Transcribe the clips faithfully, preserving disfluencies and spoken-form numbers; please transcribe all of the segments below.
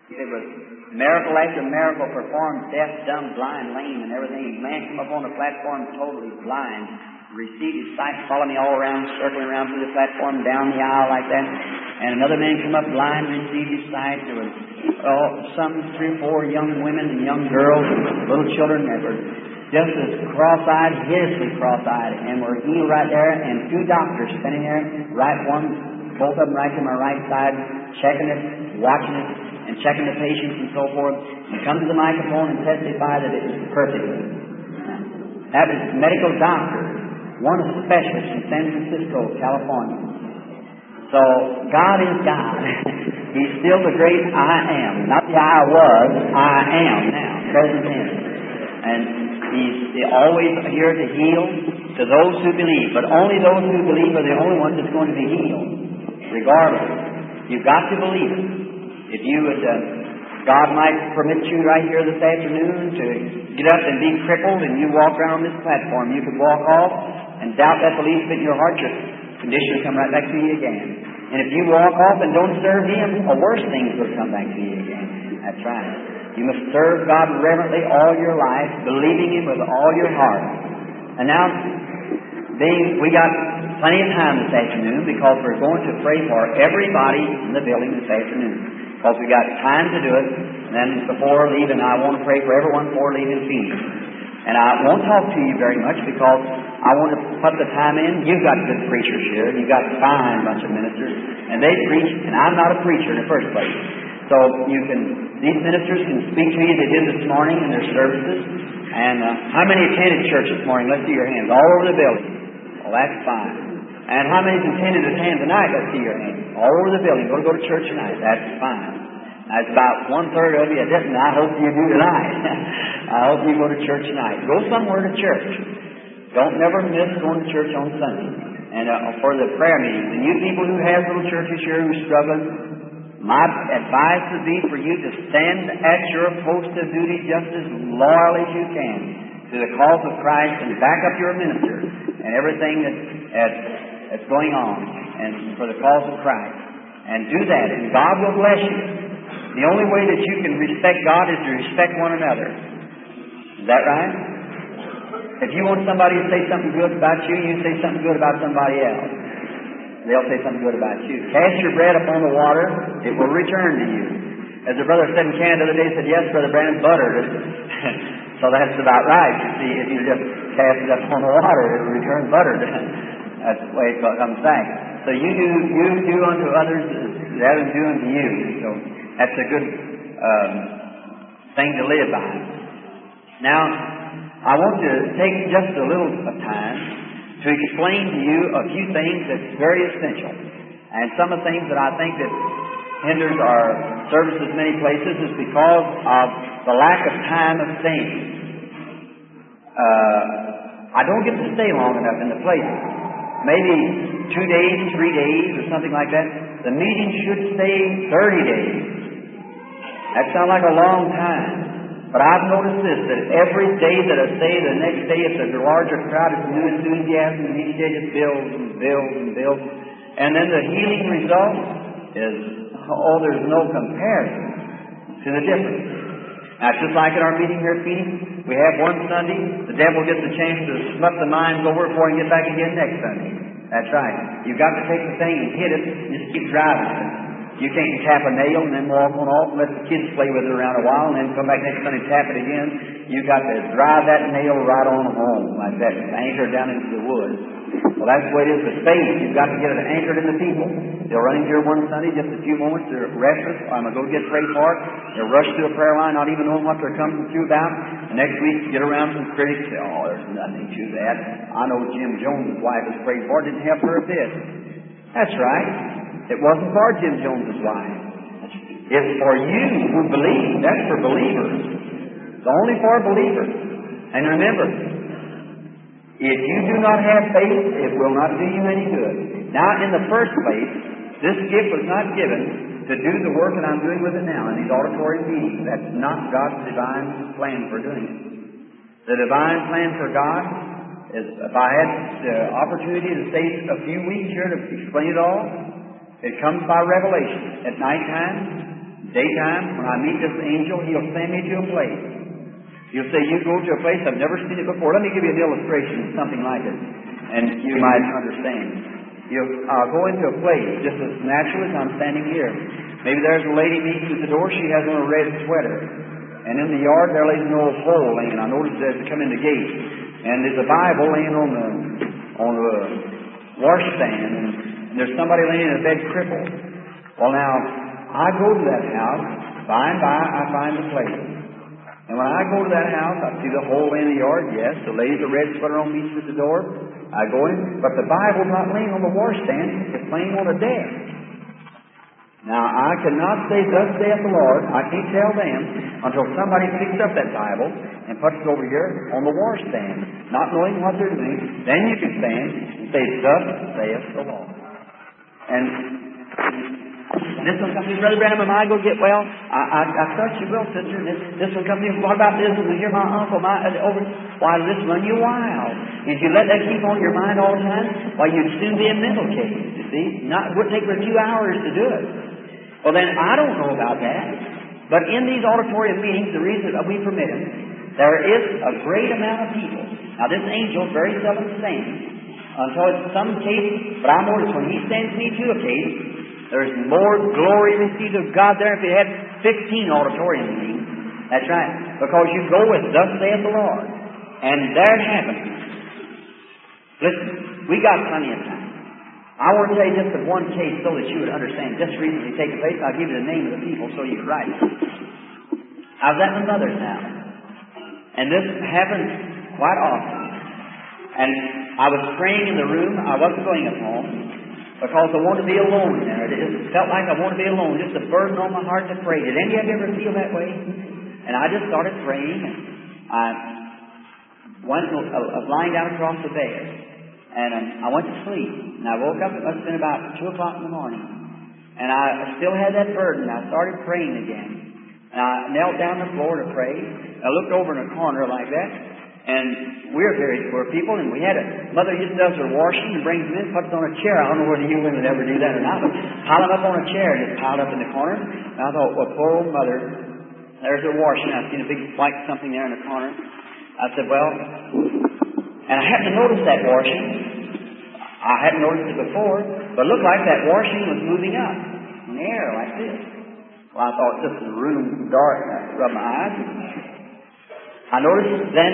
It was miracle after miracle performed, deaf, dumb, blind, lame, and everything. A man came up on the platform totally blind, received his sight, followed me all around, circling around through the platform, down the aisle like that. And another man came up blind, received his sight. There was oh, some three or four young women and young girls, little children that were just as cross-eyed, hideously cross-eyed, and were healed right there. And two doctors standing there, right one, both of them right to my right side, checking it, watching it, and checking the patients and so forth, and come to the microphone and testify that it was perfect. That was medical doctor, one specialist in San Francisco, California. So God is God. He's still the great I am. Not the I was, I am now, present tense. And He's always here to heal to those who believe. But only those who believe are the only ones that's going to be healed, regardless. You've got to believe it. If you would, uh, God might permit you right here this afternoon to get up and be crippled and you walk around this platform. You could walk off and doubt that belief in your heart, your condition will come right back to you again. And if you walk off and don't serve Him, a worse things will come back to you again. That's right. You must serve God reverently all your life, believing Him with all your heart. And now, being, we got plenty of time this afternoon because we're going to pray for everybody in the building this afternoon. Because we got time to do it. And then before leaving, I want to pray for everyone before leaving Phoenix. And I won't talk to you very much because I want to put the time in. You've got good preachers here. You've got a fine bunch of ministers. And they preach, and I'm not a preacher in the first place. So you can, these ministers can speak to you. They did this morning in their services. And uh, how many attended church this morning? Let's see your hands. All over the building. Well, that's fine. And how many's intended to attend tonight? Let's see your hands. All over the building. Go to go to church tonight. That's fine. That's about one-third of you that didn't. I hope you do tonight. I hope you go to church tonight. Go somewhere to church. Don't never miss going to church on Sunday. And uh, for the prayer meetings. And you people who have little churches here who struggle, my advice would be for you to stand at your post of duty just as loyal as you can to the cause of Christ and back up your minister and everything that's, that's, that's going on and for the cause of Christ. And do that, and God will bless you. The only way that you can respect God is to respect one another. Is that right? If you want somebody to say something good about you, you say something good about somebody else. They'll say something good about you. Cast your bread upon the water, it will return to you. As the brother said in Canada the other day, said, yes, Brother Brand, butter. So that's about right. You see, if you just cast it upon the water, it will return butter. That's the way it comes back. So you do, you do unto others as others do unto you. So that's a good um, thing to live by. Now, I want to take just a little time to explain to you a few things that's very essential. And some of the things that I think that hinders our services many places is because of the lack of time of staying. Uh, I don't get to stay long enough in the place. Maybe two days, three days, or something like that. The meeting should stay thirty days. That sounds like a long time. But I've noticed this, that every day that I stay, the next day it's a larger crowd, it's new enthusiasm, and each day just builds and builds and builds. And then the healing result is, oh, there's no comparison to the difference. Now, it's just like in our meeting here at Phoenix, we have one Sunday, the devil gets a chance to sweep the minds over before he can get back again next Sunday. That's right. You've got to take the thing and hit it and just keep driving. You can't tap a nail and then walk on off and let the kids play with it around a while and then come back next Sunday and tap it again. You've got to drive that nail right on home like that, anchored down into the woods. Well, that's the way it is with faith. You've got to get it anchored in the people. They'll run in here one Sunday, just a few moments, they're restless. I'm going to go get prayed for. They'll rush through a prayer line, not even knowing what they're coming through about. The next week, get around some critics, say, oh, there's nothing to that. I know Jim Jones' wife was prayed for, didn't help her a bit. That's right. It wasn't for Jim Jones' wife. It's for you who believe. That's for believers. It's only for believers. And remember, if you do not have faith, it will not do you any good. Now, in the first place, this gift was not given to do the work that I'm doing with it now in these auditory meetings. That's not God's divine plan for doing it. The divine plan for God is, if I had the opportunity to stay a few weeks here to explain it all, it comes by revelation. At night time, Daytime, when I meet this angel, he'll send me to a place. He'll say, you go to a place, I've never seen it before. Let me give you an illustration, something like it, and you might understand. You'll uh, go into a place just as natural as I'm standing here. Maybe there's a lady meeting at the door. She has on a red sweater. And in the yard there lays an old hole laying. I noticed as I come in the gate. And there's a Bible laying on the on the washstand. And there's somebody laying in a bed crippled. Well, now, I go to that house. By and by, I find the place. And when I go to that house, I see the hole in the yard. Yes, the lady's a red sweater on meets at the door. I go in, but the Bible's not laying on the washstand. It's laying on a desk. Now, I cannot say, thus saith the Lord. I can't tell them until somebody picks up that Bible and puts it over here on the washstand, not knowing what they're doing. Then you can stand and say, thus saith the Lord. And this one comes in, Brother Branham, am I going to get well? I, I, I thought you will, sister. This, this one comes in, what about this? And hear my uncle, my, uh, over. Why, this run you wild. If you let that keep on your mind all the time, why, you'd soon be in mental case, you see. Not, it would take for two hours to do it. Well, then, I don't know about that. But in these auditorium meetings, the reason that we permit them, there is a great amount of people. Now, this angel very seldom stands until it's some case, but I notice when he sends me to a case, there's more glory received of God there if he had fifteen auditorium meetings. That's right. Because you go with thus saith the Lord. And there it happens. Listen, we got plenty of time. I want to tell you just of one case so that you would understand. Just recently taken place. I'll give you the name of the people so you can write it. I was at my mother's house. And this happens quite often. And I was praying in the room. I wasn't going up home because I wanted to be alone there. It felt like I wanted to be alone. Just a burden on my heart to pray. Did any of you ever feel that way? And I just started praying. And I went, I was lying down across the bed. And um, I went to sleep. And I woke up, it must have been about two o'clock in the morning. And I still had that burden. I started praying again. And I knelt down on the floor to pray. I looked over in a corner like that. And we're very poor people. And we had a mother just does her washing and brings them in, puts them on a chair. I don't know whether you women ever do that or not. But pile them up on a chair and just piled up in the corner. And I thought, well, poor old mother, there's her washing. I seen a big white something there in the corner. I said, well, and I happened to notice that washing. I hadn't noticed it before, but it looked like that washing was moving up in the air like this. Well, I thought, this is the room dark, and I rubbed my eyes. I noticed then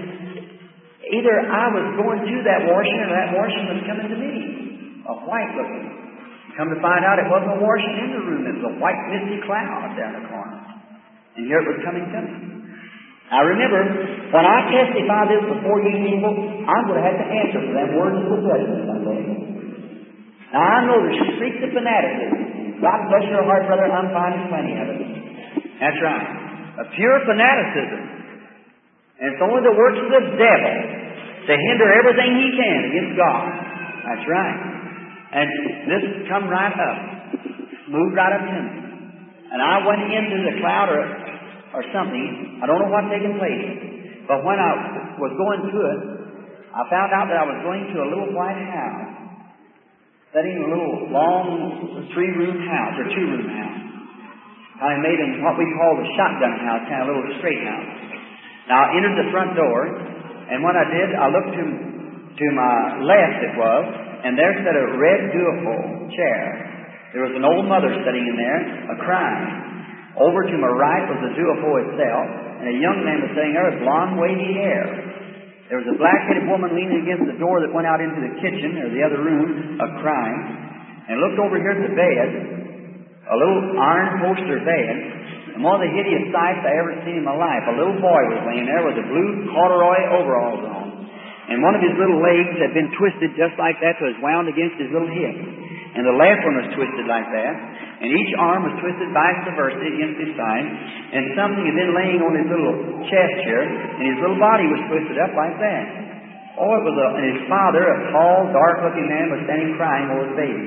either I was going to that washing or that washing was coming to me, a white looking. Come to find out it wasn't a washing in the room, it was a white misty cloud down the corner. And here it was coming to me. Now remember, when I testify this before you people, I'm going to have to answer for them words of the president someday. Now I know there's streaks of fanaticism. God bless your heart, brother, I'm finding plenty of it. That's right. A pure fanaticism. And it's only the works of the devil to hinder everything he can against God. That's right. And this come right up. Moved right up to me. And I went into the cloud or or something. I don't know what's taking place. But when I was going to it, I found out that I was going to a little white house. Sitting in a little long three-room house, or two-room house. I made in what we call the shotgun house, kind of a little straight house. Now I entered the front door, and when I did, I looked to, to my left it was, and there sat a red duophone chair. There was an old mother sitting in there, a-crying. Over to my right was the duophone itself, and a young man was sitting there with blonde, wavy hair. There was a black-headed woman leaning against the door that went out into the kitchen, or the other room, of crying, and looked over here at the bed, a little iron poster bed, and one of the hideous sights I ever seen in my life. A little boy was laying there with the blue corduroy overalls on, and one of his little legs had been twisted just like that, so it was wound against his little hip. And the left one was twisted like that. And each arm was twisted vice versa against his side. And something had been laying on his little chest here. And his little body was twisted up like that. Oh, it was a... And his father, a tall, dark-looking man, was standing crying over his baby.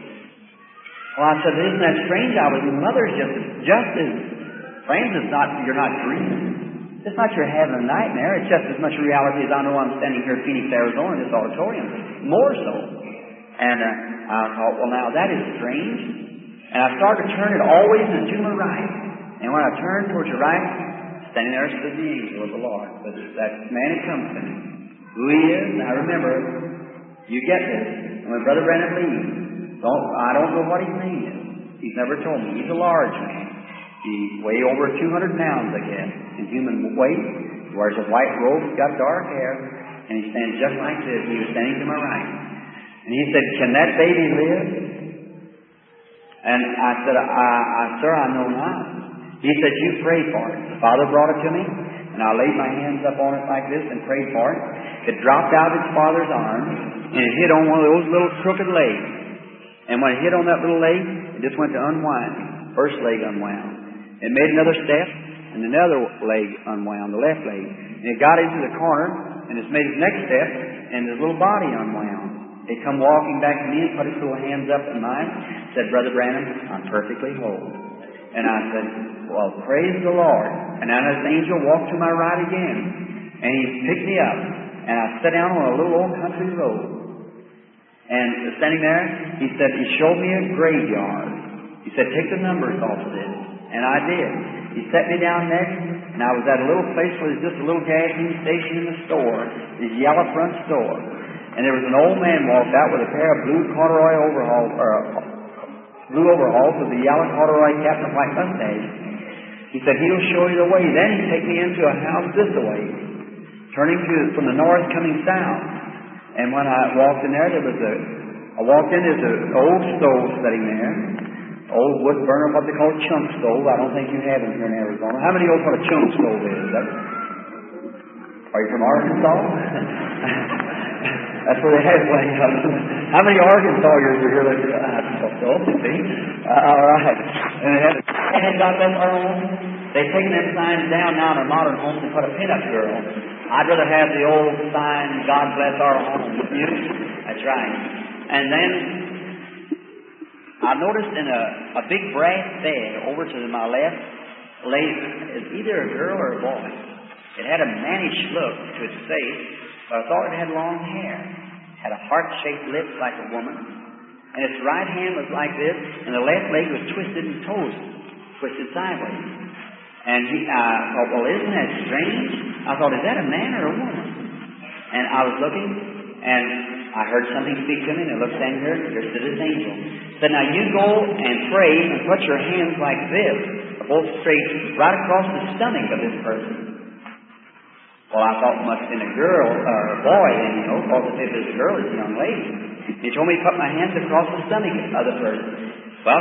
Well, I said, isn't that strange? I was mother's just, just as... Friends, it's not... You're not dreaming. It's not you're having a nightmare. It's just as much reality as I know I'm standing here in Phoenix, Arizona, in this auditorium. More so. And uh, I thought, well, now that is strange. And I started to turn it always to my right. And when I turned towards the right, standing there stood the angel of the Lord. But that man had come to me. Who he is, now remember, you get this. And when Brother Branham leaves, don't, I don't know what his name is. He's never told me. He's a large man. He's way over two hundred pounds, I guess, in human weight. He wears a white robe, he's got dark hair, and he stands just like this. He was standing to my right. And he said, "Can that baby live?" And I said, I, I, "Sir, I know not." He said, "You pray for it." The Father brought it to me, and I laid my hands up on it like this and prayed for it. It dropped out of its father's arms, and it hit on one of those little crooked legs. And when it hit on that little leg, it just went to unwind. First leg unwound. It made another step, and another leg unwound, the left leg. And it got into the corner, and it's made its next step, and his little body unwound. It come walking back to me and put its little hands up in mine, said, "Brother Branham, I'm perfectly whole." And I said, "Well, praise the Lord." And now this angel walked to my right again, and he picked me up, and I sat down on a little old country road. And standing there, he said, he showed me a graveyard. He said, "Take the numbers off of this." And I did. He set me down next, and I was at a little place where there's just a little gasoline station in the store, this yellow front store. And there was an old man walked out with a pair of blue corduroy overalls, or uh, blue overalls with a yellow corduroy cap and a white mustache. He said, "He'll show you the way." Then he take me into a house this way, turning to from the north coming south. And when I walked in there, there was a, I walked in, there's an old stove sitting there. Old wood burner, what they call chunk stove. I don't think you have them here in Arizona. How many knows what a chunk stove is? That, are you from Arkansas? That's where they have one. How many Arkansasians are here? That I thought so. See? Uh, all right. And they had, they had got them on. They've taken them signs down now in our modern homes and put a pin-up girl. I'd rather have the old sign, "God bless our home." You? That's right. And then I noticed in a, a big brass bed over to my left lay either a girl or a boy. It had a mannish look to its face, but I thought it had long hair. It had a heart-shaped lips like a woman, and its right hand was like this, and the left leg was twisted and toes twisted sideways. And he, I thought, well, isn't that strange? I thought, is that a man or a woman? And I was looking, and I heard something speak to me, and I looked down here, there stood this angel. Said, "Now you go and pray and put your hands like this, both straight, right across the stomach of this person." Well, I thought it must have been a girl or a boy, and you know, because if it was a girl, it's a young lady. He told me to put my hands across the stomach of the person. Well,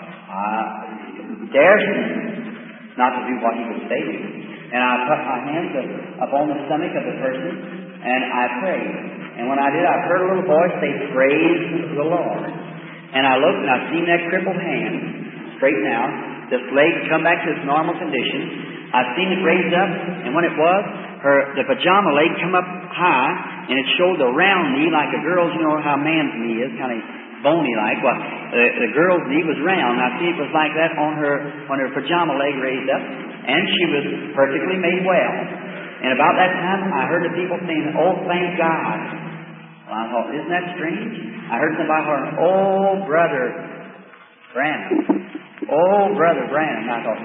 I dared him not to do what he would say to me. And I put my hands up, up on the stomach of the person, and I prayed. And when I did, I heard a little voice say, "Praise the Lord." And I looked, and I seen that crippled hand straighten out. This leg come back to its normal condition. I seen it raised up, and when it was, her the pajama leg come up high, and it showed the round knee like a girl's. You know how a man's knee is, kind of bony like. Well, the, the girl's knee was round. I see it was like that on her when her pajama leg raised up, and she was perfectly made well. And about that time, I heard the people saying, "Oh, thank God." Well, I thought, isn't that strange? I heard somebody hollering, "Oh, Brother Branham. Oh, Brother Branham." I thought,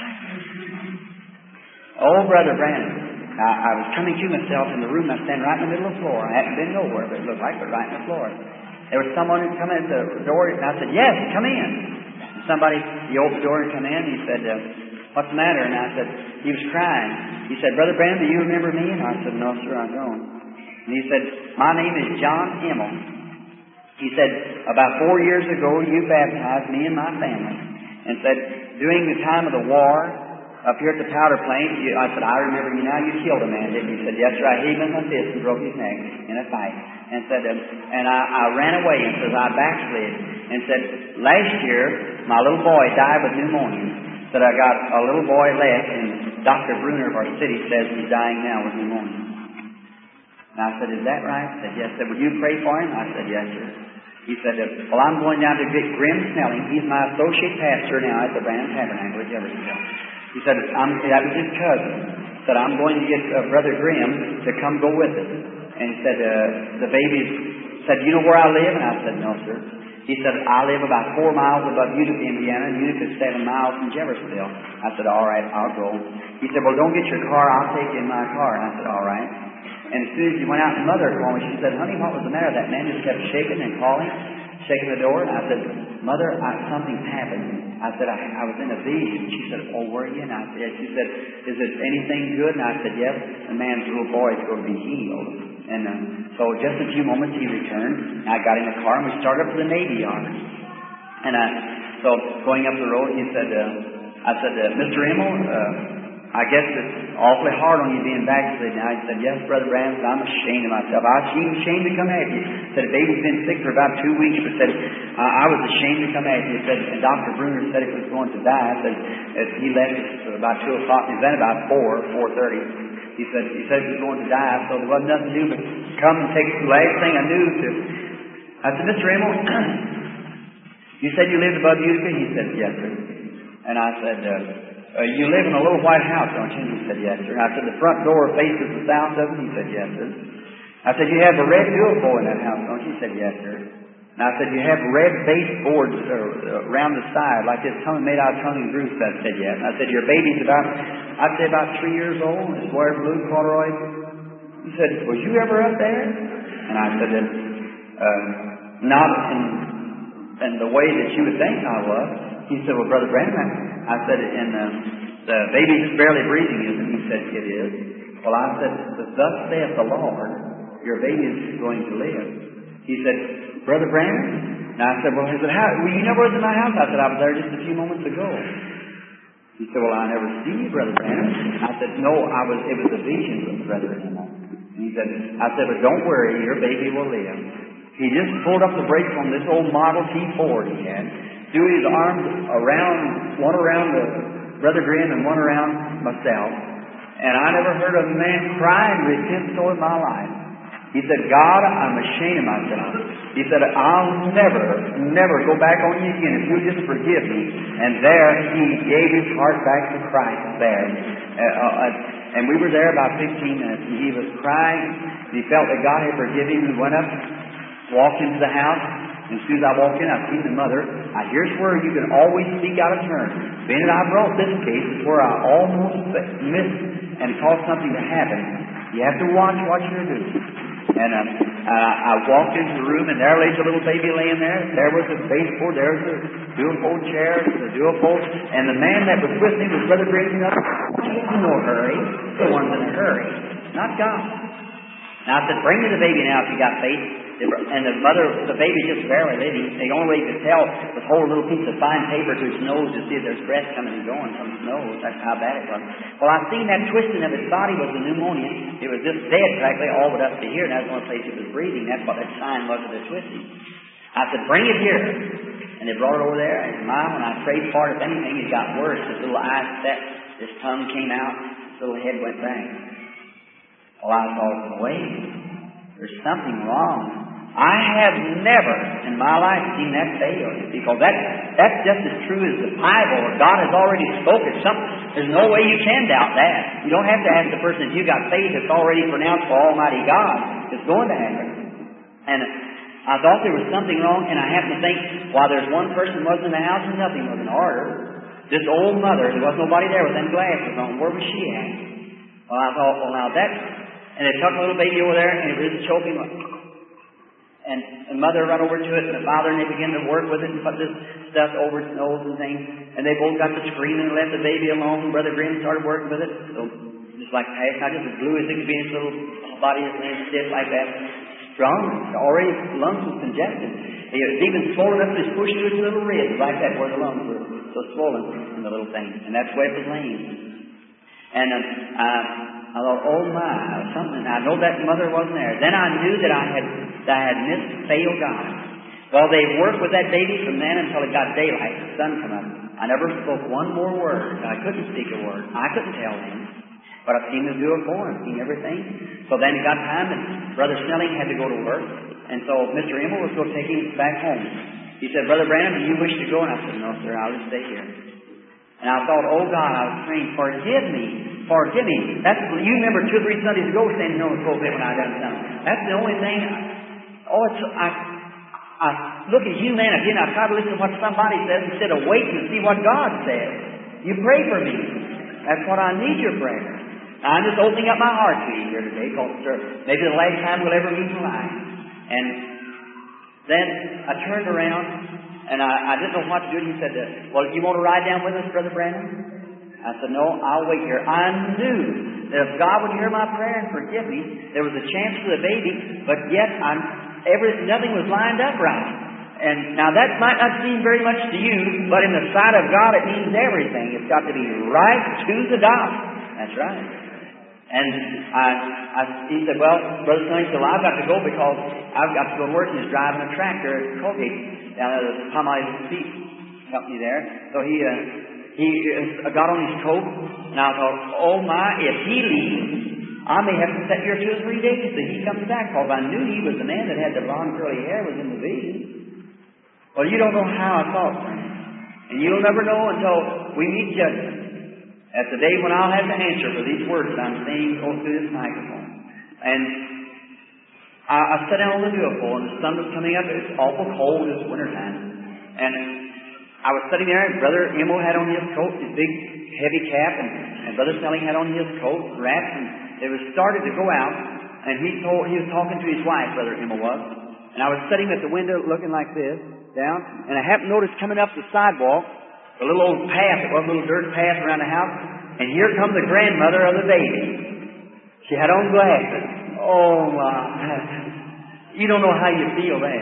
"Oh, Brother Branham." I, I was coming to myself in the room. I stand right in the middle of the floor. I hadn't been nowhere, but it looked like it, right in the floor. There was someone who come in the door, and I said, "Yes, come in." And somebody, he opened the door and come in. He said, uh, "What's the matter?" And I said, he was crying. He said, "Brother Branham, do you remember me?" And I said, "No, sir, I don't." And he said, "My name is John Emmel." He said, "About four years ago, you baptized me and my family." And said, "During the time of the war, up here at the powder plant," you, I said, "I remember you now, you killed a man, didn't you?" He said, "Yes, sir, I hit him in the fist and broke his neck in a fight." And said, um, and I, I ran away, and says, "I backslid." And said, "Last year, my little boy died with pneumonia." Said, "I got a little boy left, and Doctor Bruner of our city says he's dying now with pneumonia." And I said, "Is that right?" He said, "Yes." Said, "Will you pray for him?" I said, "Yes, sir." He said, "Well, I'm going down to get Grim Snelling. He's my associate pastor now at the Branham Tabernacle at Jeffersonville." He said, I'm, that was his cousin. He said, "I'm going to get uh, Brother Grimm to come go with us." And he said, uh, the baby said, "You know where I live?" And I said, "No, sir." He said, I live about four miles above Utica, Indiana, and Utica's seven miles from Jeffersonville. I said, all right, I'll go. He said, well, don't get your car. I'll take you in my car. And I said, all right. And as soon as he went out, Mother called me. She said, honey, what was the matter? That man just kept shaking and calling, shaking the door. And I said, Mother, I, something's happened. I said, I, I was in a vision. She said, oh, were you? And I said, she said, is it anything good? And I said, yes, the man's little boy is going to be healed. And uh, so just a few moments he returned. I got in the car and we started up to the Navy Yard. And uh, so going up the road, he said, uh, I said, uh, Mister Immel, uh, I guess it's awfully hard on you being backslid now. He said, yes, Brother Branham, I'm ashamed of myself. I was even ashamed to come at you. He said, the baby's been sick for about two weeks, but said, I, I was ashamed to come at you. He said, and Doctor Bruner said it was going to die. I said, if he left us about two o'clock, and then about four, four thirty. He said, he said he was going to die, so there wasn't nothing to do but come and take the last thing I knew to. I said, Mister Immel, you said you lived above Utica? He said, yes, sir. And I said, uh, Uh, you live in a little white house, don't you? He said, yes, sir. I said, the front door faces the south of it? He said, yes, sir. I said, you have a red duopo in that house, don't you? He said, yes, sir. And I said, you have red baseboards uh, around the side, like this tongue made out of tongue and groove. I said, yes. And I said, your baby's about, I'd say about three years old, is wearing blue corduroy. He said, was you ever up there? And I said, uh, not in, in the way that you would think I was. He said, well, Brother Branham, I said, and uh, the baby's just barely breathing, isn't it? He said, it is. Well, I said, thus saith the Lord, your baby is going to live. He said, Brother Branham? And I said, well, he said, how, well, you never was in my house? I said, I was there just a few moments ago. He said, well, I never see you, Brother Branham. I said, no, I was. It was a vision, Brother Branham. And he said, I said, but don't worry, your baby will live. He just pulled up the brakes on this old Model T Ford he had, threw his arms around, one around the Brother Graham and one around myself. And I never heard a man cry and repent so in my life. He said, God, I'm ashamed of myself. He said, I'll never, never go back on you again if you just forgive me. And there he gave his heart back to Christ there. Uh, uh, and we were there about fifteen minutes, and he was crying. And he felt that God had forgiven him. He went up, walked into the house. And as soon as I walked in, I seen the mother. Now, here's where you can always speak out of turn. Being that I brought this case, is where I almost missed and caused something to happen. You have to watch what you're doing. And um, uh, I walked into the room, and there lays a little baby laying there. There was a baseboard. There was a dual-fold chair, the dual-fold. And the man that was with me was Brother Grayson. In no hurry. The one's in a hurry. Not God. Now I said, bring me the baby now if you got faith. And the mother, the baby just barely living. The only way you could tell was hold a little piece of fine paper to his nose to see if there's breath coming and going from his nose. That's how bad it was. Well, I seen that twisting of his body was the pneumonia. It was just dead practically all but up to here, and that's the only place it was breathing. That's what that sign was of the twisting. I said, bring it here. And they brought it over there, and my, when I prayed for it, if anything, it got worse. His little eyes set, his tongue came out, his little head went back. Well, I thought, wait, there's something wrong. I have never in my life seen that fail, because that that's just as true as the Bible. God has already spoken something. There's no way you can doubt that. You don't have to ask the person if you got faith. It's already pronounced for Almighty God. It's going to happen. And I thought there was something wrong, and I happened to think, while there's one person wasn't in the house and nothing was in order, this old mother, there was nobody there with them glasses on. Where was she at? Well, I thought, well, now that, and they took a little baby over there, and it was choking. And the mother run over to it, and the father, and they began to work with it and put this stuff over its nose and things. And they both got to screaming and left the baby alone. Brother Grimm started working with it. So just like not just as blue as it could be, his little body is laying stiff like that. Strong. Already lungs was congested. It was even swollen up to his push through its little ribs like that, where the lungs were so swollen in the little thing. And that's where it was laying. And um, uh, I thought, oh my, something. I know that mother wasn't there. Then I knew that I had that I had missed failed God. Well, they worked with that baby from then until it got daylight. The sun came up. I never spoke one more word. I couldn't speak a word. I couldn't tell him. But I seen him do it for him. Seen everything. So then it got time, and Brother Snelling had to go to work. And so Mister Immel was going to take him back home. He said, Brother Branham, do you wish to go? And I said, no, sir, I'll just stay here. And I thought, oh God, I was praying, forgive me. Forgive me. That's, you remember two or three Sundays ago standing on the pulpit when I done something. That's the only thing. I, oh, it's, I, I look at humanity and I try to listen to what somebody says instead of waiting to see what God says. You pray for me. That's what I need, your prayer. Now, I'm just opening up my heart to you here today, because maybe the last time we'll ever meet in life. And then I turned around and I, I didn't know what to do. And he said, well, you want to ride down with us, Brother Branham? I said, no, I'll wait here. I knew that if God would hear my prayer and forgive me, there was a chance for the baby, but yet I'm, every, nothing was lined up right. And now that might not seem very much to you, but in the sight of God it means everything. It's got to be right to the dot. That's right. And I, I, he said, well, Brother Sonny said, well, I've got to go because I've got to go to work. He's driving a tractor at Colgate down at the Palmolive Seed Company there. So he uh, he uh, got on his coat, and I thought, oh my, if he leaves, I may have to sit here two or three days till he comes back, because I knew he was the man that had the blonde curly hair was in the vision. Well, you don't know how I thought, and you'll never know until we meet judgment. That's the day when I'll have to answer for these words that I'm saying going through this microphone. And I, I sat down on the duophone, and the sun was coming up. It's awful cold. It's wintertime. And I was sitting there, and Brother Emo had on his coat, his big, heavy cap, and, and Brother Snelling had on his coat, wraps, and they was started to go out. And he told he was talking to his wife, Brother Emo was. And I was sitting at the window looking like this, down, and I happened to notice coming up the sidewalk, a little old path, it was a little dirt path around the house, and here come the grandmother of the baby. She had on glasses. Oh, my. You don't know how you feel then.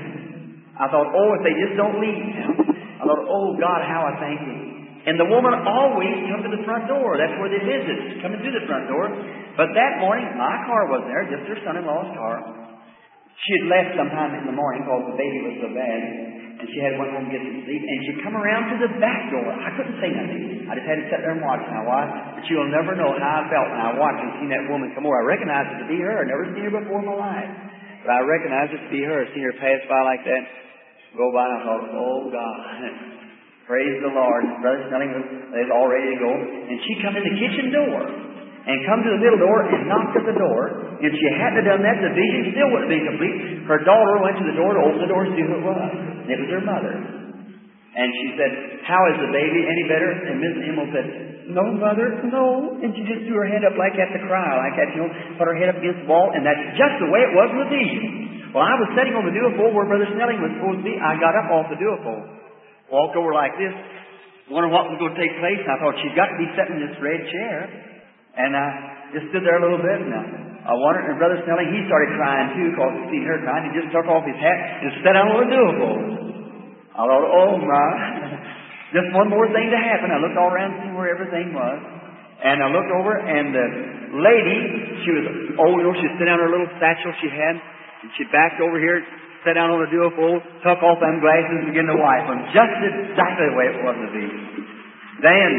I thought, oh, if they just don't leave now. I thought, oh, God, how I thank you. And the woman always come to the front door. That's where they visit, coming through the front door. But that morning, my car wasn't there, just her son-in-law's car. She had left sometime in the morning because the baby was so bad. And she had went home to get some sleep, and she'd come around to the back door. I couldn't say nothing. I just had to sit there and watch. Now, why? But you'll never know how I felt when I watched and seen that woman come over. I recognized it to be her. I'd never seen her before in my life. But I recognized it to be her. I seen her pass by like that, go by, and I thought, oh, God. Praise the Lord. Brother Snelling was, they was all ready to go. And she come in the kitchen door and come to the middle door and knocked at the door. If she hadn't done that, the vision still wouldn't have been complete. Her daughter went to the door to open the door to see who it was. And it was her mother. And she said, how is the baby? Any better? And Missus Immel said, no, Mother, no. And she just threw her head up like that to cry, like that, you know, put her head up against the wall. And that's just the way it was in the vision. Well, I was sitting on the duophone where Brother Snelling was supposed to be. I got up off the duophone, walked over like this, wondering what was going to take place. And I thought, she's got to be sitting in this red chair. And I just stood there a little bit, and I, I wondered, and Brother Snelling, he started crying too, because he seen her crying. He just took off his hat and sat down on the duophone. I thought, oh my, just one more thing to happen. I looked all around to see where everything was. And I looked over, and the lady, she was old, you know, she was sitting on her little satchel she had, and she backed over here, sat down on the duophone, took off them glasses, and began to wipe them, just exactly the way it was to be. Then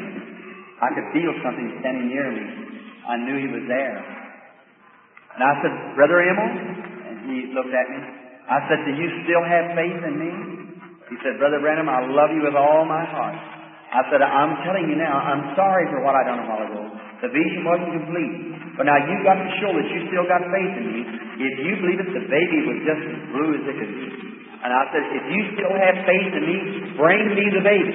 I could feel something standing near me. I knew he was there. And I said, Brother Emmel? And he looked at me. I said, do you still have faith in me? He said, Brother Branham, I love you with all my heart. I said, I'm telling you now, I'm sorry for what I done a while ago. The vision wasn't complete. But now you've got to show that you still got faith in me. If you believe it, the baby was just as blue as it could be. And I said, if you still have faith in me, bring me the baby.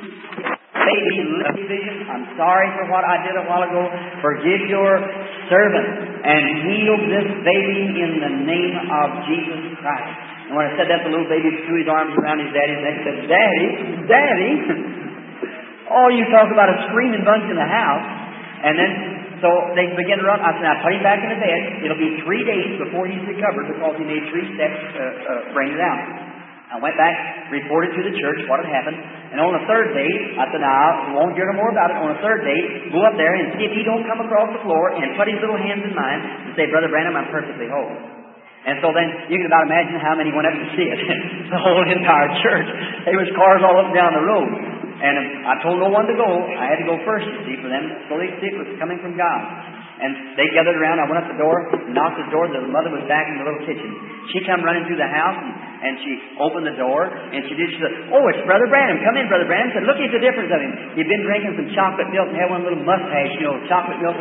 Baby, let me vision. I'm sorry for what I did a while ago. Forgive your servant and heal this baby in the name of Jesus Christ. And when I said that, the little baby threw his arms around his daddy's neck and said, Daddy, Daddy. Oh, you talk about a screaming bunch in the house. And then, so they began to run. I said, now put him back in the bed. It'll be three days before he's recovered, because he made three steps to uh, uh, bring it out. I went back, reported to the church what had happened, and on the third day, I said, now, we won't hear no more about it. On the third day, go up there and see if he don't come across the floor and put his little hands in mine and say, Brother Branham, I'm perfectly whole. And so then, you can about imagine how many went up to see it. The whole entire church. There was cars all up and down the road. And I told no one to go. I had to go first, you see, for them, so they could see it was coming from God. And they gathered around. I went up the door, knocked the door. The mother was back in the little kitchen. She come running through the house, and, and she opened the door, and she did. She said, oh, it's Brother Branham. Come in, Brother Branham. I said, look at the difference of him. He'd been drinking some chocolate milk and had one little mustache, you know, chocolate milk on him.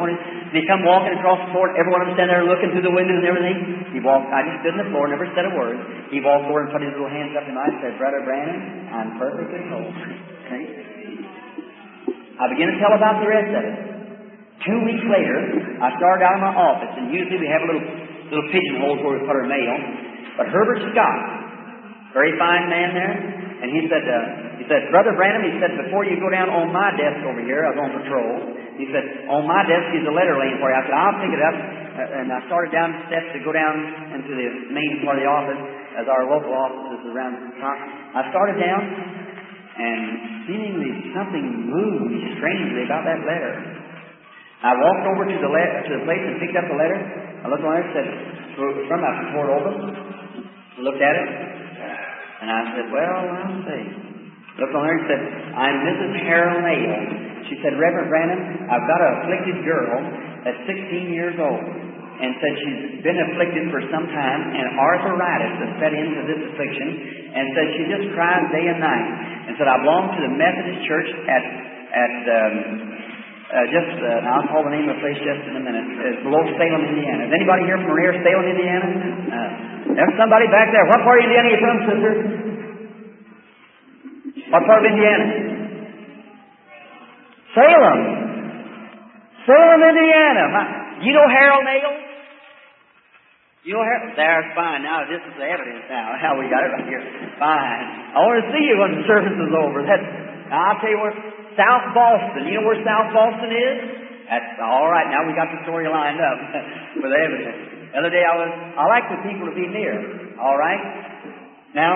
And he come walking across the floor, and every one of them standing there looking through the windows and everything. He walked, I just stood on the floor, never said a word. He walked over and put his little hands up in mine and said, Brother Branham, I'm perfectly whole. See? I began to tell about the rest of it. Two weeks later, I started out in my office, and usually we have a little little pigeonholes where we put our mail. But Herbert Scott, very fine man there, and he said, uh, he said, Brother Branham, he said, before you go down on my desk over here, I was on patrol, he said, on my desk is a letter laying for you. I said, I'll pick it up. Uh, and I started down the steps to go down into the main part of the office, as our local office is around the top. I started down, and seemingly something moved strangely about that letter. I walked over to the le- to the place and picked up the letter. I looked on it and said, from I tore it over. I looked at it, and I said, well, I'll see. Looked on there and said, I'm Missus Harold Nail. She said, Reverend Branham, I've got an afflicted girl that's sixteen years old, and said she's been afflicted for some time, and arthritis has set into this affliction, and said she just cries day and night, and said, I belong to the Methodist Church at, at um, uh, just, uh, I'll call the name of the place just in a minute. It's below Salem, Indiana. Is anybody here from near Salem, Indiana? Uh, there's somebody back there. What part of Indiana are you from, sister? What part of Indiana? Salem. Salem, Indiana. My, you know Harold Nail? You know Harold? There's fine. Now, this is the evidence now. How we got it right here. Fine. I want to see you when the service is over. That's, now, I'll tell you where, South Boston. You know where South Boston is? That's all right. Now we got the story lined up with evidence. The other day I was, I like for people to be near. All right? Now,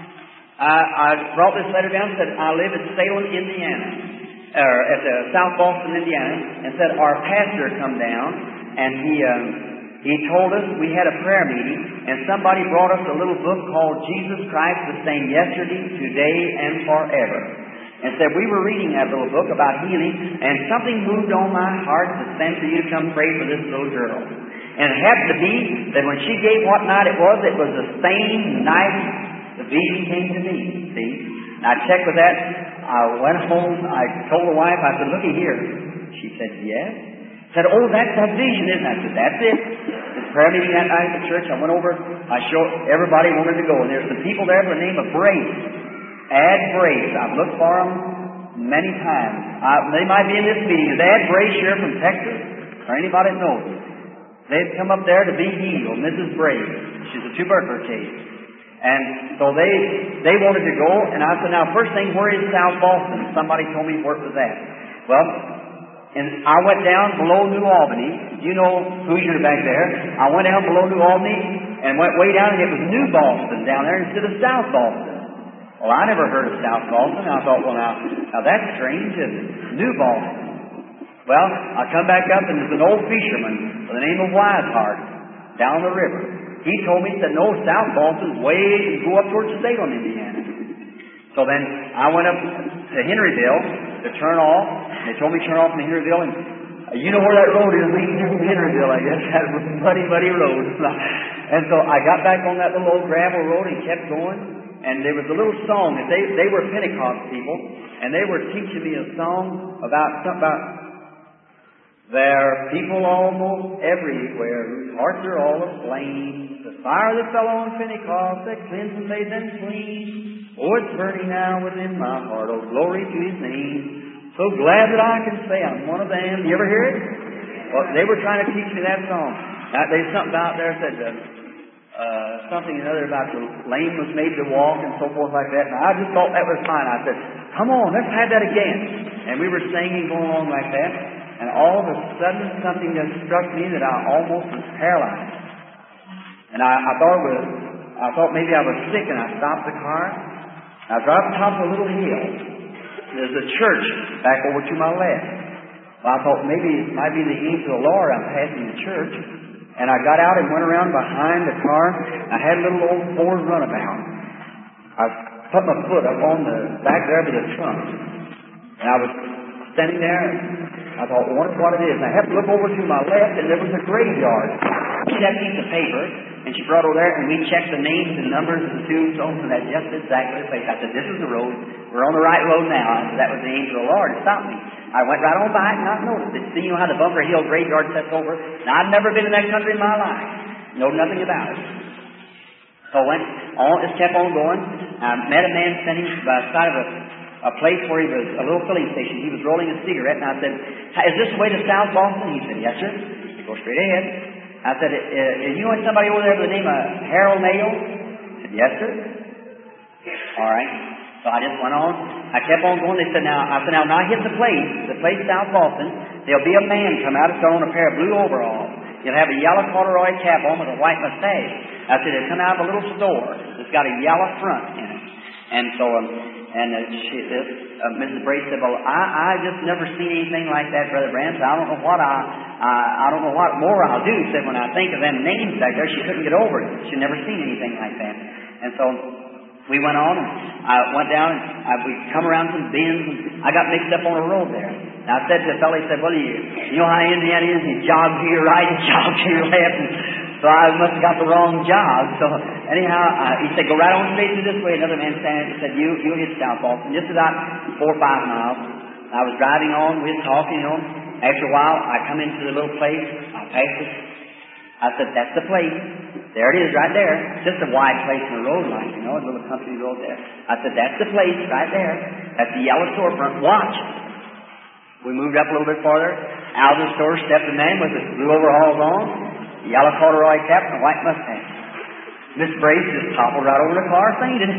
I, I brought this letter down and said, I live in Salem, Indiana. Or at uh, South Boston, Indiana, and said our pastor come down, and he um, he told us we had a prayer meeting, and somebody brought us a little book called Jesus Christ the Same Yesterday, Today, and Forever. And said we were reading that little book about healing, and something moved on my heart to send for you to come pray for this little girl. And it happened to be that when she gave what night it was, it was the same night the vision came to me. See? And I checked with that. I went home, I told the wife, I said, looky here. She said, yes. I said, oh, that's that vision, isn't it? I said, that's it. The prayer meeting that night at the church, I went over, I showed, everybody wanted to go, and there's some people there by the name of Brace. Ad Brace. I've looked for them many times. Uh, they might be in this meeting. Is Ad Brace here from Texas? Or anybody that knows? They've come up there to be healed, Missus Brace. She's a tubercular case. And so they they wanted to go, and I said, now, first thing, where is South Boston? Somebody told me where it was at. Well, and I went down below New Albany. You know Hoosier back there. I went down below New Albany and went way down, and it was New Boston down there instead of South Boston. Well, I never heard of South Boston. I thought, well, now, now that's strange, isn't it? New Boston. Well, I come back up, and there's an old fisherman by the name of Wiseheart down the river. He told me, he said, no, South Boston's way, you go up towards Salem, Indiana. So then I went up to Henryville to turn off. They told me to turn off in Henryville, and uh, you know where that road is leading to Henryville, I guess. That muddy, muddy road. And so I got back on that little old gravel road and kept going. And there was a little song, and they, they were Pentecost people, and they were teaching me a song about something about there are people almost everywhere whose hearts are all aflame. The fire that fell on Pentecost that cleansed and made them clean. Oh, it's burning now within my heart. Oh, glory to His name. So glad that I can say I'm one of them. You ever hear it? Well, they were trying to teach me that song. Now, there's something out there that said uh, uh, something or other about the lame was made to walk and so forth like that. And I just thought that was fine. I said, come on, let's have that again. And we were singing, going along like that. And all of a sudden, something just struck me that I almost was paralyzed. And I, I thought it was, I thought maybe I was sick, and I stopped the car. I drove on top of a little hill. There's a church back over to my left. Well, I thought maybe it might be the angel of the Lord. I'm passing the church. And I got out and went around behind the car. I had a little old Ford runabout. I put my foot up on the back there of the trunk. And I was standing there. I thought, I wonder what it is. And I happened to look over to my left, and there was a graveyard. She had a piece of paper, and she brought over there, and we checked the names and numbers of the tombstones, and that's just exactly the place. I said, this is the road. We're on the right road now. I said, that was the angel of the Lord. It stopped me. I went right on by it and not noticed it. See, you know how the Bunker Hill graveyard sets over? Now, I've never been in that country in my life. Know nothing about it. So I went on, just kept on going. I met a man standing by the side of a, a place where he was, a little filling station. He was rolling a cigarette, and I said, "Is this the way to South Boston?" He said, "Yes, sir." I go straight ahead. I said, "Is you and somebody over there by the name of Harold Nail?" He said, "Yes, sir." All right. So I just went on. I kept on going. They said, now, I said, now, when I hit the place, the place South Boston, there'll be a man come out. He's got on a pair of blue overalls. He'll have a yellow corduroy cap on with a white mustache. I said, he'll come out of a little store that's got a yellow front in it. And so, um, and uh, she, this, uh, Missus Brace said, well, I, I just never seen anything like that, Brother Branham. So I don't know what I, I, I don't know what more I'll do. She said, when I think of them names back there, she couldn't get over it. She'd never seen anything like that. And so, we went on, and I went down, and I, we come around some bends, and I got mixed up on a road there. And I said to the fellow, he said, well, you, you know how Indiana is? You jog to your right and jog to your left. And so I must have got the wrong jog. So anyhow, uh, he said, go right on straight through this way. Another man standing, he said, you, you'll hit South Boston. Just about four or five miles. I was driving on, we were talking, you know. After a while, I come into the little place, I passed it. I said, that's the place. There it is, right there. Just a wide place in the road line, you know, a little country road there. I said, that's the place, right there. That's the yellow storefront. Watch. We moved up a little bit farther. Out of the store stepped a man with his blue overalls on, yellow corduroy cap, and a white mustache. Miss Brace just toppled right over the car, fainted.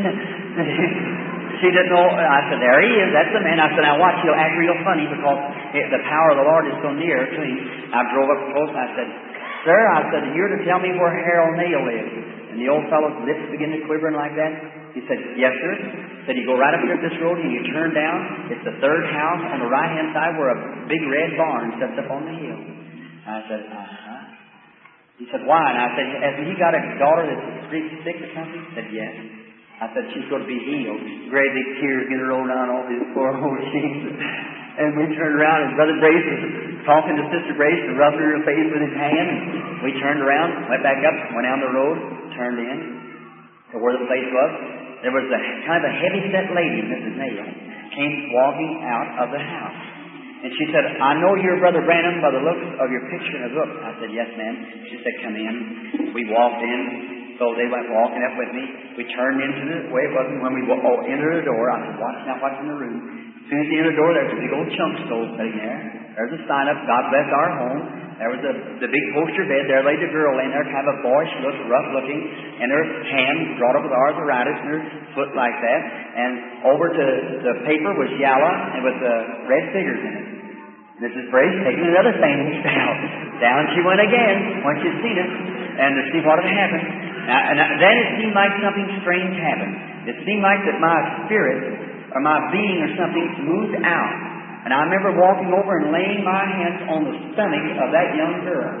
She didn't know. I said, there he is. That's the man. I said, now watch. He'll act real funny because the power of the Lord is so near to him. I drove up close, and I said, sir, I said, you're to tell me where Harold Nail lives. And the old fellow's lips began to quivering like that. He said, yes, sir. He said, you go right up here at this road and you turn down. It's the third house on the right-hand side where a big red barn sets up on the hill. And I said, uh-huh. He said, why? And I said, has he got a daughter that's sick or something? He said, yes. I said, she's going to be healed. Great big tears going to roll down all his poor old cheeks. And we turned around, and Brother Brace was talking to Sister Brace and rubbing her face with his hand. And we turned around, went back up, went down the road, turned in to where the place was. There was a kind of a heavy-set lady, Missus Nail, came walking out of the house. And she said, I know you're Brother Branham by the look of your picture in the book. I said, yes, ma'am. She said, come in. We walked in. So they went walking up with me. We turned into the way it wasn't when we oh, entered the door. I said, watch now, what's in the room. As soon as you enter the door, there's a big old chunk stove sitting there. There's a sign up, God bless our home. There was a, the big poster bed. There lay the girl in there, kind of a boyish look, rough looking, and her hand brought up with arthritis and her foot like that. And over to the paper was yellow and with the red figures in it. Missus Brace taking another sandwich down. Down she went again once she'd seen it and to see what had happened. Now, and then it seemed like something strange happened. It seemed like that my spirit or my being or something moved out. And I remember walking over and laying my hands on the stomach of that young girl.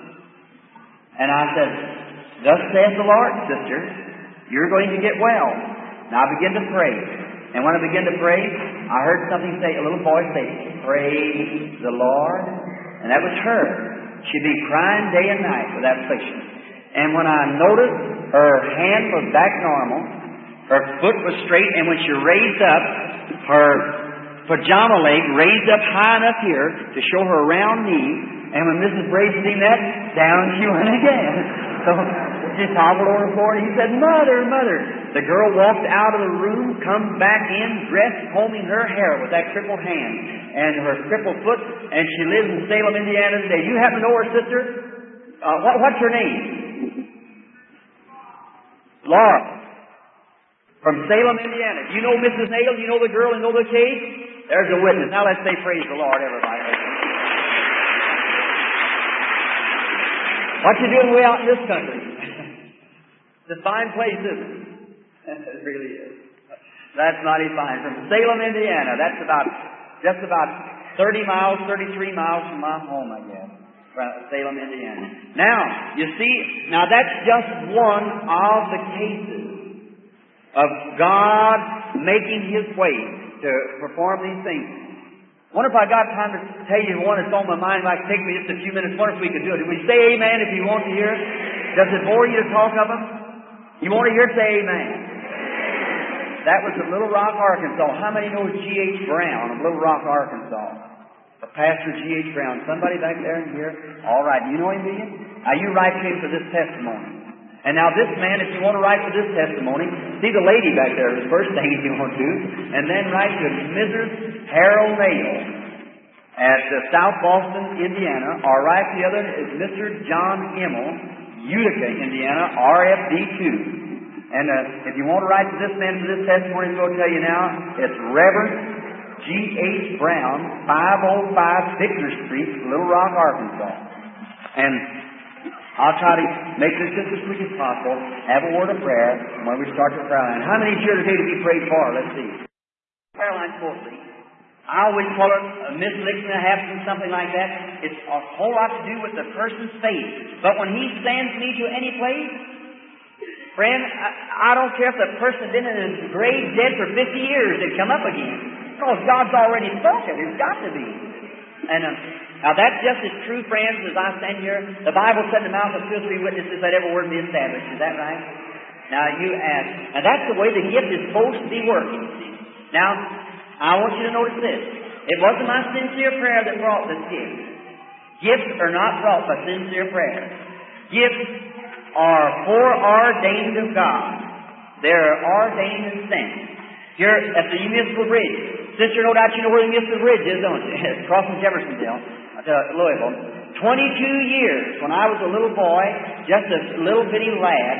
And I said, thus saith the Lord, sister, you're going to get well. And I began to pray. And when I began to pray, I heard something say, a little voice say, praise the Lord. And that was her. She'd be crying day and night with that affliction. And when I noticed her hand was back normal, her foot was straight, and when she raised up, her pajama leg raised up high enough here to show her round knee. And when Missus Brace seen that, down she went again. So she toppled over the floor, and he said, Mother, Mother. The girl walked out of the room, come back in, dressed, combing her hair with that crippled hand and her crippled foot, and she lives in Salem, Indiana today. You happen to know her, sister? Uh, what, what's her name? Laura. From Salem, Indiana. You know Missus Nail? You know the girl in Nova Cave? There's a witness. Now let's say praise the Lord, everybody. What you doing way out in this country? It's a fine place, isn't it? It really is. That's mighty fine. From Salem, Indiana. That's about just about thirty miles, thirty-three miles from my home, I guess. From Salem, Indiana. Now, you see, now that's just one of the cases of God making His way to perform these things. I wonder if I got time to tell you one that's on my mind. It might take me just a few minutes. Wonder if we could do it. Do we say amen if you want to hear? Does it bore you to talk of them? You want to hear it? Say amen. That was in Little Rock, Arkansas. How many know G H Brown of Little Rock, Arkansas? Or Pastor G H Brown. Somebody back there in here? All right. You know him, do you? Now you write to him for this testimony. And now this man, if you want to write for this testimony, see the lady back there, the first thing you want to do, and then write to Missus Harold Nail at uh, South Boston, Indiana, or write the other is Mister John Immel, Utica, Indiana, R F D two. And uh, if you want to write to this man for this testimony, I'm going to tell you now, it's Reverend G H Brown, five oh five Victor Street, Little Rock, Arkansas. And I'll try to make this just as quick as possible, have a word of prayer when we start to pray. And how many is here today to be prayed for? Let's see. Prayer line fourthly. I always call it a misleading that happens, something like that. It's a whole lot to do with the person's faith. But when he stands me to any place, friend, I, I don't care if the person has been in his grave dead for fifty years, they come up again. Because God's already spoken. It's got to be. And um, now that's just as true, friends, as I stand here. The Bible said in the mouth of two or three witnesses that every word be established. Is that right? Now you ask. Now that's the way the gift is supposed to be working. See? Now, I want you to notice this. It wasn't my sincere prayer that brought this gift. Gifts are not brought by sincere prayer. Gifts are foreordained of God. They're ordained and sent. Here at the municipal bridge. Sister, no doubt you know where the municipal bridge is, don't you? It's crossing Jeffersonville to Louisville. Twenty-two years, when I was a little boy, just a little bitty lad,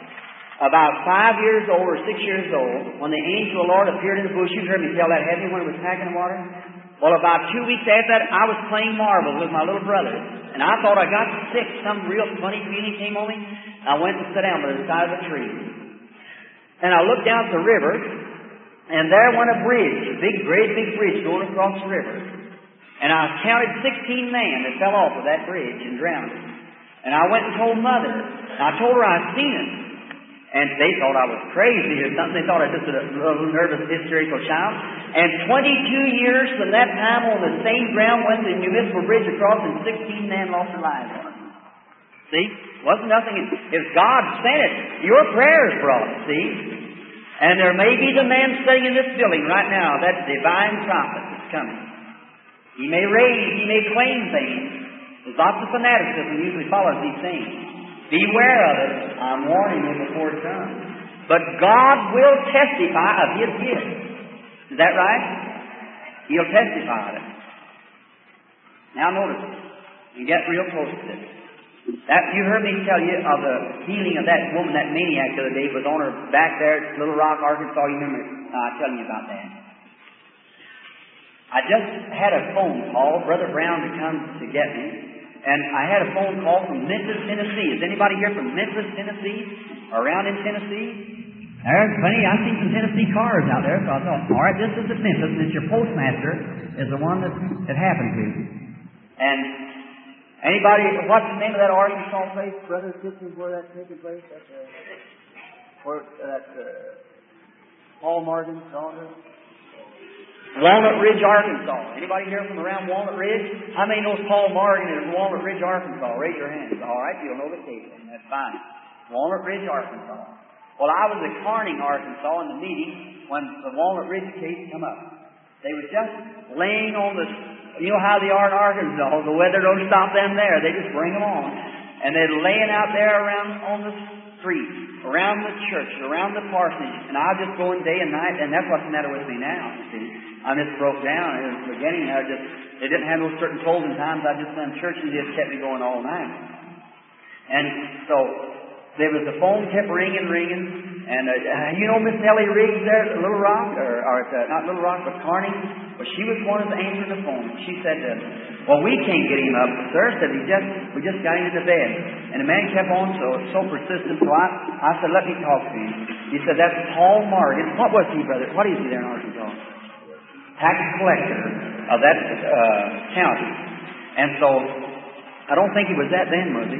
about five years old or six years old, when the angel of the Lord appeared in the bush. You heard me tell that, haven't you, when it was packing the water? Well, about two weeks after that, I was playing marbles with my little brother. And I thought I got sick. Some real funny feeling came on me. I went to sit down by the side of a tree. And I looked down at the river, and there went a bridge, a big, great big bridge going across the river. And I counted sixteen men that fell off of that bridge and drowned. And I went and told Mother. And I told her I'd seen it. And they thought I was crazy or something. They thought I was just a little nervous, hysterical child. And twenty-two years from that time on the same ground went the municipal bridge across and sixteen men lost their lives on it. See? It wasn't nothing. It was God sent it. Your prayers brought it, see? And there may be the man sitting in this building right now, that divine prophet that's coming. He may raise, he may claim things. There's lots of fanaticism usually follows these things. Beware of it. I'm warning you before it comes. But God will testify of His gift. Is that right? He'll testify of it. Now notice, you get real close to this. That, you heard me tell you of the healing of that woman, that maniac the other day. It was on her back there at Little Rock, Arkansas. You remember uh, telling you about that. I just had a phone call, Brother Brown to come to get me. And I had a phone call from Memphis, Tennessee. Is anybody here from Memphis, Tennessee? Or around in Tennessee? There's plenty. I see some Tennessee cars out there. So I thought, all right, this is at Memphis. And it's your postmaster is the one that it happened to. And anybody, what's the name of that Arkansas place? Brother Kitchen, where that's taking place? That's, uh, where, that's uh, Paul Morgan's daughter. Walnut Ridge, Arkansas. Anybody here from around Walnut Ridge? How many knows Paul Morgan is from Walnut Ridge, Arkansas? Raise your hands. All right, you'll know the case. That's fine. Walnut Ridge, Arkansas. Well, I was at Corning, Arkansas in the meeting when the Walnut Ridge case come up. They were just laying on the, you know how they are in Arkansas. The weather don't stop them there. They just bring them on. And they're laying out there around on the street, around the church, around the parsonage. And I'll just go in day and night, and that's what's the matter with me now, you see. I just broke down. In the beginning, I just, they didn't have no certain closing times. I just done church and just kept me going all night. And so, there was the phone kept ringing, ringing. And, uh, you know Miss Ellie Riggs there at Little Rock, or, or at, uh, not Little Rock, but Corning? Well, she was one of the answering the phone. She said, uh, well, we can't get him up, sir. Said, he just, we just got him in the bed. And the man kept on so, so persistent. So I, I said, let me talk to him. He said, that's Paul Morgan. What was he, brother? What is he there in Arkansas? Tax collector of that uh, county. And so, I don't think he was that then, was he?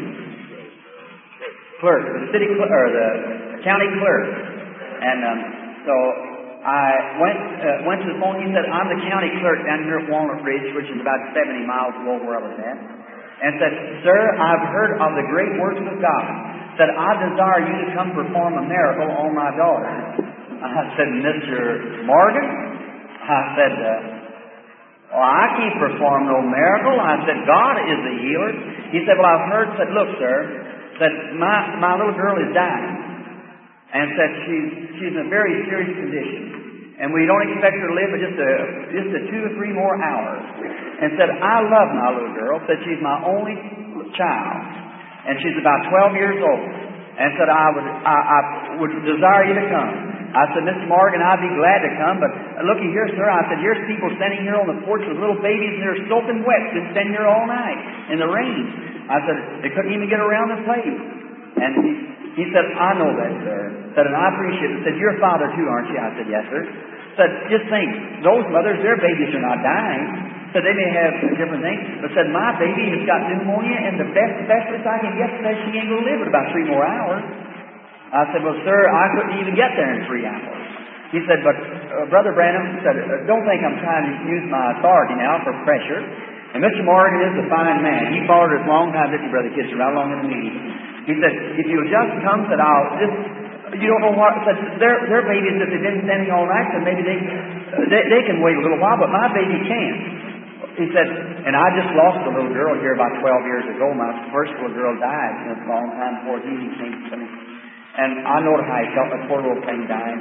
Clerk, the city clerk, or the county clerk. And um, so, I went uh, went to the phone. He said, I'm the county clerk down here at Walnut Ridge, which is about seventy miles below where I was at. And said, sir, I've heard of the great works of God. Said, I desire you to come perform a miracle on my daughter. I said, Mister Morgan? I said, uh, Well, I can't perform no miracle. I said, God is the healer. He said, well, I've heard, said, look, sir, said, my, my little girl is dying. And said, she's, she's in a very serious condition. And we don't expect her to live but just a, just a two or three more hours. And said, I love my little girl. Said, she's my only child. And she's about twelve years old. And said, I would, I, I would desire you to come. I said, Mister Morgan, I'd be glad to come, but looky here, sir. I said, here's people standing here on the porch with little babies, and they're soaking wet, been standing here all night in the rain. I said, they couldn't even get around the place. And he, he said, I know that, sir. Said, and I appreciate it. Said, you're a father too, aren't you? I said, yes, sir. Said, just think, those mothers, their babies are not dying. Said, they may have different things, but said, my baby has got pneumonia, and the best specialist I can get says she ain't going to live but about three more hours. I said, well, sir, I couldn't even get there in three hours. He said, but uh, Brother Branham said, don't think I'm trying to use my authority now for pressure. And Mister Morgan is a fine man. He followed us a long time, didn't he, Brother Kitzer, right along with me. He said, if you'll just come, said, I'll just, you don't know what, said, their, their babies, if they've been standing all night, said, maybe they, they, they can wait a little while, but my baby can't. He said, and I just lost a little girl here about twelve years ago. My first little girl died a long time before he came to me. And I know how he felt, that poor little thing died.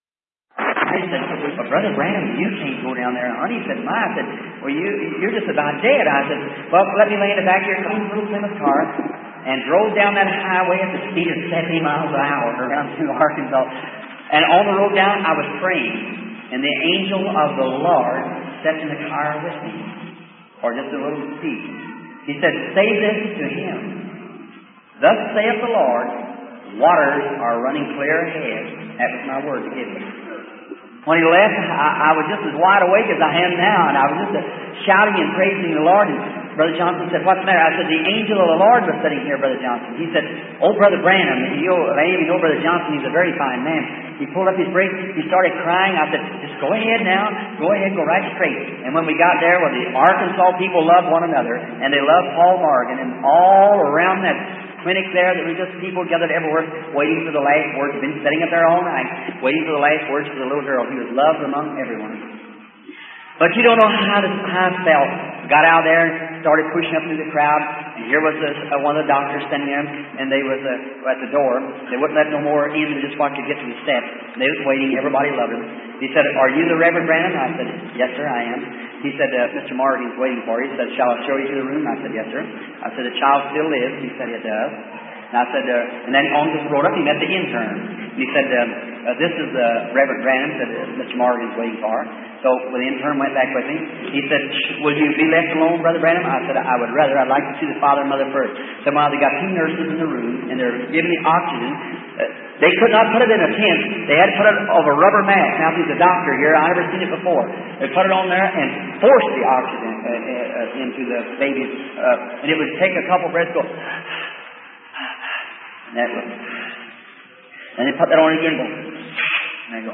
I said, well, Brother Branham, you can't go down there, honey. He said, Ma, I said, well, you, you're just about dead. I said, well, let me lay in the back here, come in a little Plymouth car, and drove down that highway at the speed of seventy miles an hour around to Arkansas. And on the road down, I was praying, and the angel of the Lord sat in the car with me, or just a little seat. He said, say this to him. Thus saith the Lord, waters are running clear ahead. That was my word to give him. When he left, I, I was just as wide awake as I am now, and I was just uh, shouting and praising the Lord. And Brother Johnson said, what's the matter? I said, the angel of the Lord was sitting here, Brother Johnson. He said, oh, Brother Branham, you maybe know Brother Johnson, he's a very fine man. He pulled up his brakes, he started crying. I said, just go ahead now, go ahead, go right straight. And when we got there, well, the Arkansas people loved one another, and they loved Paul Morgan, and all around that clinic there, there were just people gathered everywhere waiting for the last words. They've been sitting up there all night waiting for the last words for the little girl. He was loved among everyone. But you don't know how, to, how I felt. Got out there and started pushing up through the crowd. And here was this, uh, one of the doctors standing there, and they was uh, at the door. They wouldn't let no more in. They just wanted to get to the steps. And they was waiting. Everybody loved him. He said, are you the Reverend Branham? I said, yes, sir, I am. He said, uh, Mister Morgan's waiting for you. He said, shall I show you to the room? I said, yes, sir. I said, the child still lives. He said, it does. And I said, uh, and then on the road up, he met the intern. He said, uh, uh, this is the uh, Reverend Branham that uh, Mister Morgan's waiting for. So when the intern went back with me, he said, will you be left alone, Brother Branham? I said, I would rather. I'd like to see the father and mother first. So while they got two nurses in the room, and they're giving me oxygen, uh, they could not put it in a tent. They had to put it over a rubber mask. Now, he's a doctor here. I've never seen it before. They put it on there and forced the oxygen uh, uh, into the baby. Uh, and it would take a couple breaths, go, and that was, and they put that on again, go, and I go,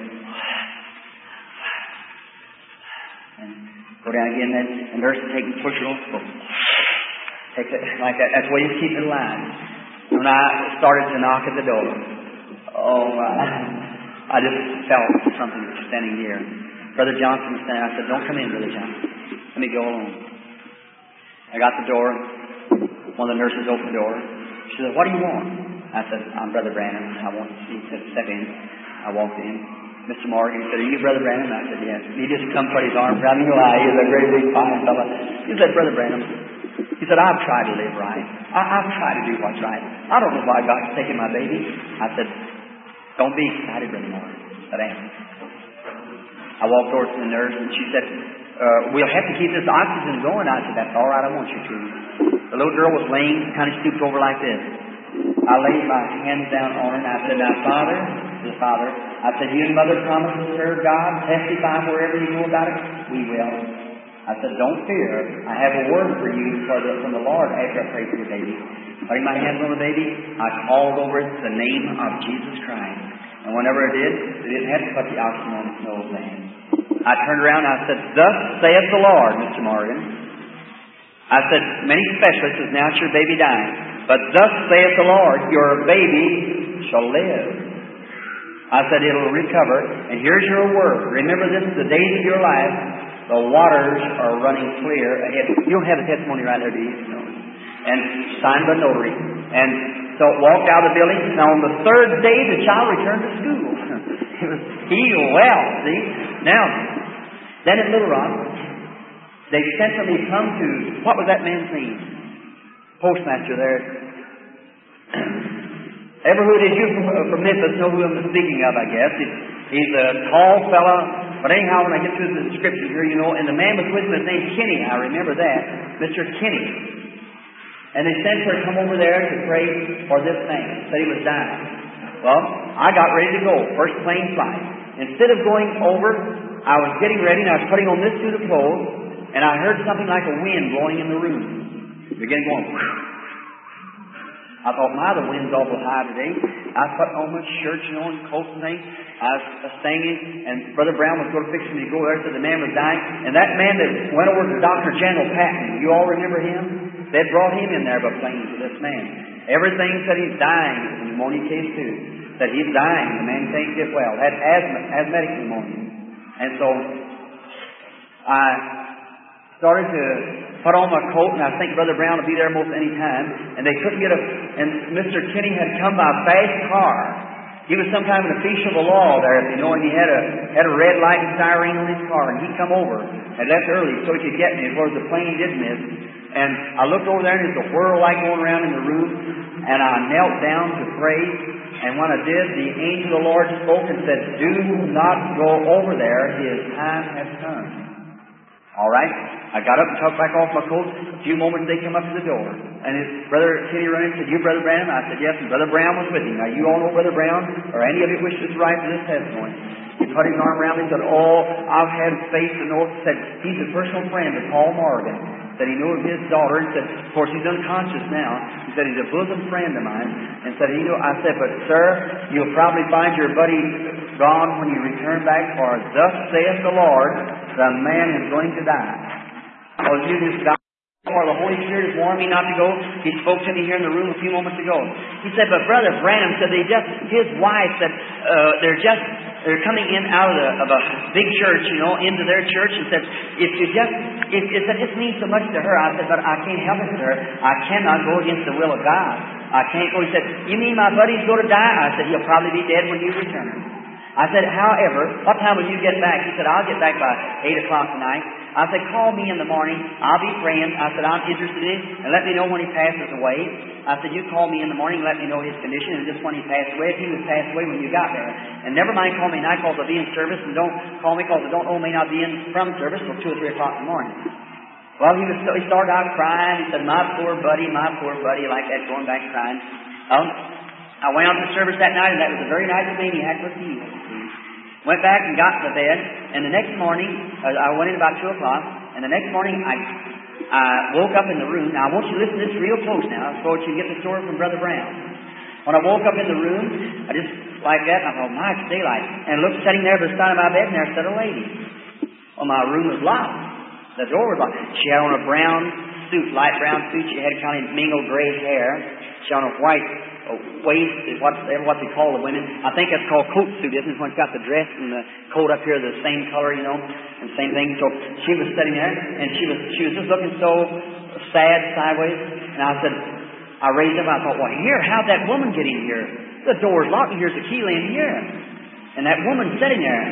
and go down again, then the nurse would take and push it on, go, take it like that. That's the way you keep it alive. When I started to knock at the door, oh, I, I just felt something standing here. Brother Johnson was standing. I said, don't come in, Brother Johnson. Let me go alone. I got the door. One of the nurses opened the door. She said, what do you want? I said, I'm Brother Branham. I want to see. He said, step in. I walked in. Mister Morgan said, are you Brother Branham? I said, yes. He just come put his arm around me. He was a great big fine fellow. He said, Brother Branham. He said, I've tried to live right. I, I've tried to do what's right. I don't know why God's taking my baby. I said, don't be excited, Brother Morgan. But I am. I walked over to the nurse, and she said, uh, we'll have to keep this oxygen going. I said, that's all right. I want you to. The little girl was laying, kind of stooped over like this. I laid my hands down on her, and I said, now, Father, to the Father, I said, you and Mother promise to serve God, testify wherever you go about it. We will. I said, don't fear. I have a word for you for the, from the Lord after I pray for your baby. Putting my hands on the baby, I called over it the name of Jesus Christ. And whenever I did, they didn't have to put the oxygen on its nose then. I turned around and I said, thus saith the Lord, Mister Morgan. I said, many specialists, now it's your baby dying. But thus saith the Lord, your baby shall live. I said, it'll recover. And here's your word. Remember this, the days of your life. The waters are running clear ahead. You don't have the testimony right there, do you? No. And signed by notary. And so walked out of the building. Now on the third day, the child returned to school. He was healed well, see? Now, then at Little Rock, they sent for me to come to, what was that man's name? Postmaster there. Ever who did you from, from Memphis know who I'm speaking of, I guess. He's, he's a tall fella. But anyhow, when I get through the description here, you know, and the man was with him, his name's Kinney. I remember that. Mister Kinney. And they sent her to come over there to pray for this man. Said he was dying. Well, I got ready to go. First plane flight. Instead of going over, I was getting ready and I was putting on this suit of clothes, and I heard something like a wind blowing in the room. It began going, whew. I thought, my, the wind's awful high today. I was putting on my shirt, you know, and coat and things. I was singing, and Brother Brown was going to fix me to go there, said the man was dying. And that man that went over to Doctor General Patton, you all remember him? They'd brought him in there by plane to this man. Everything said he's dying. It was a pneumonia case too. Said he's dying. The man can't get well. Had asthma, asthmatic pneumonia. And so I started to put on my coat, and I think Brother Brown will be there most any time. And they couldn't get a... And Mister Kinney had come by a fast car. He was some kind of an official of the law there, you know, and he had a had a red light and siren on his car, and he'd come over and left early so he could get me, as far as the plane did miss. And I looked over there, and there's a whirl light going around in the room, and I knelt down to pray. And when I did, the angel of the Lord spoke and said, "Do not go over there. His time has come." All right? I got up and took back off my coat. A few moments, they come up to the door. And his brother Kinney ran in and said, "You Brother Branham?" I said, "Yes." And Brother Brown was with him. Now, you all know Brother Brown, or any of you wish to write for this testimony. He put his arm around me and said, "Oh, I've had faith to know." Said, he's a personal friend of Paul Morgan. Said he knew of his daughter, and said, of course, he's unconscious now. He said, he's a bosom friend of mine. And said, he knew. I said, "But, sir, you'll probably find your buddy gone when you return back, for thus saith the Lord, the man is going to die." Oh, you just die. Or the Holy Spirit has warned me not to go. He spoke to me here in the room a few moments ago. He said, "But Brother Branham said they just, his wife said, uh, they're just, they're coming in out of, the, of a big church, you know, into their church, and said, if you just, if, if that just means so much to her." I said, "But I can't help it, sir. I cannot go against the will of God. I can't go." He said, "You mean my buddy's going to die?" I said, "He'll probably be dead when you return." I said, "However, what time will you get back?" He said, "I'll get back by eight o'clock tonight." I said, "Call me in the morning. I'll be praying." I said, "I'm interested in it, and let me know when he passes away." I said, "You call me in the morning and let me know his condition, and just when he passed away, if he was passed away when you got there. And never mind call me night, because I'll be in service, and don't call me because I don't know, may not be in from service till two or three o'clock in the morning." Well, he was he started out crying. He said, "My poor buddy, my poor buddy," like that, going back crying. Um, I went out to service that night, and that was the very night the maniac was healed. Went back and got to bed, and the next morning, uh, I went in about two o'clock, and the next morning I I woke up in the room. Now, I want you to listen to this real close now, so that you can get the story from Brother Brown. When I woke up in the room, I just, like that, and I thought, "My, it's daylight." And looked sitting there beside my bed, and there sat a lady. Well, my room was locked. The door was locked. She had on a brown suit, light brown suit. She had kind of mingled gray hair. She had on a white uh, waist, is what, what they call the women. I think that's called coat suit, isn't it? When it's got the dress and the coat up here, the same color, you know, and same thing. So she was sitting there, and she was she was just looking so sad, sideways. And I said, I raised up, and I thought, "Well, here, how'd that woman get in here? The door's locked, and here's the key laying here. And that woman sitting there."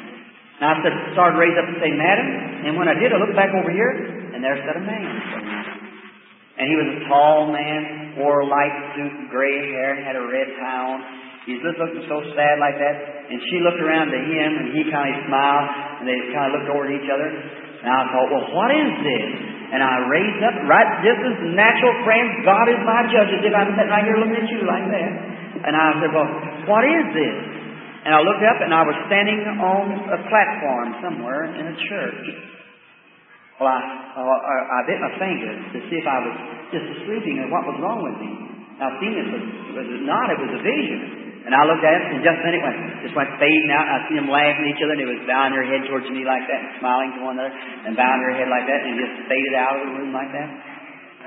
And I said, started to raise up and say, "Madam." And when I did, I looked back over here, and there sat a man. And he was a tall man, wore a light suit, gray hair, and had a red tie on. He was just looking so sad like that. And she looked around to him, and he kind of smiled, and they kind of looked over at each other. And I thought, "Well, what is this?" And I raised up, right, just as natural friends, God is my judge, as if I'm sitting right here looking at you like that. And I said, "Well, what is this?" And I looked up, and I was standing on a platform somewhere in a church. Well, I, I, I bit my finger to see if I was just sleeping or what was wrong with me. Now, seeing it was, it was not, it was a vision. And I looked at it, and just then it went, just went fading out. I seen them laughing at each other, and they was bowing their head towards me like that, and smiling to one another, and bowing their head like that, and it just faded out of the room like that.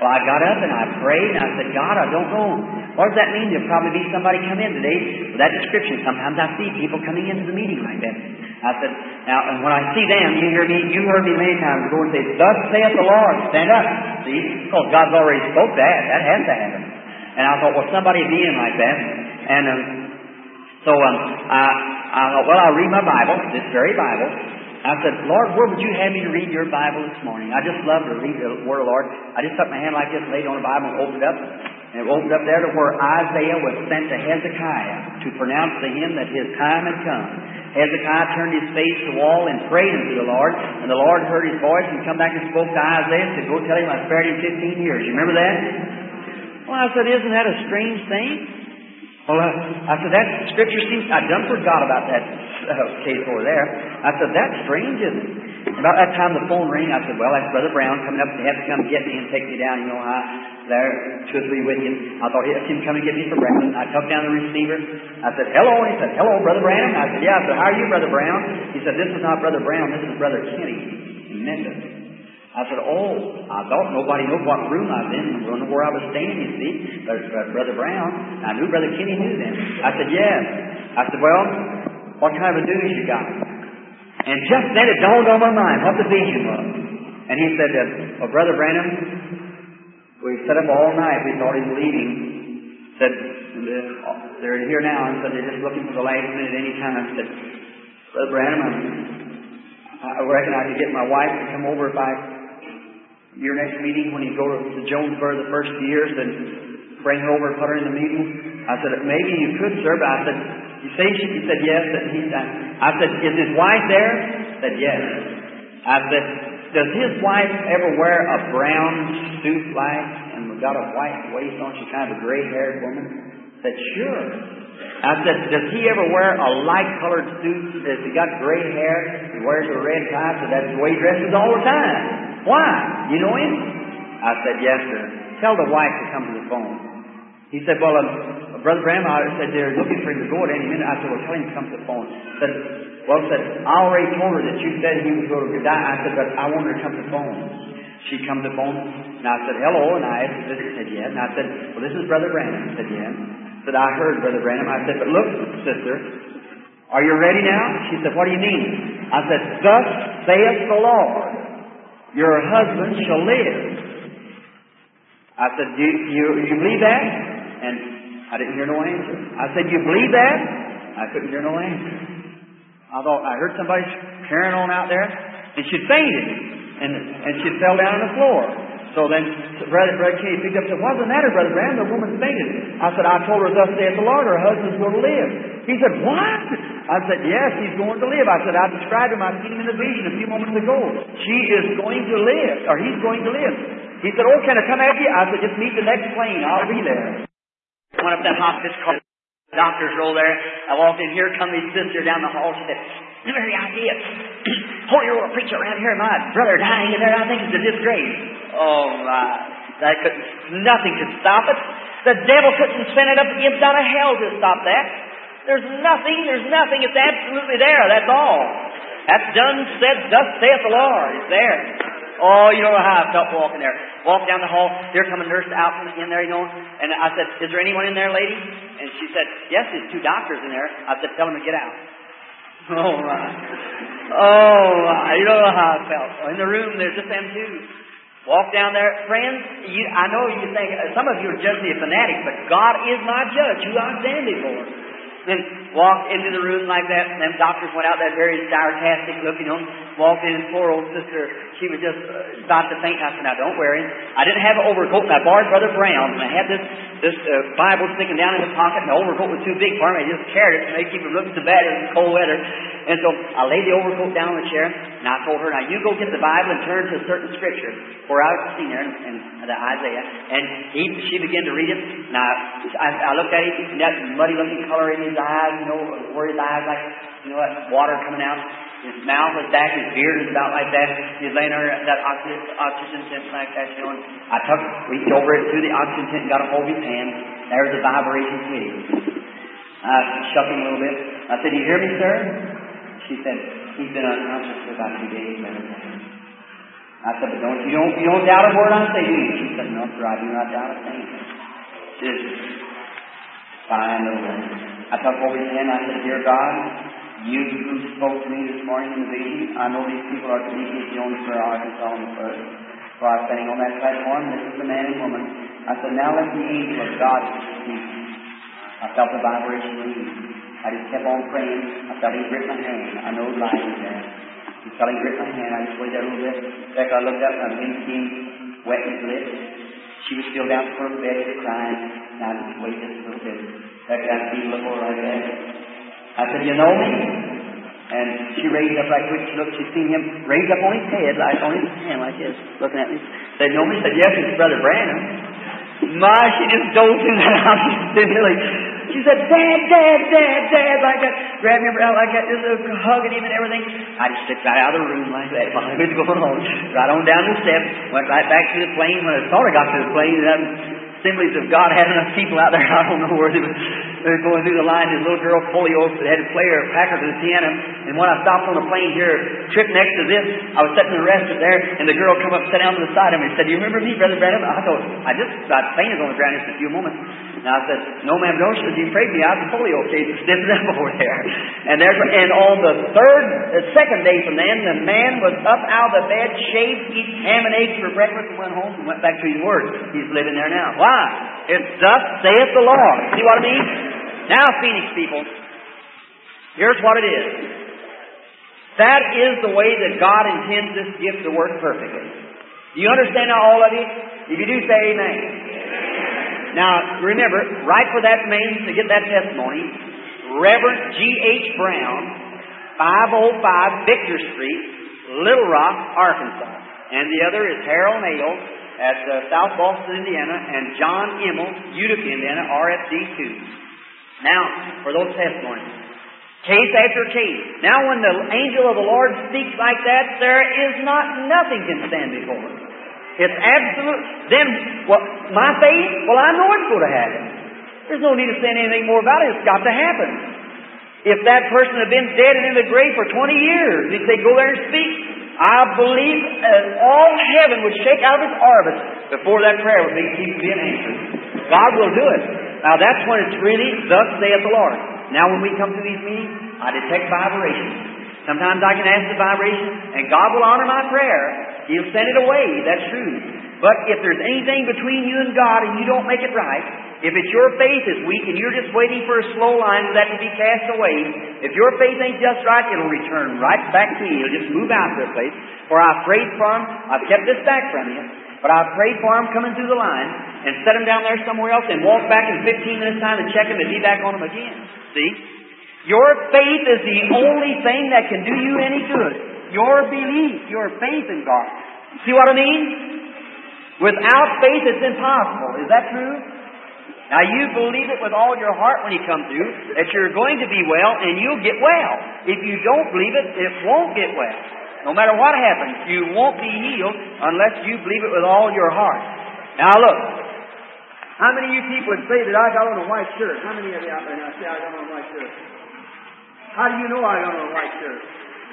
Well, I got up and I prayed and I said, God, I don't know. What does that mean? There'll probably be somebody come in today with that description. Sometimes I see people coming into the meeting like that. I said, now, and when I see them, you hear me, you heard me many times go and say, thus saith the Lord, stand up. See? Because God's already spoke that. That has to happen. And I thought, well, somebody be in like that. And um, so um, I, I thought, well, I'll read my Bible, this very Bible. I said, Lord, where would you have me to read your Bible this morning? I just love to read the Word of the Lord. I just took my hand like this, laid on the Bible, and opened it up. And it opened up there to where Isaiah was sent to Hezekiah to pronounce to him that his time had come. Hezekiah turned his face to the wall and prayed unto the Lord. And the Lord heard his voice and come back and spoke to Isaiah and said, go tell him I spared him fifteen years. You remember that? Well, I said, isn't that a strange thing? Well, uh, I said, that scripture seems, I done forgot about that uh, case over there. I said, that's strange, isn't it? About that time the phone rang. I said, well, that's Brother Brown coming up. He has to come get me and take me down, you know, I, there, two or three with him. I thought, he'd him come and get me for breakfast. I took down the receiver. I said, hello. And he said, hello, Brother Brown. I said, yeah. I said, how are you, Brother Brown? He said, this is not Brother Brown. This is Brother Kenny in Memphis. I said, oh, I thought nobody knew what room I was in. I don't know where I was staying, you see. But uh, Brother Brown, I knew Brother Kenny knew then. I said, yes. I said, well, what kind of a news you got? And just then it dawned on my mind what the vision was. And he said, uh, well, Brother Branham, we set up all night. We thought he was leaving. Said, they're here now. And said, they're just looking for the last minute any time. I said, Brother Branham, I'm, I reckon I could get my wife to come over if I... Your next meeting, when you go to the Jonesboro the first years, then bring her over and put her in the meeting. I said, maybe you could, sir. But I said, you say she? He said, yes. And he, I said, is his wife there? He said, yes. I said, does his wife ever wear a brown suit like and got a white waist on? She's kind of a gray-haired woman. I said, sure. I said, does he ever wear a light-colored suit? Has he got gray hair? He wears a red tie, so that's the way he dresses all the time. Why? You know him? I said, yes, sir. Tell the wife to come to the phone. He said, well, um, Brother Graham, I said, they're looking for him to go at any minute. I said, well, tell him to come to the phone. I said, well, said, I already told her that you said he was going to die. I said, but I want her to come to the phone. She come to the phone, and I said, hello, and I asked her, she said, yes. And I said, well, this is Brother Branham. He said, yes. I said, I heard Brother Branham. I said, but look, sister, are you ready now? She said, what do you mean? I said, thus saith the Lord, your husband shall live. I said, do you, you, you believe that? And I didn't hear no answer. I said, you believe that? I couldn't hear no answer. I thought, I heard somebody carrying on out there, and she fainted, and, and she fell down on the floor. So then Brother, Brother Kenny picked up and said, what's the matter, Brother Graham? The woman fainted. I said, I told her, thus saith the Lord, her husband's going to live. He said, what? I said, yes, he's going to live. I said, I described him. I seen him in the vision a few moments ago. She is going to live, or he's going to live. He said, oh, can I come after you? I said, just meet the next plane. I'll be there. I went up that hospice car. The doctor's roll there. I walked in. Here come his sister down the hall. She said, the very idea. Holy old preacher around here, my brother dying in there. I think it's a disgrace. Oh, my. That couldn't, nothing could stop it. The devil couldn't send it up against out of hell to stop that. There's nothing, there's nothing. It's absolutely there. That's all. That's done, said, thus saith the Lord. It's there. Oh, you don't know how I felt walking there. Walked down the hall. There come a nurse out from in there, you know. And I said, is there anyone in there, lady? And she said, yes, there's two doctors in there. I said, tell them to get out. Oh, my. Oh, my. You don't know how I felt. In the room, there's just them two. Walk down there. Friends, you, I know you think, some of you are judging me a fanatic, but God is my judge, who I stand before. Then walked into the room like that, and them doctors went out there very sarcastic looking on. Walked in, and poor old sister, she was just uh, about to faint. I said, now don't worry. I didn't have an overcoat, and I borrowed Brother Brown's, and I had this this uh, Bible sticking down in the pocket, and the overcoat was too big for me. I just carried it to make it look so bad in cold weather. And so I laid the overcoat down on the chair, and I told her, now you go get the Bible and turn to a certain scripture, where I was seen there in, in the Isaiah. And he, she began to read it. Now I, I looked at him, and that muddy-looking color in his eyes, you know, where his eyes like, you know, that water coming out. His mouth was back, his beard was about like that. He was laying there, that oxygen, oxygen tent like that, you know. And I took, reached over it through the oxygen tent and got a hold of his hand. There was the vibration hitting. I shook him a little bit. I said, you hear me, sir? She said, he's been unconscious for about two days. I said, but don't you don't you don't doubt a word I say, do you? She said, no, sir, I do not doubt a thing. She said, fine, no way. I took over his hand. I said, dear God, you who spoke to me this morning in the vision, I know these people are Canadian, Jones, for Arkansas, on the first. For I was standing on that platform, this is the man and woman. I said, now let the angel of God speak. I felt the vibration leave. I just kept on praying. I felt he gripped my hand. I know life was there. He felt he gripped my hand. I just waited there a little bit. In fact, I looked up and my wind came wet in his lips. She was still down before the bed, crying. And I just waited just a little bit. In fact, I see look over like that. I said, you know me? And she raised up like quick. She looked, she seen him raise up on his head, like on his hand like this, looking at me. Said, know me? Said, yes, it's Brother Branham. My, she just dozed in that house. She didn't really. She said, Dad, Dad, Dad, Dad, like that. Grabbed him out like that, just uh, hugging him and everything. I just slipped right out of the room like that while it was going on. Right on down the steps, went right back to the plane. When I thought I got to the plane, and Assemblies of God had enough people out there, I don't know where they were, they were going through the line. This little girl, polio, that had to play her packer to the piano. And when I stopped on the plane here, trip next to this, I was sitting in the restaurant there, and the girl come up and sat down to the side of me and said, do you remember me, Brother Branham? I thought, I just got fainted on the ground just a few moments. And I said, no, ma'am, don't. She said, you prayed me out of the polio case and stiffened up over there. And there's, and on the third, the second day from then, the man was up out of the bed, shaved, eat ham and eggs for breakfast, and went home and went back to his work. He's living there now. Why? It's thus saith the Lord. See what I mean? Now, Phoenix people, here's what it is. That is the way that God intends this gift to work perfectly. Do you understand now, all of you? If you do, say amen. Now, remember, write for that name to get that testimony. Reverend G H Brown, five oh five Victor Street, Little Rock, Arkansas. And the other is Harold Nail at uh, South Boston, Indiana, and John Immel, Utica, Indiana, R F D two. Now, for those testimonies. Case after case. Now, when the angel of the Lord speaks like that, there is not nothing can stand before it. It's absolute. Then, what? My faith? Well, I know it's going to happen. There's no need to say anything more about it. It's got to happen. If that person had been dead and in the grave for twenty years, he'd say, go there and speak. I believe uh, all heaven would shake out of its orbits before that prayer would be keep being answered. God will do it. Now, that's when it's really, thus saith the Lord. Now, when we come to these meetings, I detect vibrations. Sometimes I can ask the vibration, and God will honor my prayer. He'll send it away. That's true. But if there's anything between you and God and you don't make it right, if it's your faith is weak and you're just waiting for a slow line for that to be cast away, if your faith ain't just right, it'll return right back to you. It'll just move out to a place. For I've prayed for him. I've kept this back from you. But I've prayed for him coming through the line and set him down there somewhere else and walk back in fifteen minutes time and check him and be back on him again. See? Your faith is the only thing that can do you any good. Your belief, your faith in God. See what I mean? Without faith, it's impossible. Is that true? Now, you believe it with all your heart when you come through, that you're going to be well, and you'll get well. If you don't believe it, it won't get well. No matter what happens, you won't be healed unless you believe it with all your heart. Now, look. How many of you people would say that I got on a white shirt? How many of you out there now say I got on a white shirt? How do you know I got on a white shirt?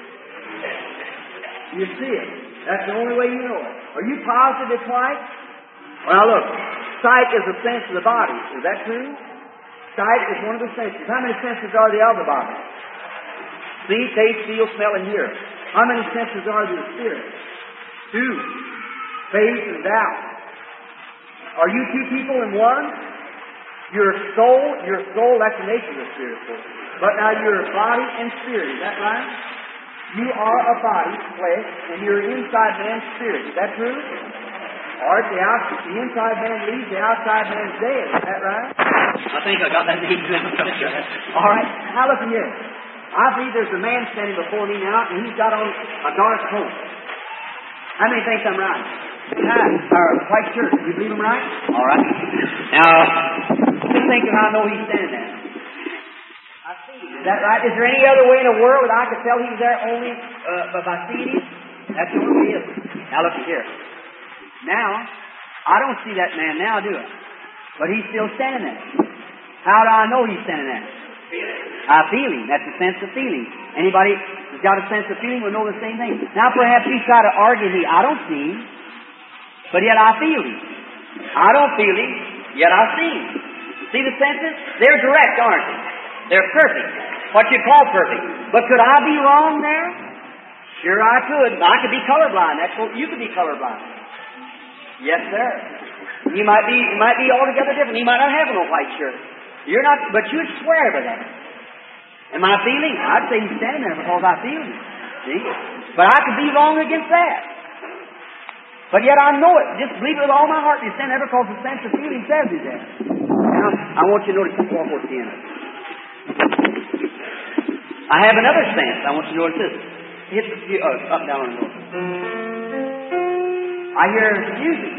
You see it. That's the only way you know it. Are you positive it's white? Well, now look. Sight is a sense of the body. Is that true? Sight is one of the senses. How many senses are there of the body? See, taste, feel, smell, and hear. How many senses are there of the spirit? Two. Faith and doubt. Are you two people in one? Your soul, your soul, that's the nature of the spirit. But now you're body and spirit. Is that right? You are a body, flesh, and you're inside man's spirit. Is that true? Or if the, out, the inside man leaves, the outside man's dead. Is that right? I think I got that name. All right. Now listen here. I believe there's a man standing before me now, and he's got on a dark coat. How many think I'm right? Hat, or white shirt. Do you believe I'm right? All right. Now, just think of how I know he's standing there. I see him. Is that right? Is there any other way in the world that I could tell he was there only uh, by seeing him? That's the only way it is. Now look here. Now, I don't see that man now, do I? But he's still standing there. How do I know he's standing there? I feel Him. That's a sense of feeling. Anybody who's got a sense of feeling will know the same thing. Now perhaps you try to argue me, I don't see Him, but yet I feel Him. I don't feel Him, yet I see Him. See the senses? They're direct, aren't they? They're perfect. What you call perfect. But could I be wrong there? Sure I could. I could be colorblind. That's what you could be colorblind. Yes, sir. You might be you might be altogether different. You might not have no white shirt. You're not, but you'd swear by that. Am I feeling? I'd say He's standing there because I feel Him. See? But I could be wrong against that. But yet I know it. Just believe it with all my heart. He's standing there because the sense of feeling says He's there. Now, I want you to notice four fourteen. I have another sense. I want you to notice this. Hit the uh, up, down, and over. I hear music.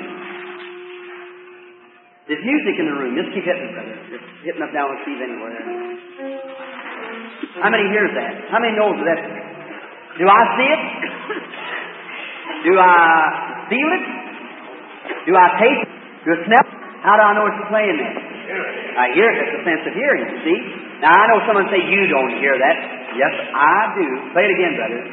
There's music in the room. Just keep hitting it, brother. Just hitting up, down, and see anywhere there. How many hears that? How many knows that? Do I see it? Do I feel it? Do I taste it? Do I smell it? How do I know it's playing there? I hear it. It's a sense of hearing, see? Now, I know someone say, you don't hear that. Yes, I do. Play it again, brother.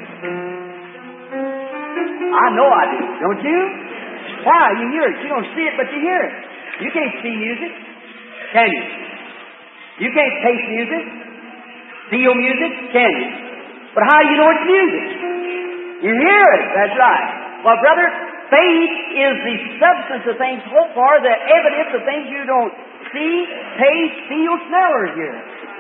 I know I do. Don't you? Why? You hear it. You don't see it, but you hear it. You can't see music, can you? You can't taste music, feel music, can you? But how do you know it's music? You hear it. That's right. Well, brother, faith is the substance of things hoped for, the evidence of things you don't see, taste, feel, smell, or hear.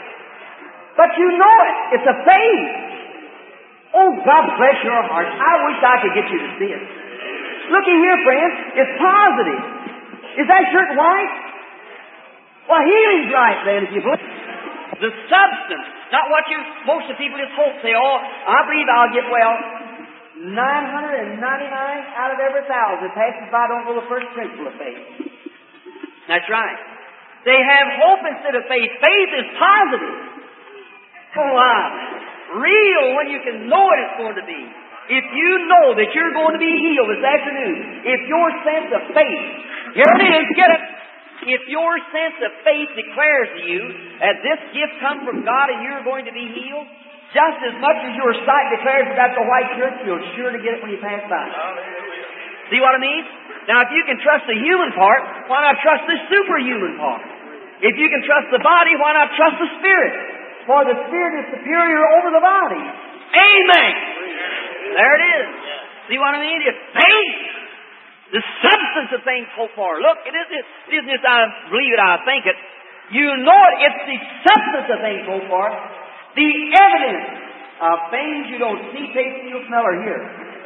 But you know it. It's a faith. Oh, God bless your heart. I wish I could get you to see it. Looky here, friends. It's positive. Is that shirt white? Well, healing's right then, if you believe. The substance, not what you, most of the people just hope, say, oh, I believe I'll get well. nine hundred ninety-nine out of every thousand passes by don't know the first principle of faith. That's right. They have hope instead of faith. Faith is positive. Oh, wow. Real when you can know what it's going to be. If you know that you're going to be healed this afternoon, if your sense of faith, here it is, get it. If your sense of faith declares to you that this gift comes from God and you're going to be healed, just as much as your sight declares that that's a white shirt, you're sure to get it when you pass by. See what I mean? Now, if you can trust the human part, why not trust the superhuman part? If you can trust the body, why not trust the spirit? For the spirit is superior over the body. Amen. There it is. See what I mean? It's faith. The substance of things hoped for. Look, it isn't, it isn't just I believe it, I think it. You know it. It's the substance of things hoped for. The evidence of things you don't see, taste, feel, smell, or hear.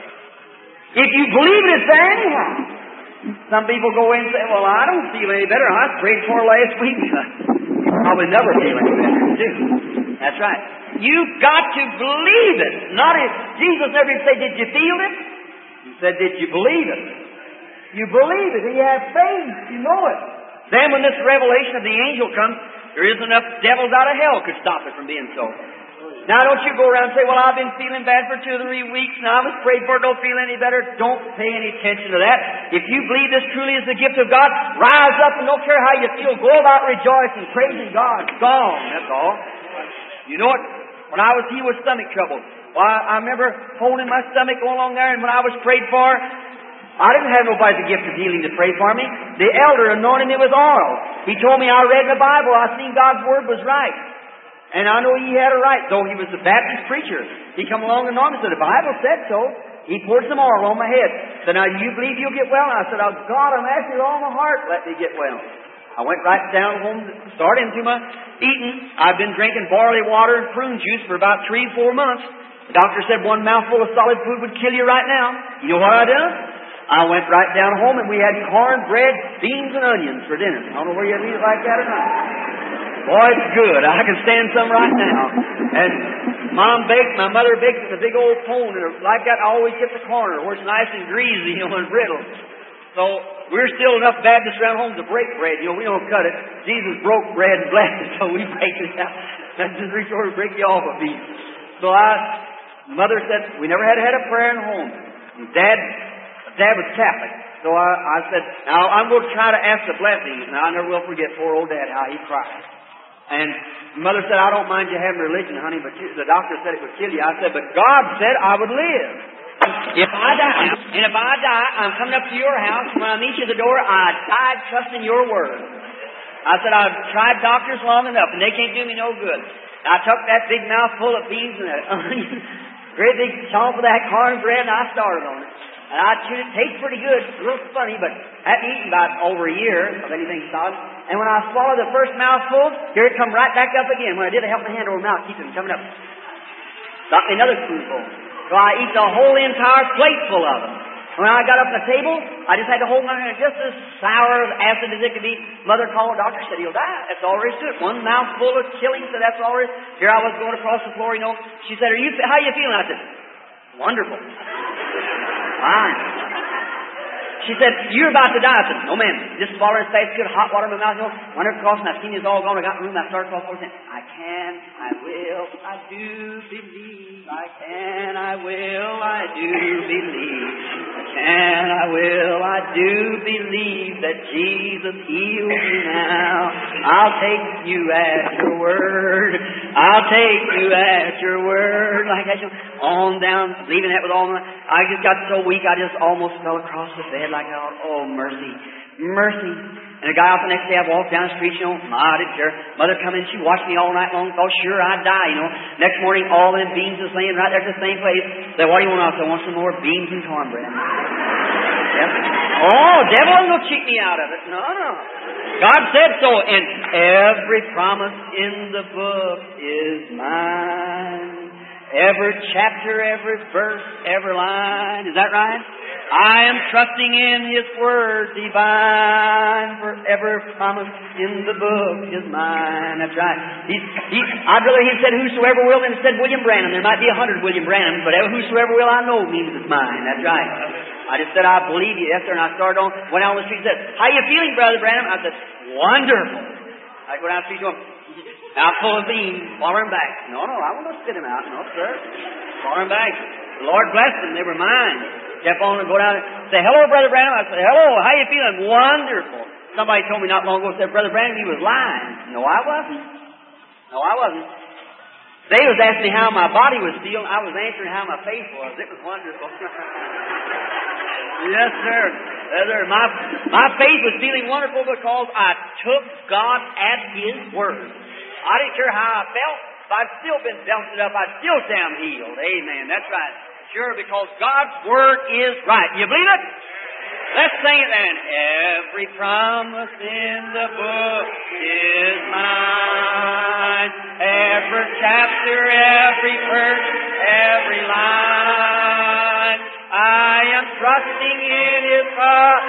If you believe it, it's there anyhow. Some people go in and say, well, I don't feel any better. I prayed for last week. I would never feel any better, too. That's right. You've got to believe it. Not if Jesus never said, did you feel it? He said, did you believe it? You believe it. You have faith. You know it. Then when this revelation of the angel comes, there isn't enough devils out of hell could stop it from being so. Now don't you go around and say, well, I've been feeling bad for two or three weeks now. I was prayed for, don't feel any better. Don't pay any attention to that. If you believe this truly is the gift of God, rise up and don't care how you feel. Go about rejoicing, praising God. Gone. That's all. You know what? When I was healed with stomach trouble, well, I remember holding my stomach going along there, and when I was prayed for, I didn't have nobody the gift of healing to pray for me. The elder anointed me with oil. He told me I read in the Bible, I seen God's Word was right. And I know he had a right, though he was a Baptist preacher. He come along and anointed me, said, the Bible said so. He poured some oil on my head. Said, now, do you believe you'll get well? And I said, oh, God, I'm asking with all my heart, let me get well. I went right down home, started into my eating. I've been drinking barley water and prune juice for about three, four months. The doctor said one mouthful of solid food would kill you right now. You know what I done? I went right down home and we had corn, bread, beans, and onions for dinner. I don't know where you eat it like that or not. Boy, it's good. I can stand some right now. And Mom baked, my mother baked in a big old pone, and like that, I always get the corner where it's nice and greasy, you know, and brittle. So we're still enough Baptists around home to break bread. You know, we don't cut it. Jesus broke bread and blessed it, so we break it out. That's just reach over to break you off a piece. So I, Mother said, we never had had a prayer in home. And Dad, Dad was Catholic. So I, I said, now I'm going to try to ask the blessing. Now I never will forget poor old Dad, how he cried. And Mother said, I don't mind you having religion, honey, but you, the doctor said it would kill you. I said, but God said I would live. If I die, and if I die, I'm coming up to your house. When I meet you at the door, I died trusting your word. I said, I've tried doctors long enough, and they can't do me no good. I took that big mouthful of beans and that onion, great big chomp of that cornbread, and I started on it. And I chewed it. Tastes pretty good. It's a little funny, but I hadn't eaten about over a year of anything solid. And when I swallowed the first mouthful, here it come right back up again. When I did, I held my hand over my mouth, keep it coming up. Got me another spoonful. So I eat the whole entire plate full of them. When I got up on the table, I just had to hold my hand just as sour as acid as it could be. Mother called the doctor, said he'll die. That's all there is to it. One mouthful of killing, said that's all there is. Here I was going across the floor, you know. She said, "Are you? How are you feeling?" I said, "Wonderful. Fine." She said, "You're about to die." I said, "No, ma'am. Just swallowing fast, good hot water in my mouth. You know, went across and I seen it's all gone. I got in the room. I started across the floor saying, I can, I will, I do believe. I can, I will, I do believe. I can, I will, I do believe that Jesus heals me now. I'll take you at your word. I'll take you at your word." Like that, you know, on down, leaving that with all my. I just got so weak, I just almost fell across the bed. Like, oh, mercy, mercy. And a guy out the next day, I walked down the street, you know, I didn't care. Mother come in, she watched me all night long, thought sure I'd die, you know. Next morning, all them beans was laying right there at the same place. Said, "What do you want?" I said, "I want some more beans and cornbread." Yep. Oh, devil ain't gonna cheat me out of it. No, no. God said so, and every promise in the book is mine. Every chapter, every verse, every line. Is that right? I am trusting in His Word divine, for every promise in the book is mine. That's right. He's, he, I'd rather He said, "Whosoever will," than said William Branham. There might be a hundred William Branhams, but whosoever will I know means it's mine. That's right. I just said, "I believe you." Yes, sir. And I started on, went out on the street and said, "How you feeling, Brother Branham?" I said, "Wonderful." I go down the street to him. Mouthful of beans, follow him back. "No, no, I won't spit him out." "No, sir." Follow him back. The Lord blessed them. They were mine. Kept on and go down and say, "Hello, Brother Branham." I said, "Hello, how you feeling?" "Wonderful." Somebody told me not long ago, said, "Brother Branham, he was lying." No, I wasn't. No, I wasn't. They was asking me how my body was feeling. I was answering how my face was. It was wonderful. Yes, sir. Yes, sir. My, my faith was feeling wonderful because I took God at His word. I didn't care how I felt. If I'd still been belted up, I'd still say I'm healed. Amen. That's right. Sure, because God's word is right. You believe it? Let's sing it then. Every promise in the book is mine. Every chapter, every verse, every line. I am trusting in His word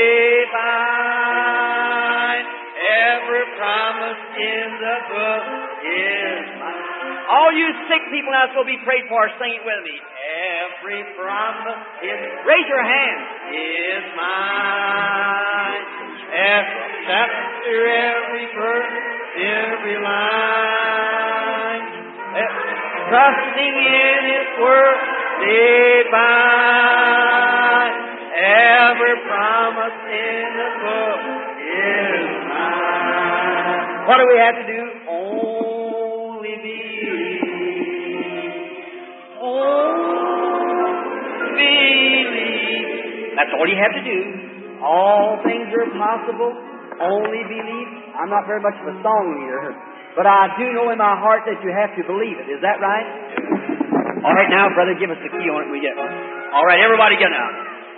divine. Every promise in the book is mine. All you sick people now will be prayed for, sing it with me. Every promise is, raise your hand, is mine. Every chapter, every verse, every line. Trusting in His word divine. Every promise in the book is mine. What do we have to do? Only believe. Only believe. That's all you have to do. All things are possible. Only believe. I'm not very much of a song leader, but I do know in my heart that you have to believe it. Is that right? All right, now, brother, give us the key on it. We get one. All right, everybody get out.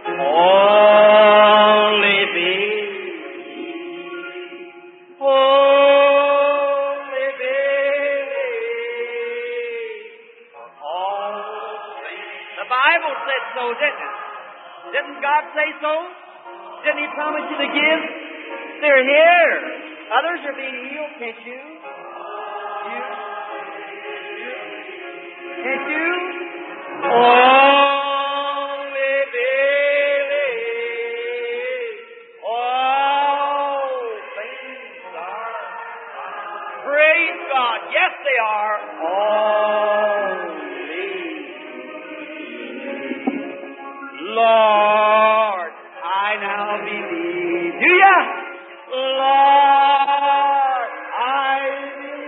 Only believe. Only believe. All things. The Bible said so, didn't it? Didn't God say so? Didn't He promise you the gifts? They're here. Others are being healed. Can't you? You? Can't you? Only believe. All things are. Praise God. Yes, they are. Only. Lord, I now believe. Do ya? Lord, I believe.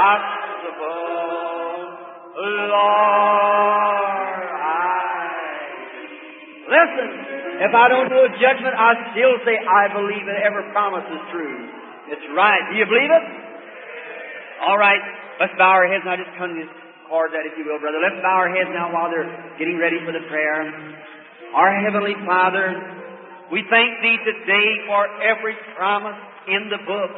impossible. Lord, I... Listen, if I don't know judgment, I still say I believe that every promise is true. It's right. Do you believe it? All right. Let's bow our heads now. Just come to record that, if you will, brother. Let's bow our heads now while they're getting ready for the prayer. Our Heavenly Father, we thank Thee today for every promise in the book.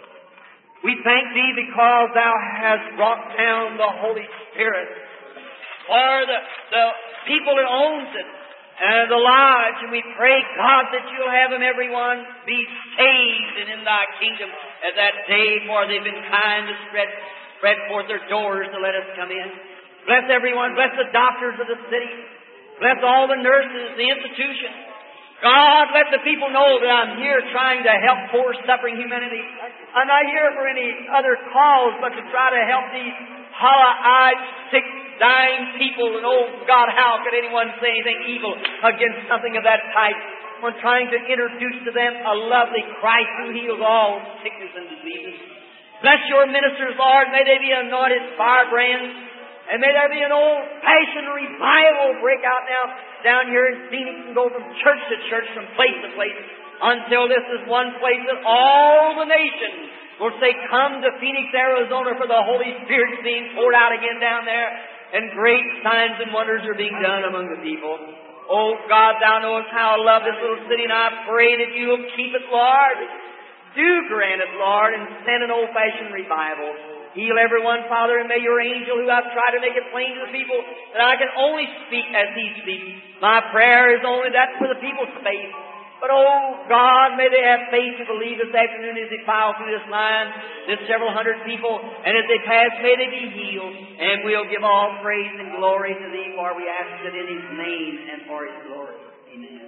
We thank Thee because Thou hast brought down the Holy Spirit for the, the people that owns it and the lodge. And we pray, God, that You'll have them, everyone, be saved and in Thy kingdom at that day, for they've been kind to spread, spread forth their doors to let us come in. Bless everyone. Bless the doctors of the city. Bless all the nurses, the institutions. God, let the people know that I'm here trying to help poor, suffering humanity. I'm not here for any other cause but to try to help these hollow-eyed, sick, dying people. And oh, God, how could anyone say anything evil against something of that type? I'm trying to introduce to them a lovely Christ who heals all sickness and diseases. Bless Your ministers, Lord. May they be anointed firebrands. And may there be an old-fashioned revival break out now down here in Phoenix and go from church to church, from place to place, until this is one place that all the nations will say, come to Phoenix, Arizona, for the Holy Spirit's being poured out again down there, and great signs and wonders are being done among the people. Oh, God, Thou knowest how I love this little city, and I pray that You'll keep it, Lord. Do grant it, Lord, and send an old-fashioned revival. Heal everyone, Father, and may Your angel, who I've tried to make it plain to the people, that I can only speak as He speaks. My prayer is only that for the people's faith. But, oh, God, may they have faith to believe this afternoon as they file through this line, this several hundred people, and as they pass, may they be healed. And we'll give all praise and glory to Thee, for we ask it in His name and for His glory. Amen.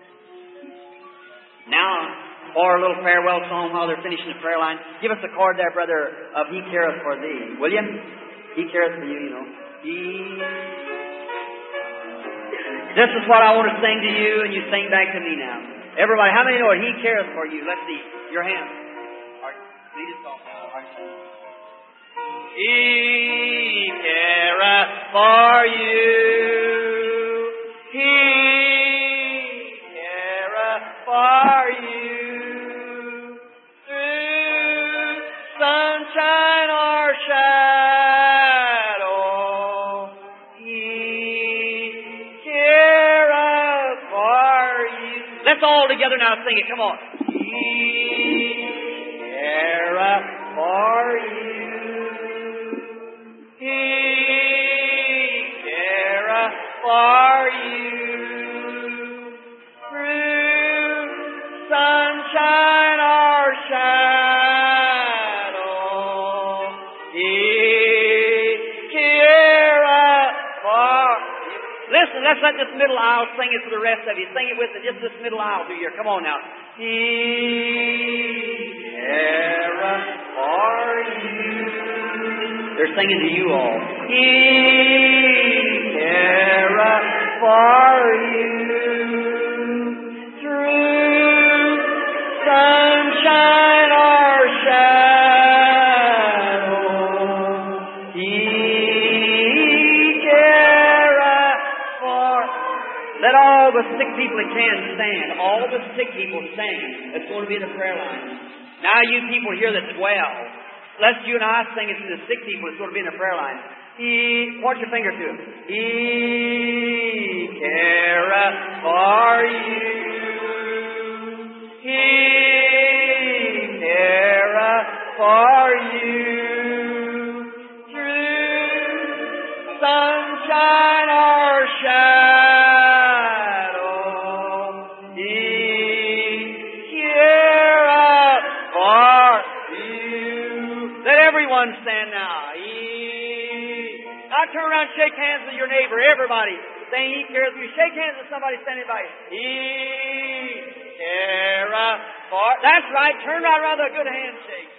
Now, for a little farewell song while they're finishing the prayer line, give us a chord there, brother, of He Careth for Thee. Will you? He careth for you, you know. He... This is what I want to sing to you, and you sing back to me now. Everybody, how many know it? He careth for you. Let's see. Your hands. Lead us off. He careth for you. He careth for you. Sunshine or shadow, He careth for you. Let's all together now sing it. Come on. He careth for you. He careth for you. Through sunshine or shadow, listen, let's let this middle aisle sing it for the rest of you. Sing it with it, just this middle aisle through here. Come on now. He careth for you. They're singing to you all. He careth for you. Through sunshine or shadow, He careth for. Let all the sick people that can stand. All the sick people stand. That's going to be the prayer line. Now you people here that dwell, let's you and I sing it to the sick people. It's going to be in the prayer line. He, point your finger to Him. He careth for you. He careth for you. Through sunshine or shadow, He careth for you. Let everyone stand now. He... Now turn around and shake hands with your neighbor. Everybody saying He careth for you. Shake hands with somebody standing by you. He careth for... That's right. Turn right around with a good handshake.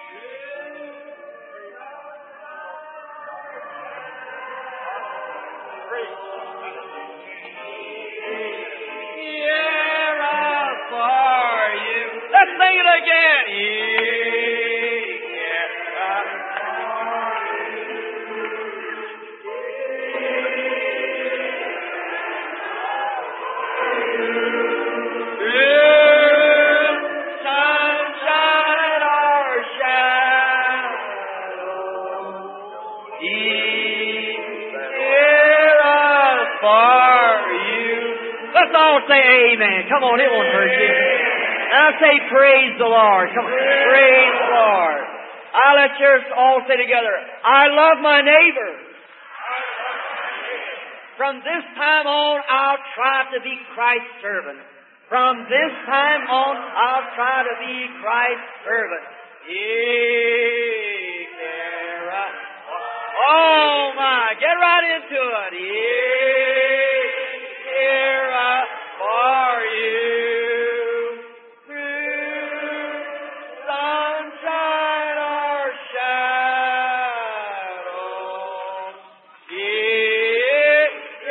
Careth for you. Let's sing it again. He careth for all say amen. Come on, it won't hurt you. Now say praise the Lord. Come on. Praise the Lord. I'll let you all say together, I love my neighbor. From this time on, I'll try to be Christ's servant. From this time on, I'll try to be Christ's servant. Oh my, get right into it. Here for you. Through sunshine or shadow. Here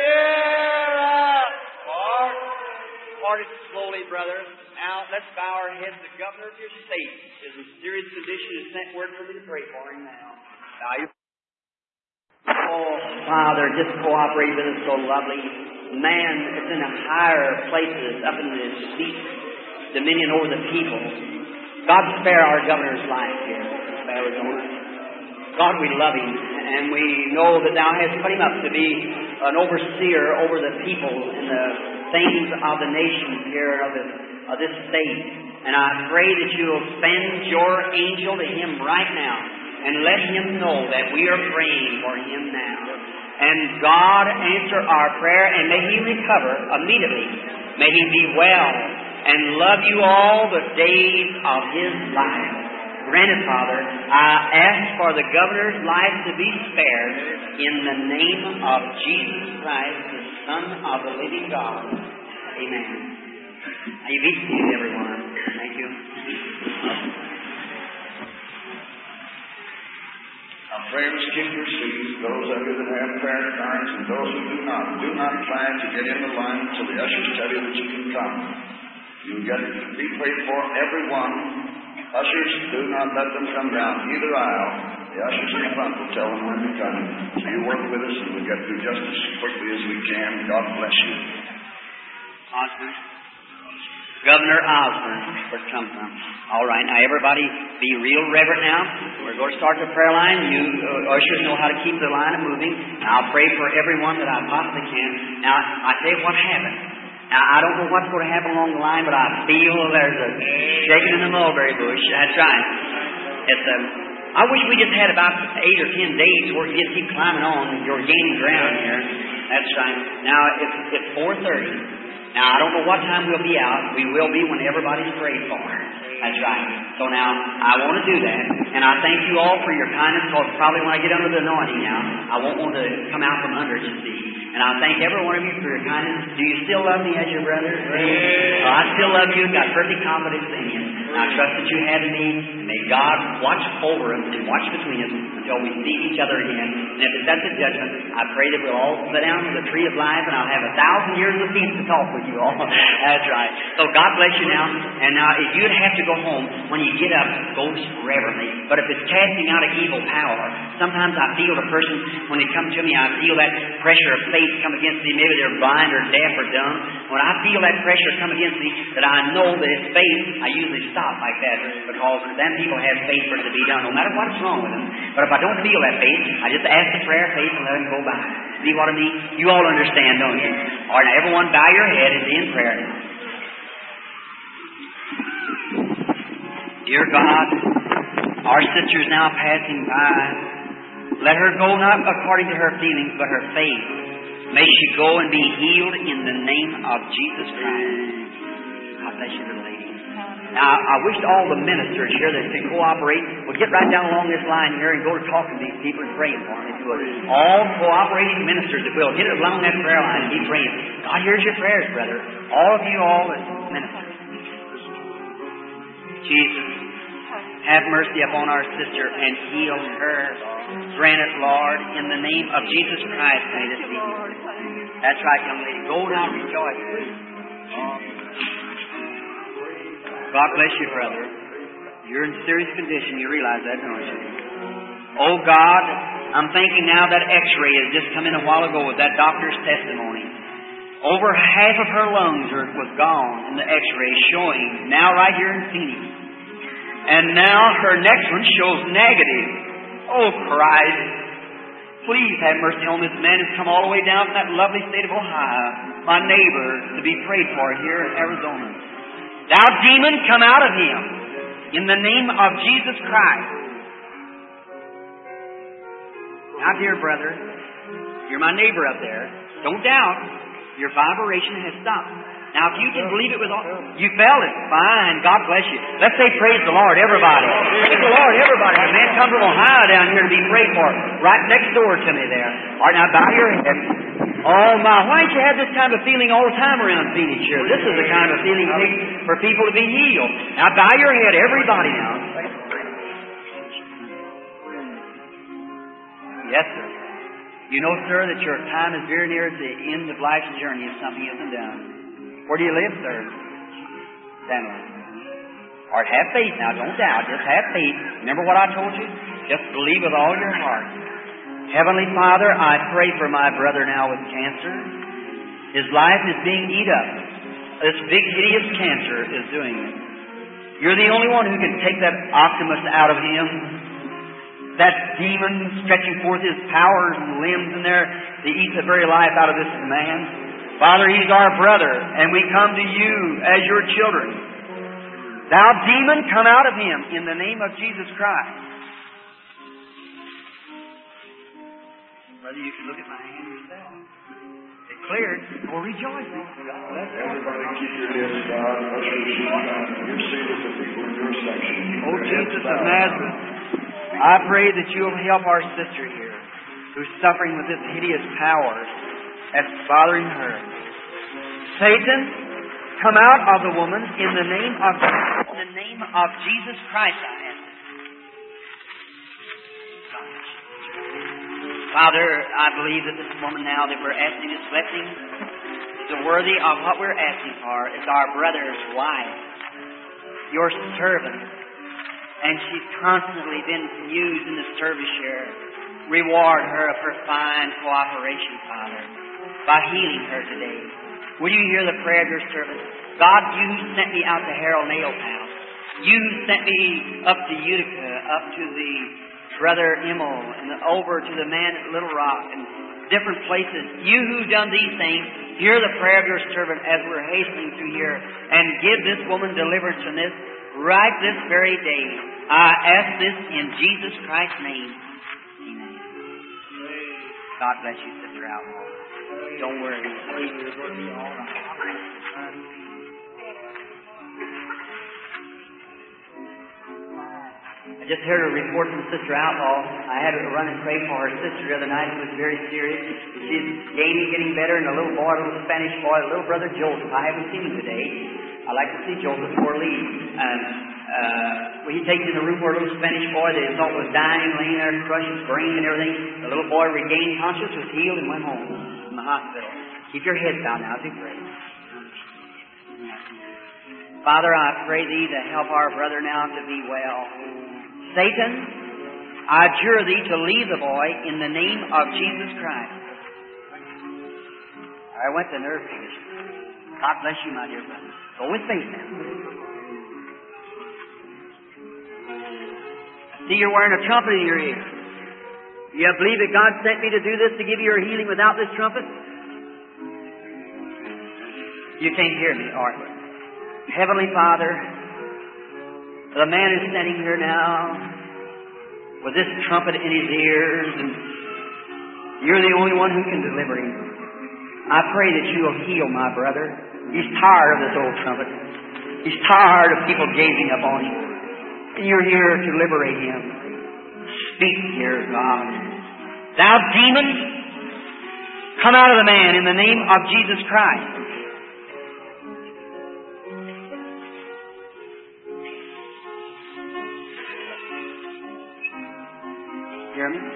for Part it slowly, brother. Now, let's bow our heads. The governor of your state is in serious condition and sent word for me to pray for him now. Now, you. Oh, Father, just cooperate with us so lovely. Man, it's in the higher places, up in the seat, dominion over the people. God, spare our governor's life here of Arizona. God, we love him, and we know that Thou hast put him up to be an overseer over the people in the things of the nation here of this, of this state. And I pray that you'll send your angel to him right now and let him know that we are praying for him now. And God answer our prayer, and may he recover immediately. May he be well and love you all the days of his life. Granted, Father, I ask for the governor's life to be spared in the name of Jesus Christ, the Son of the living God. Amen. Now you be seated, everyone. Thank you. Now, friends, keep your seats. Those of you that have prayer cards and those who do not, do not try to get in the line until the ushers tell you that you can come. You get to be prayed for, everyone. Ushers, do not let them come down either aisle. The ushers in front will tell them when to come. So you work with us and we'll get through just as quickly as we can. God bless you. Osborne. Governor Osborne, where it come from. All right, now everybody be real reverent now. We're going to start the prayer line. You uh, ushers know how to keep the line moving. And I'll pray for everyone that I possibly can. Now, I tell you what happened. Now, I don't know what's going to happen along the line, but I feel there's a shaking in the mulberry bush. That's right. It's um, I wish we just had about eight or ten days where you just keep climbing on. You're gaining ground here. That's right. Now, it's, it's four thirty. Now, I don't know what time we'll be out. We will be when everybody's prayed for. That's right. So now, I want to do that. And I thank you all for your kindness, because probably when I get under the anointing now, I won't want to come out from under it, you see. And I thank every one of you for your kindness. Do you still love me as your brother? Well, I still love you. Got perfect confidence in you. And I trust that you have in me. And may God watch over us and watch between us until we see each other again. And if it's at the judgment, I pray that we'll all sit down to the tree of life, and I'll have a thousand years of peace to talk with you all. That's right. So God bless you now. And now, if you'd have to go home, when you get up, go reverently. But if it's casting out of evil power, sometimes I feel the person, when they come to me, I feel that pressure of faith come against me. Maybe they're blind or deaf or dumb. When I feel that pressure come against me, that I know that it's faith, I usually stop like that, because then people have faith for it to be done, no matter what's wrong with them. But if I don't feel that faith, I just ask the prayer of faith and let them go by. See what I mean? You all understand, don't you? All right, now everyone bow your head and be in prayer now. Dear God, our sister is now passing by. Let her go not according to her feelings, but her faith. May she go and be healed in the name of Jesus Christ. God bless you, little lady. Now, I wish all the ministers here that can cooperate would get right down along this line here and go to talking to these people and praying for them. If you would. All cooperating ministers that will get along that prayer line and be praying. God hears your prayers, brother. All of you, all as ministers. Jesus, have mercy upon our sister and heal her. Grant it, Lord, in the name of Jesus Christ, may this be. That's right, young lady. Go now, rejoice. God bless you, brother. You're in serious condition. You realize that, don't you? Oh, God, I'm thinking now that x-ray has just come in a while ago with that doctor's testimony. Over half of her lungs are, was gone in the x-ray, showing now right here in Phoenix. And now her next one shows negative. Oh, Christ, please have mercy on this man who's come all the way down from that lovely state of Ohio. my neighbor, to be prayed for here in Arizona. Thou demon, come out of him in the name of Jesus Christ. Now, dear brother, you're my neighbor up there. Don't doubt. Your vibration has stopped. Now, if you can believe it with all, you felt it. Fine. God bless you. Let's say praise the Lord, everybody. Praise the Lord, everybody. The man comes from Ohio down here to be prayed for. Right next door to me there. All right, now bow your head. Oh, my. Why ain't you had this kind of feeling all the time around Phoenix here? This is the kind of feeling it takes for people to be healed. Now, bow your head, everybody now. Yes, sir. You know, sir, that your time is very near the end of life's journey if something isn't done. Where do you live, sir? Stanley. All right, have faith now. Don't doubt. Just have faith. Remember what I told you? Just believe with all your heart. Heavenly Father, I pray for my brother now with cancer. His life is being eat up. This big, hideous cancer is doing it. You're the only one who can take that optimus out of him. That demon stretching forth his powers and limbs in there to eat the very life out of this man. Father, he's our brother, and we come to you as your children. Thou demon, come out of him in the name of Jesus Christ. Brother, you can look at my hand yourself. It cleared. We're rejoicing. Everybody keep your heads down. Ushers, you're seated with the people in your section. Oh, Jesus of Nazareth, I pray that you'll help our sister here, who's suffering with this hideous power that's bothering her. Satan, come out of the woman in the name of in the name of Jesus Christ. I ask. Father, I believe that this woman now that we're asking this blessing is worthy of what we're asking for. It's our brother's wife, your servant, and she's constantly been used in the service here. Reward her of her fine cooperation, Father, by healing her today. Will you hear the prayer of your servant? God, you sent me out to Harold Nail's house. You sent me up to Utica, up to the Brother Immel, and over to the man at Little Rock, and different places. You who done these things, hear the prayer of your servant as we're hastening through here, and give this woman deliverance from this right this very day. I ask this in Jesus Christ's name. Amen. God bless you, Sister Outlaw. Don't worry. I just heard a report from Sister Outlaw. I had to run and pray for her sister the other night. It was very serious. She's gaining, getting better, and a little boy, a little Spanish boy, a little brother Joseph. I haven't seen him today. I like to see Joseph before he leaves. And uh, when he takes in the room where a little Spanish boy they thought was dying, laying there, crushed his brain and everything. The little boy regained consciousness, was healed, and went home from the hospital. Keep your head down now as we pray. Father, I pray Thee to help our brother now to be well. Satan, I adjure Thee to leave the boy in the name of Jesus Christ. I went to nerve condition. God bless you, my dear brother. Go with faith now. I see you're wearing a trumpet in your ear. Do you believe that God sent me to do this to give you your healing without this trumpet? You can't hear me, all right. Heavenly Father, the man is standing here now with this trumpet in his ears, and you're the only one who can deliver him. I pray that you will heal my brother. He's tired of this old trumpet. He's tired of people gazing upon him. And you're here to liberate him. Speak, dear God. Thou demon, come out of the man in the name of Jesus Christ. Hear me?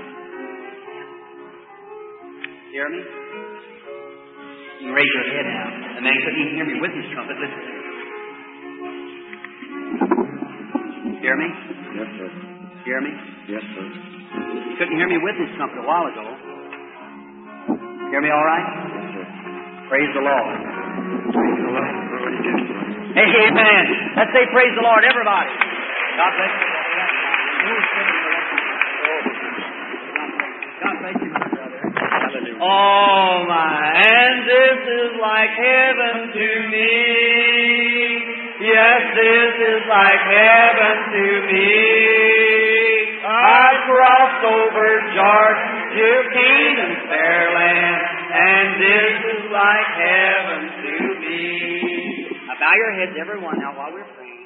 Hear me? You can raise your head now. The man couldn't even hear me with his trumpet. Listen. Hear me? Yes, sir. Hear me? Yes, sir. You couldn't hear me with his trumpet a while ago. Hear me all right? Yes, sir. Praise the Lord. Praise the Lord. Amen. Let's say praise the Lord, everybody. God bless you. God bless you, my brother. Oh, my. And this is like like heaven to me. Yes, this is like heaven to me. I crossed over Jordan to Canaan's fair land, and this is like heaven to me. Now bow your heads, everyone, now while we're praying.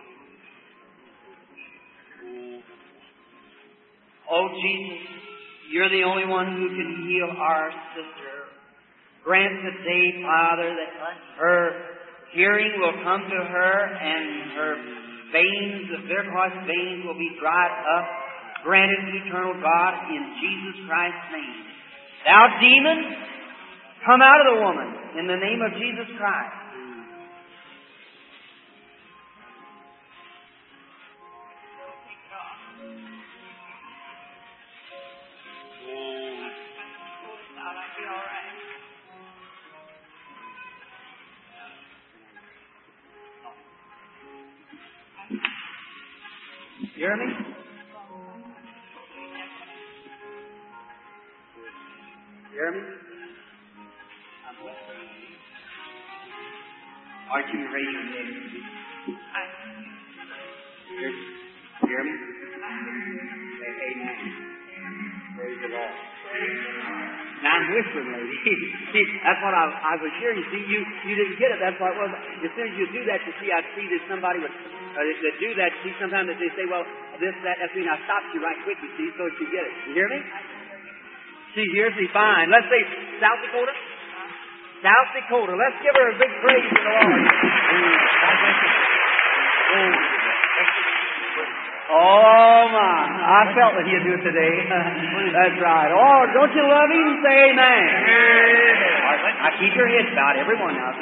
Oh, Jesus, You're the only one who can heal our sister. Grant today, Father, that her hearing will come to her and her veins, the varicose veins, will be dried up. Grant it, eternal God, in Jesus Christ's name. Thou demon, come out of the woman in the name of Jesus Christ. Hear me? Hear me? Aren't you raise your head? Hear, hear me? Say amen. Praise the Lord. Now I'm whispering, lady. See, that's what I, I was hearing. You see, you, you didn't get it. That's what it was. As soon as you do that, you see, I see that somebody would uh, that do that. See, sometimes they say, well, this, that, that's mean I stopped you right quick, you see, so that you get it. You hear me? She hears me fine. Let's say South Dakota. South Dakota. Let's give her a big praise to the Lord. Oh, my. I felt that he'd do it today. That's right. Oh, don't you love him? Say amen. I keep your heads bowed. Everyone now.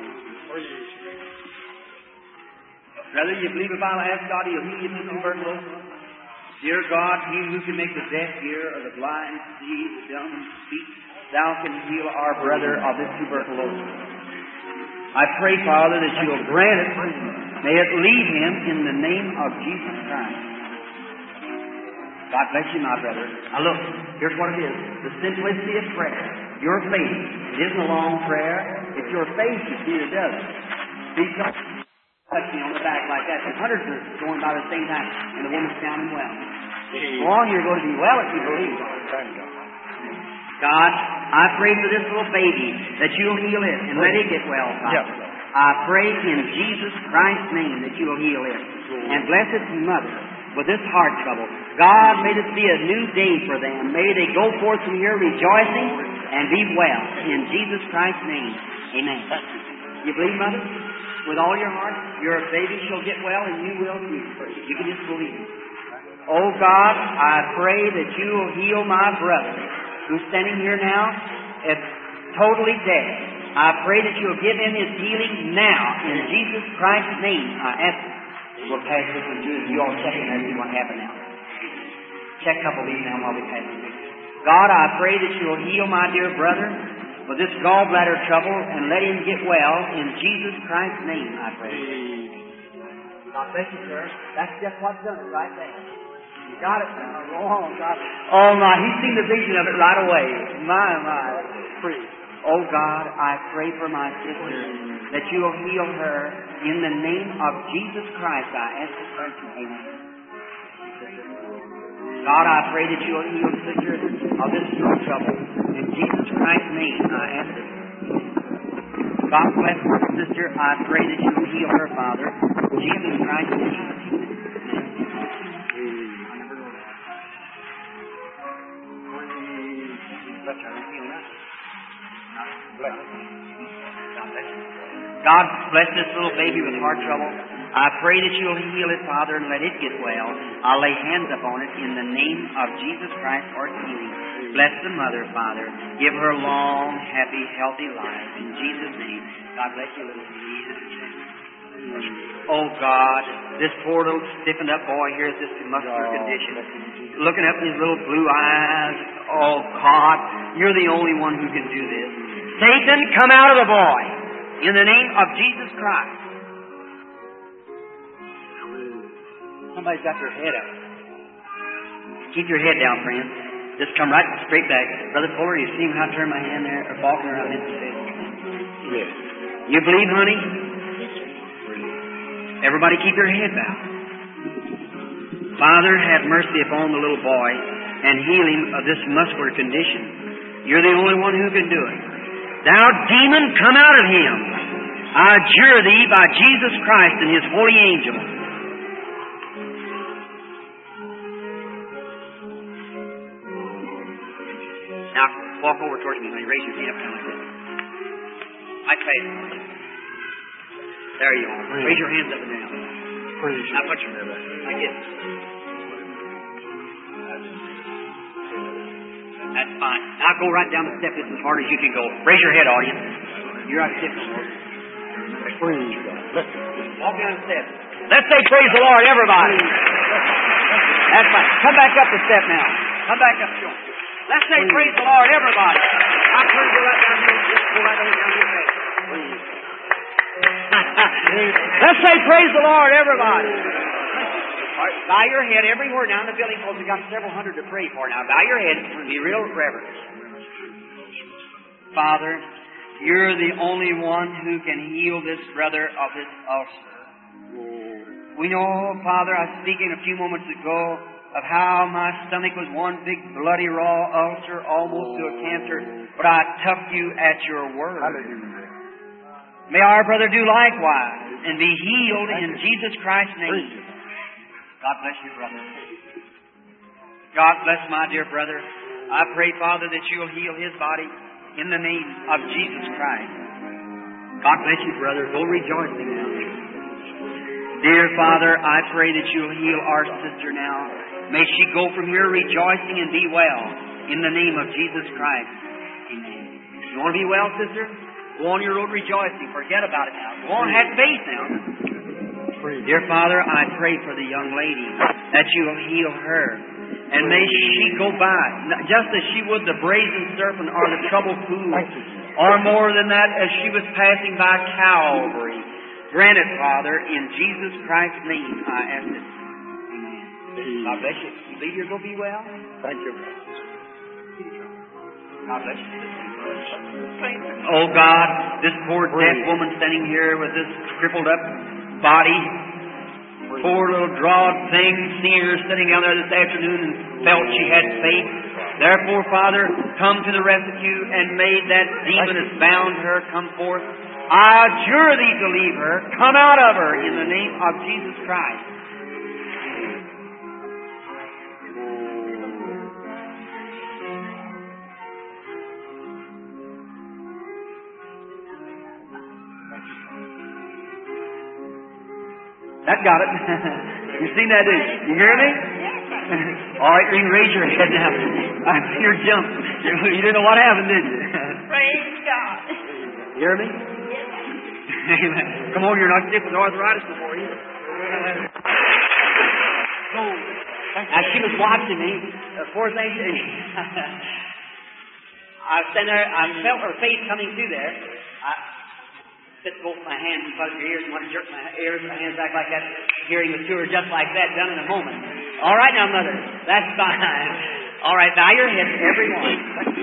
Brother, you believe if I'll ask God, He'll heal you from tuberculosis? Dear God, He who can make the deaf hear, or the blind see, the dumb speak, Thou can heal our brother of this tuberculosis. I pray, Father, that You'll grant it. May it leave him in the name of Jesus Christ. God bless you, my brother. Now look, here's what it is. The simplicity of prayer. Your faith. It isn't a long prayer. It's your faith, you see, that does it. See, touch me on the back like that. The hundreds are going by the same time, and the woman's sounding well. Go on, you're going to be well if you believe. God, I pray for this little baby that You'll heal it and let it get well, Father. I pray in Jesus Christ's name that You'll heal it. And bless its mother with this heart trouble. God, may this be a new day for them. May they go forth from here rejoicing and be well. In Jesus Christ's name, amen. You believe, Mother? With all your heart, your baby shall get well, and you will too. You can just believe it. Oh God, I pray that You'll heal my brother, who's standing here now, is totally dead. I pray that You'll give him his healing now, in Jesus Christ's name. I ask you. We'll pass this one to you. You all check it and see what happened now. Check a couple of these now while we pass it. God, I pray that You'll heal my dear brother with this gallbladder trouble and let him get well in Jesus Christ's name, I pray. God bless you, sir. That's just what's done it right there. You got it now. Go on, God. Oh, my. He's seen the vision of it right away. My, my. Free. Oh, God, I pray for my sister that You'll heal her in the name of Jesus Christ. I ask this question. Amen. God, I pray that You'll heal sister of this throat trouble. In Jesus Christ's name, I ask it. God bless her sister. I pray that You'll heal her, Father. In Jesus Christ's name. God bless this little baby with heart trouble. I pray that You'll heal it, Father, and let it get well. I'll lay hands upon it in the name of Jesus Christ for its healing. Bless the mother, Father. Give her a long, happy, healthy life. In Jesus' name. God bless you, little Jesus. Oh, God, this poor little stiffened up boy here is this muscular condition. Looking up in his little blue eyes. Oh, God, You're the only one who can do this. Satan, come out of the boy. In the name of Jesus Christ. Somebody's got their head up. Keep your head down, friend. Just come right straight back. Brother Fuller, you see how I turn my hand there? Or Faulkner, I meant to say. Yes. You believe, honey? Everybody keep your head bowed. Father, have mercy upon the little boy and heal him of this muscular condition. You're the only one who can do it. Thou demon, come out of him. I adjure thee by Jesus Christ and His holy angel. Now, walk over towards me, honey. Raise your hand up kind of like this. I pray. There you are. Raise your hands up and down. Now put your hand up. Like this. That's fine. Now go right down the step as hard as you can go. Raise your head, audience. You're out step. Walk down the step. Let's say praise the Lord, everybody. That's fine. Come back up the step now. Come back up. Let's say praise the Lord, everybody. I turn you right down here. Just go right down your head. Let's say praise the Lord, everybody. Right, bow your head everywhere now in the building, folks. We've got several hundred to pray for now. Bow your head and be real reverent. Father, You're the only one who can heal this brother of his ulcer. We know, Father, I was speaking a few moments ago of how my stomach was one big bloody raw ulcer, almost to a cancer, but I took You at Your word. May our brother do likewise and be healed in Jesus Christ's name. God bless you, brother. God bless my dear brother. I pray, Father, that You'll heal his body in the name of Jesus Christ. God bless you, brother. Go rejoicing now. Dear Father, I pray that You'll heal our sister now. May she go from here rejoicing and be well in the name of Jesus Christ. Amen. You want to be well, sister? Go on your road rejoicing. Forget about it now. Go on, have faith now. Dear Father, I pray for the young lady that You'll heal her. And may she go by, just as she would the brazen serpent or the troubled pool, or more than that, as she was passing by Calvary. Grant it, Father, in Jesus Christ's name, I ask it. Amen. God bless you. You believe you're going to be well? Thank you. God bless you. Oh God, this poor deaf woman standing here with this crippled up body, poor little drawed thing, seeing her sitting down there this afternoon and felt she had faith. Therefore, Father, come to the rescue and may that demon that's bound her come forth. I adjure Thee to leave her. Come out of her in the name of Jesus Christ. That got it. You seen that, didn't you? You hear me? All right, you can raise your head now. I see her jump. You didn't know what happened, did you? Praise God. You hear me? Amen. Come on, you're not sick with arthritis before you. Now, she was watching me. The poor thing. I was standing there. I felt her face coming through there. I set both my hands in front of her ears and want to jerk my ears, my hands back like that. Hearing the tour just like that, done in a moment. All right now, Mother. That's fine. All right, bow your heads, everyone.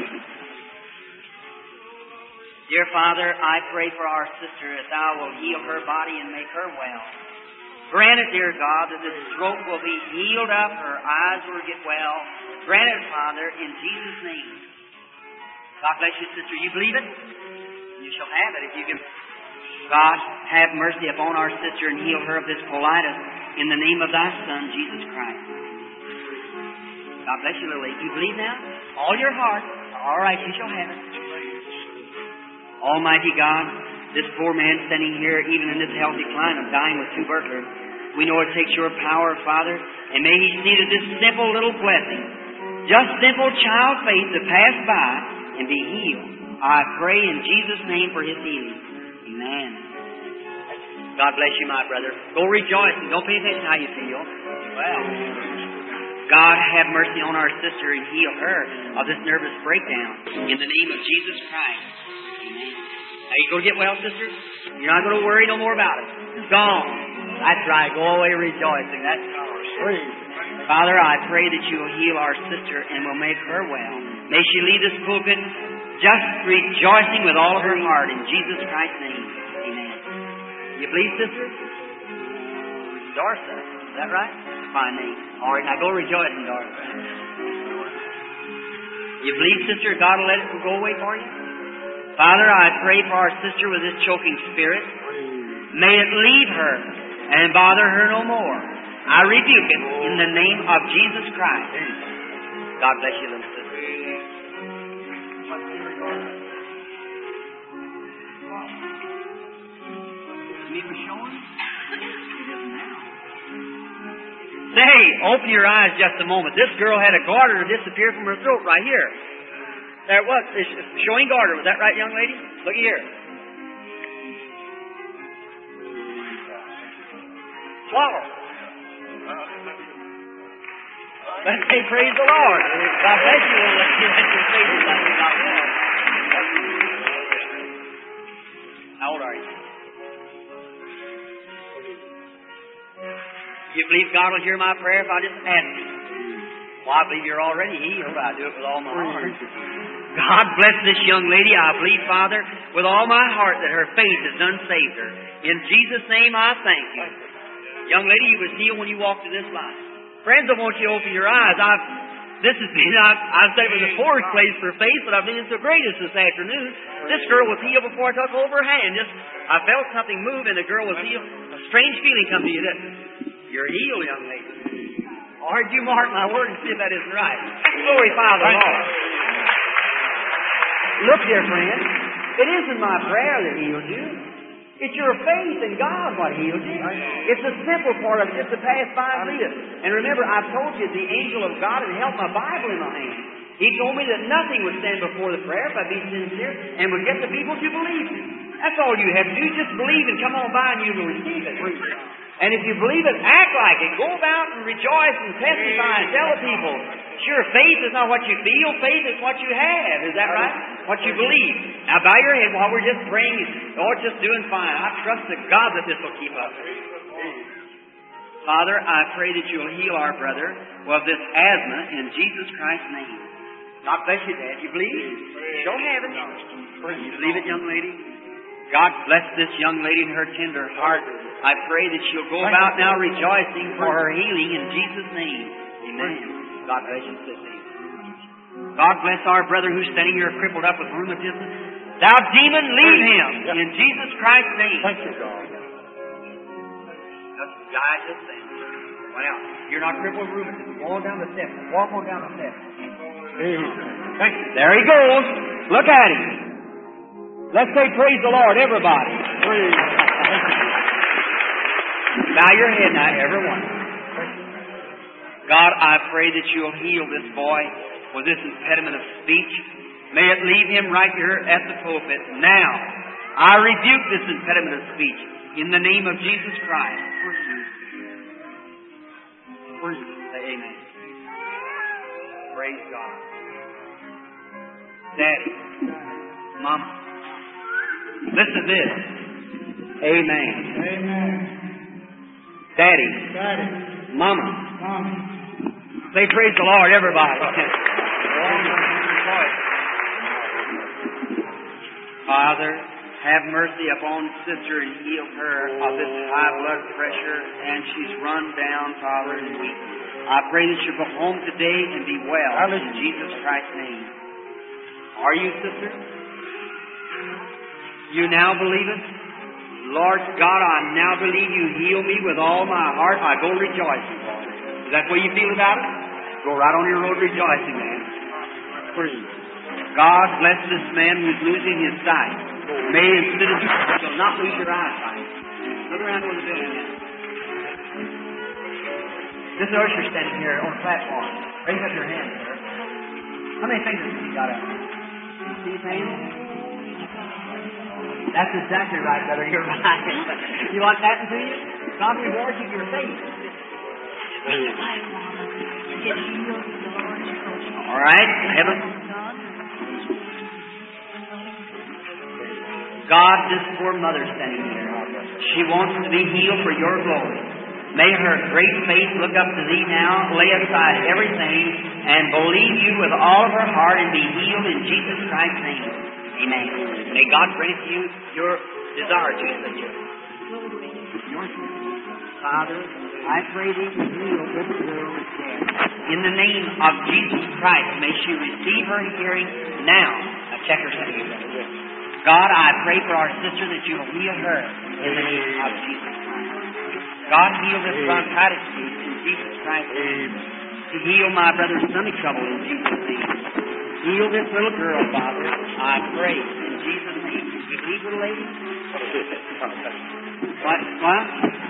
Dear Father, I pray for our sister that Thou will heal her body and make her well. Grant it, dear God, that this throat will be healed up, her eyes will get well. Grant it, Father, in Jesus' name. God bless you, sister. You believe it? You shall have it if you can. God, have mercy upon our sister and heal her of this colitis in the name of Thy Son, Jesus Christ. God bless you, little lady. You believe now? All your heart. All right, you shall have it. Almighty God, this poor man standing here, even in this healthy climate of dying with tuberculosis, we know it takes Your power, Father, and may he see that this simple little blessing, just simple child faith to pass by and be healed. I pray in Jesus' name for his healing. Amen. God bless you, my brother. Go rejoice and don't pay attention to how you feel. Well, God have mercy on our sister and heal her of this nervous breakdown. In the name of Jesus Christ. Amen. Now you go get well, sister? You're not going to worry no more about it. It's gone. That's right. Go away rejoicing. That's gone. Father, I pray that you will heal our sister and will make her well. May she leave this pulpit just rejoicing with all of her heart in Jesus Christ's name. You believe, sister? Dorsa. Is that right? That's a fine name. All right, now go rejoicing, Dorsa. You believe, sister, God will let it go away for you? Father, I pray for our sister with this choking spirit. May it leave her and bother her no more. I rebuke it in the name of Jesus Christ. God bless you, little sister. Say, open your eyes just a moment. This girl had a garter disappear from her throat right here. There it was. It's showing garter. Was that right, young lady? Look here. Swallow. Let's say praise the Lord. God bless you. Let you let your faith be done without war. How old are you? You believe God will hear my prayer if I just ask Him? Well, I believe you're already healed. I do it with all my heart. God bless this young lady. I believe, Father, with all my heart that her faith has done saved her. In Jesus' name, I thank you. Young lady, you was healed when you walked to this line. Friends, I want you to open your eyes. I've, this has been, I've, I've said it was the poorest place for faith, but I've been into the greatest this afternoon. This girl was healed before I took over her hand. Just, I felt something move and the girl was healed. A strange feeling come to you. That you're healed, young lady. Or did you mark my word and see if that isn't right? Glorify the Lord. Look, dear friend, it isn't my prayer that healed you. It's your faith in God what healed you. It's the simple part of it, just to pass by and read it. And remember, I've told you the angel of God had held my Bible in my hand. He told me that nothing would stand before the prayer if I be sincere and would get the people to believe me. That's all you have to do. Just believe and come on by and you will receive it. And if you believe it, act like it. Go about and rejoice and testify and tell the people. Sure, faith is not what you feel. Faith is what you have. Is that right? What you believe. Now bow your head while we're just praying. Lord, just doing fine. I trust to God that this will keep up. Father, I pray that you'll heal our brother with this asthma in Jesus Christ's name. God bless you, Dad. You believe? Show heaven. You believe it, young lady? God bless this young lady and her tender heart. I pray that she'll go about now rejoicing for her healing in Jesus' name. Amen. God bless you, sister. God bless our brother who's standing here crippled up with rheumatism. Thou demon, leave him in Jesus Christ's name. Thank you, God. Just guide this thing. Well, you're not crippled with rheumatism. Go on down the steps. Walk on down the steps. Thank you. There he goes. Look at him. Let's say praise the Lord, everybody. Praise. Bow your head now, everyone. God, I pray that you'll heal this boy with this impediment of speech. May it leave him right here at the pulpit. Now, I rebuke this impediment of speech in the name of Jesus Christ. Say amen. Praise God. Daddy, Mama, listen to this. Amen. Amen. Daddy, Daddy. Mama, Mama. say praise the Lord, everybody. Father, have mercy upon sister and heal her of this high blood pressure, and she's run down, Father, and weak. I pray that she'll go home today and be well in Jesus Christ's name. Are you, sister? You now believe it? Lord God, I now believe you heal me with all my heart. I go rejoicing. Is that the way you feel about it? Go right on your road rejoicing, man. Praise. God bless this man who's losing his sight. May instead of you not lose your eyesight. Look around where the building is. This usher standing here on the platform. Raise up your hand, sir. How many fingers have you got up? See his hands? That's exactly right, brother. You're right. You want that to you? God rewards you for your faith. All right, heaven. God, this poor mother standing here, she wants to be healed for your glory. May her great faith look up to thee now, lay aside everything, and believe you with all of her heart and be healed in Jesus Christ's name. Amen. May God grant you your desire to, sister. Father, I pray Thee to heal this girl is dead. In the name of Jesus Christ, may she receive her hearing now. Now check her setting. God, I pray for our sister that You will heal her in the name of Jesus Christ. God, heal this bronchitis case in Jesus Christ's name. To heal my brother's stomach trouble in Jesus' name. Heal this little girl, Father. I pray in Jesus' name. You believe, little lady? What? What?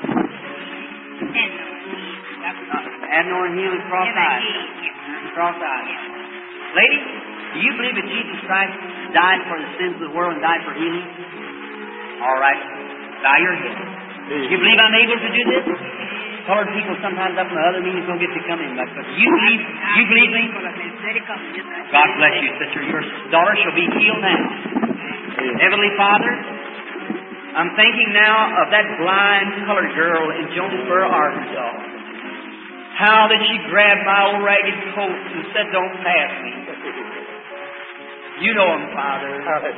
Adnor and healing cross-eyed. Cross-eyed. Lady, do you believe that Jesus Christ died for the sins of the world and died for healing? All right. Bow your head. Do you believe I'm able to do this? Colored people sometimes up in the other meetings don't get to come in. But you believe, you believe me? God bless you, sister. Your daughter shall be healed now. Heavenly Father, I'm thinking now of that blind colored girl in Jonesboro, Arkansas. How that she grabbed my old ragged coat and said, "Don't pass me." You know him, Father.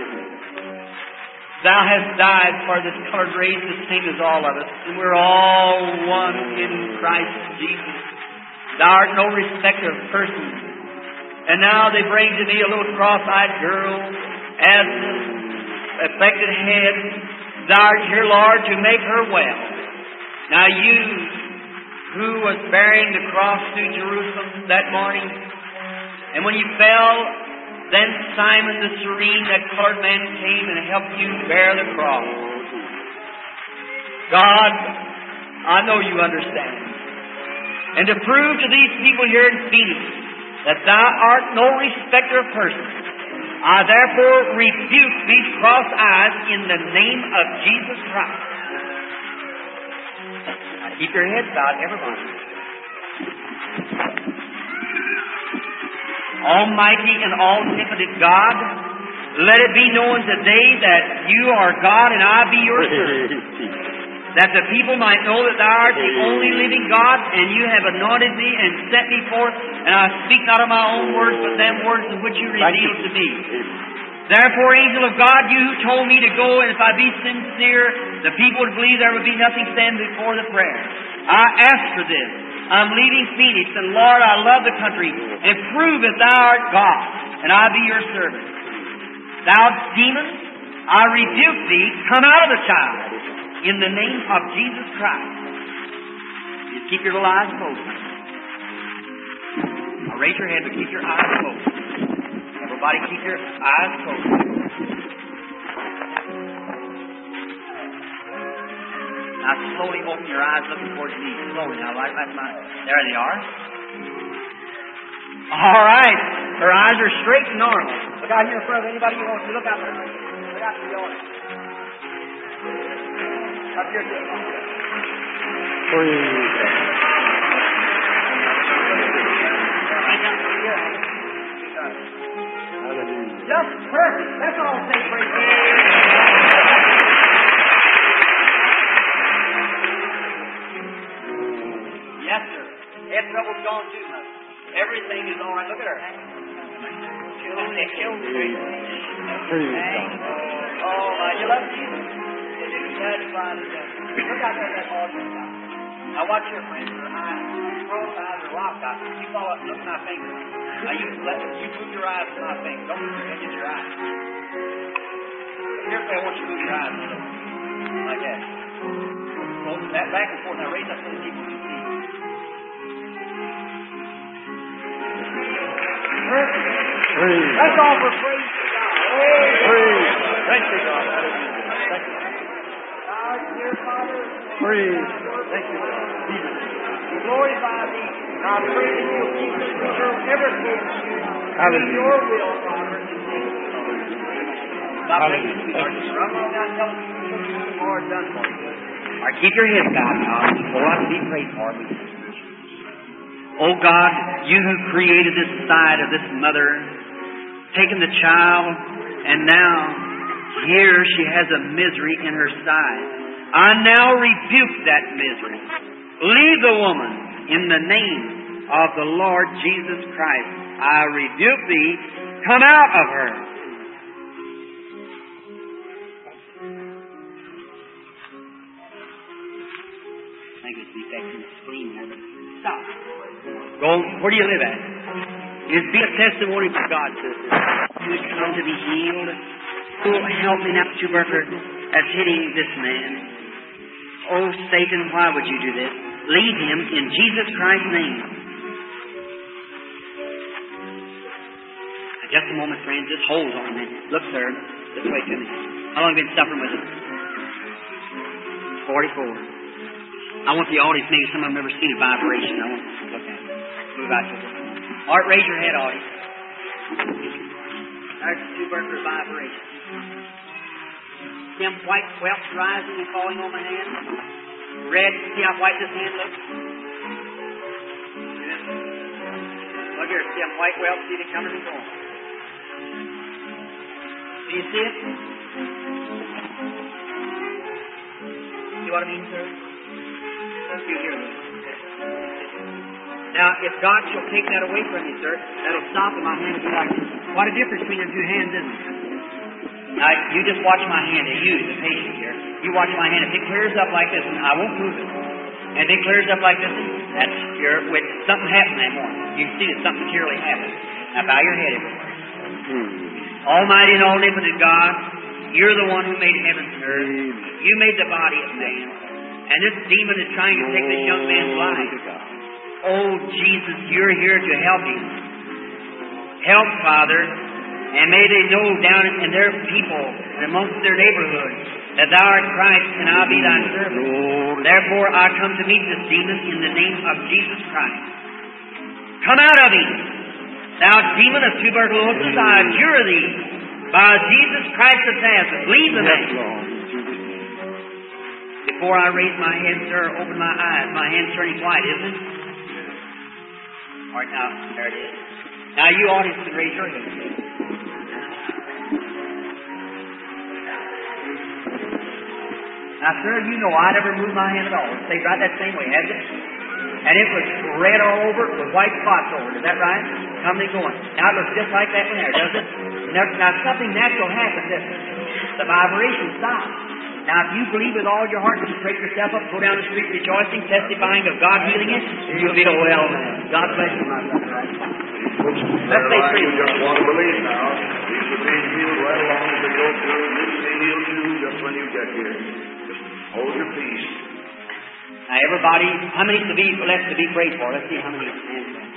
Thou hast died for this colored race the same as all of us, and we're all one in Christ Jesus. Thou art no respecter of persons. And now they bring to me a little cross-eyed girl, asthma, affected head. Thou art here, Lord, to make her well. Now You, who was bearing the cross through Jerusalem that morning, and when You fell, then Simon the Cyrene, that colored man, came and helped You bear the cross. God, I know You understand. And to prove to these people here in Phoenix that Thou art no respecter of persons, I therefore rebuke these cross eyes in the name of Jesus Christ. Now keep your heads bowed, everybody. Almighty and all-omnipotent God, let it be known today that You are God and I be Your servant. That the people might know that Thou art the only living God, and You have anointed me and sent me forth, and I speak not of my own words, but them words in which You revealed to me. Therefore, angel of God, You who told me to go, and if I be sincere, the people would believe there would be nothing stand before the prayer. I ask for this. I'm leaving Phoenix, and Lord, I love the country, and prove that Thou art God, and I be Your servant. Thou demon, I rebuke thee, come out of the child, in the name of Jesus Christ. Just keep your little eyes closed. Now raise your head, but keep your eyes closed. Everybody keep your eyes closed. Now slowly open your eyes, looking towards me. Slowly. Now, right, that's my... There they are. All right. Her eyes are straight and normal. Look out here in front of anybody you want to. Look out there. Look out to the audience. Up here. Just perfect. That's all I'll say, praise God. Yes, sir. Head trouble's gone too much. Everything is all right. Look at her. Oh, my. You love Jesus? Look out there at that audience. Now watch your friends. Her eyes, cross eyes are locked out. You follow up. Look at my finger. Now you let you move your eyes to my finger. Don't move your head, get your eyes. Here's where I want you to move your eyes. Like that. Hold that back and forth. Now raise up so the people can see. Perfect. Praise. That's all for praise to God. Praise. Thank you, God. Thank you. God, dear Father. Praise. Thank you, Lord. We glorify Thee. God, pray that You'll keep this girl ever close to You. Do Your will, Father. God bless you, sweetheart. Run on down and tell us what the Lord done for you. All right, keep your head bowed now. Go out and be prayed for me. Oh God, You who created this side of this mother, taken the child, and now here she has a misery in her side. I now rebuke that misery. Leave the woman in the name of the Lord Jesus Christ. I rebuke thee. Come out of her. Where do you live at? It's be a testimony for God, sister. You would come to be healed. Oh, help me now, tubercle that's hitting this man. Oh, Satan, why would you do this? Leave him in Jesus Christ's name. Just a moment, friends. Just hold on a minute. Look, sir. This way to me. How long have you been suffering with it? forty-four. I want the audience, maybe some of them have never seen a vibration. I want to look at it. Move out to this. Art, raise your head, audience. There's the tubercular vibration. See them white welts rising and falling on my hand? Red, see how white this hand looks? Look here, see them white welts, see they coming and going. Do you see it? See what I mean, sir? You hear me? Now, if God shall take that away from you, sir, that'll stop in my hand and be like this. What a difference between your two hands, isn't it? Now, you just watch my hand, and you, the patient here, you watch my hand. If it clears up like this, and I won't move it, and if it clears up like this, that's your witness. Something happened that morning. You see that something materially happened. Now, bow your head everywhere. Almighty and omnipotent God, you're the one who made heaven and earth. You made the body of man. And this demon is trying to take this young man's life. Oh, Jesus, you're here to help him. Help, Father, and may they know down in their people and amongst their neighborhood that Thou art Christ and I be Thy servant. Therefore, I come to meet this demon in the name of Jesus Christ. Come out of him, thou demon of tuberculosis, I adjure thee, by Jesus Christ of Nazareth. Leave the man. Before I raise my head, sir, open my eyes. My hand's turning white, isn't it? All right, now, there it is. Now, you audience can raise your hand. Now, sir, you know I never moved my hand at all. It stayed right that same way, hasn't it? And it was red all over with white spots over it. Is that right? Coming and going. Now, it looks just like that one there, does it? Now, now something natural happened. The vibration stopped. Now, if you believe with all your heart, you straighten yourself up, go down the street rejoicing, testifying of God healing it, you'll be a well man. God bless you, my brother. Let's say three. You just want to believe now. These are being healed right along as they go through. You'll be healed too just when you get here. Just hold your peace. Now, everybody, how many to be left to be prayed for? Let's see how many hands there.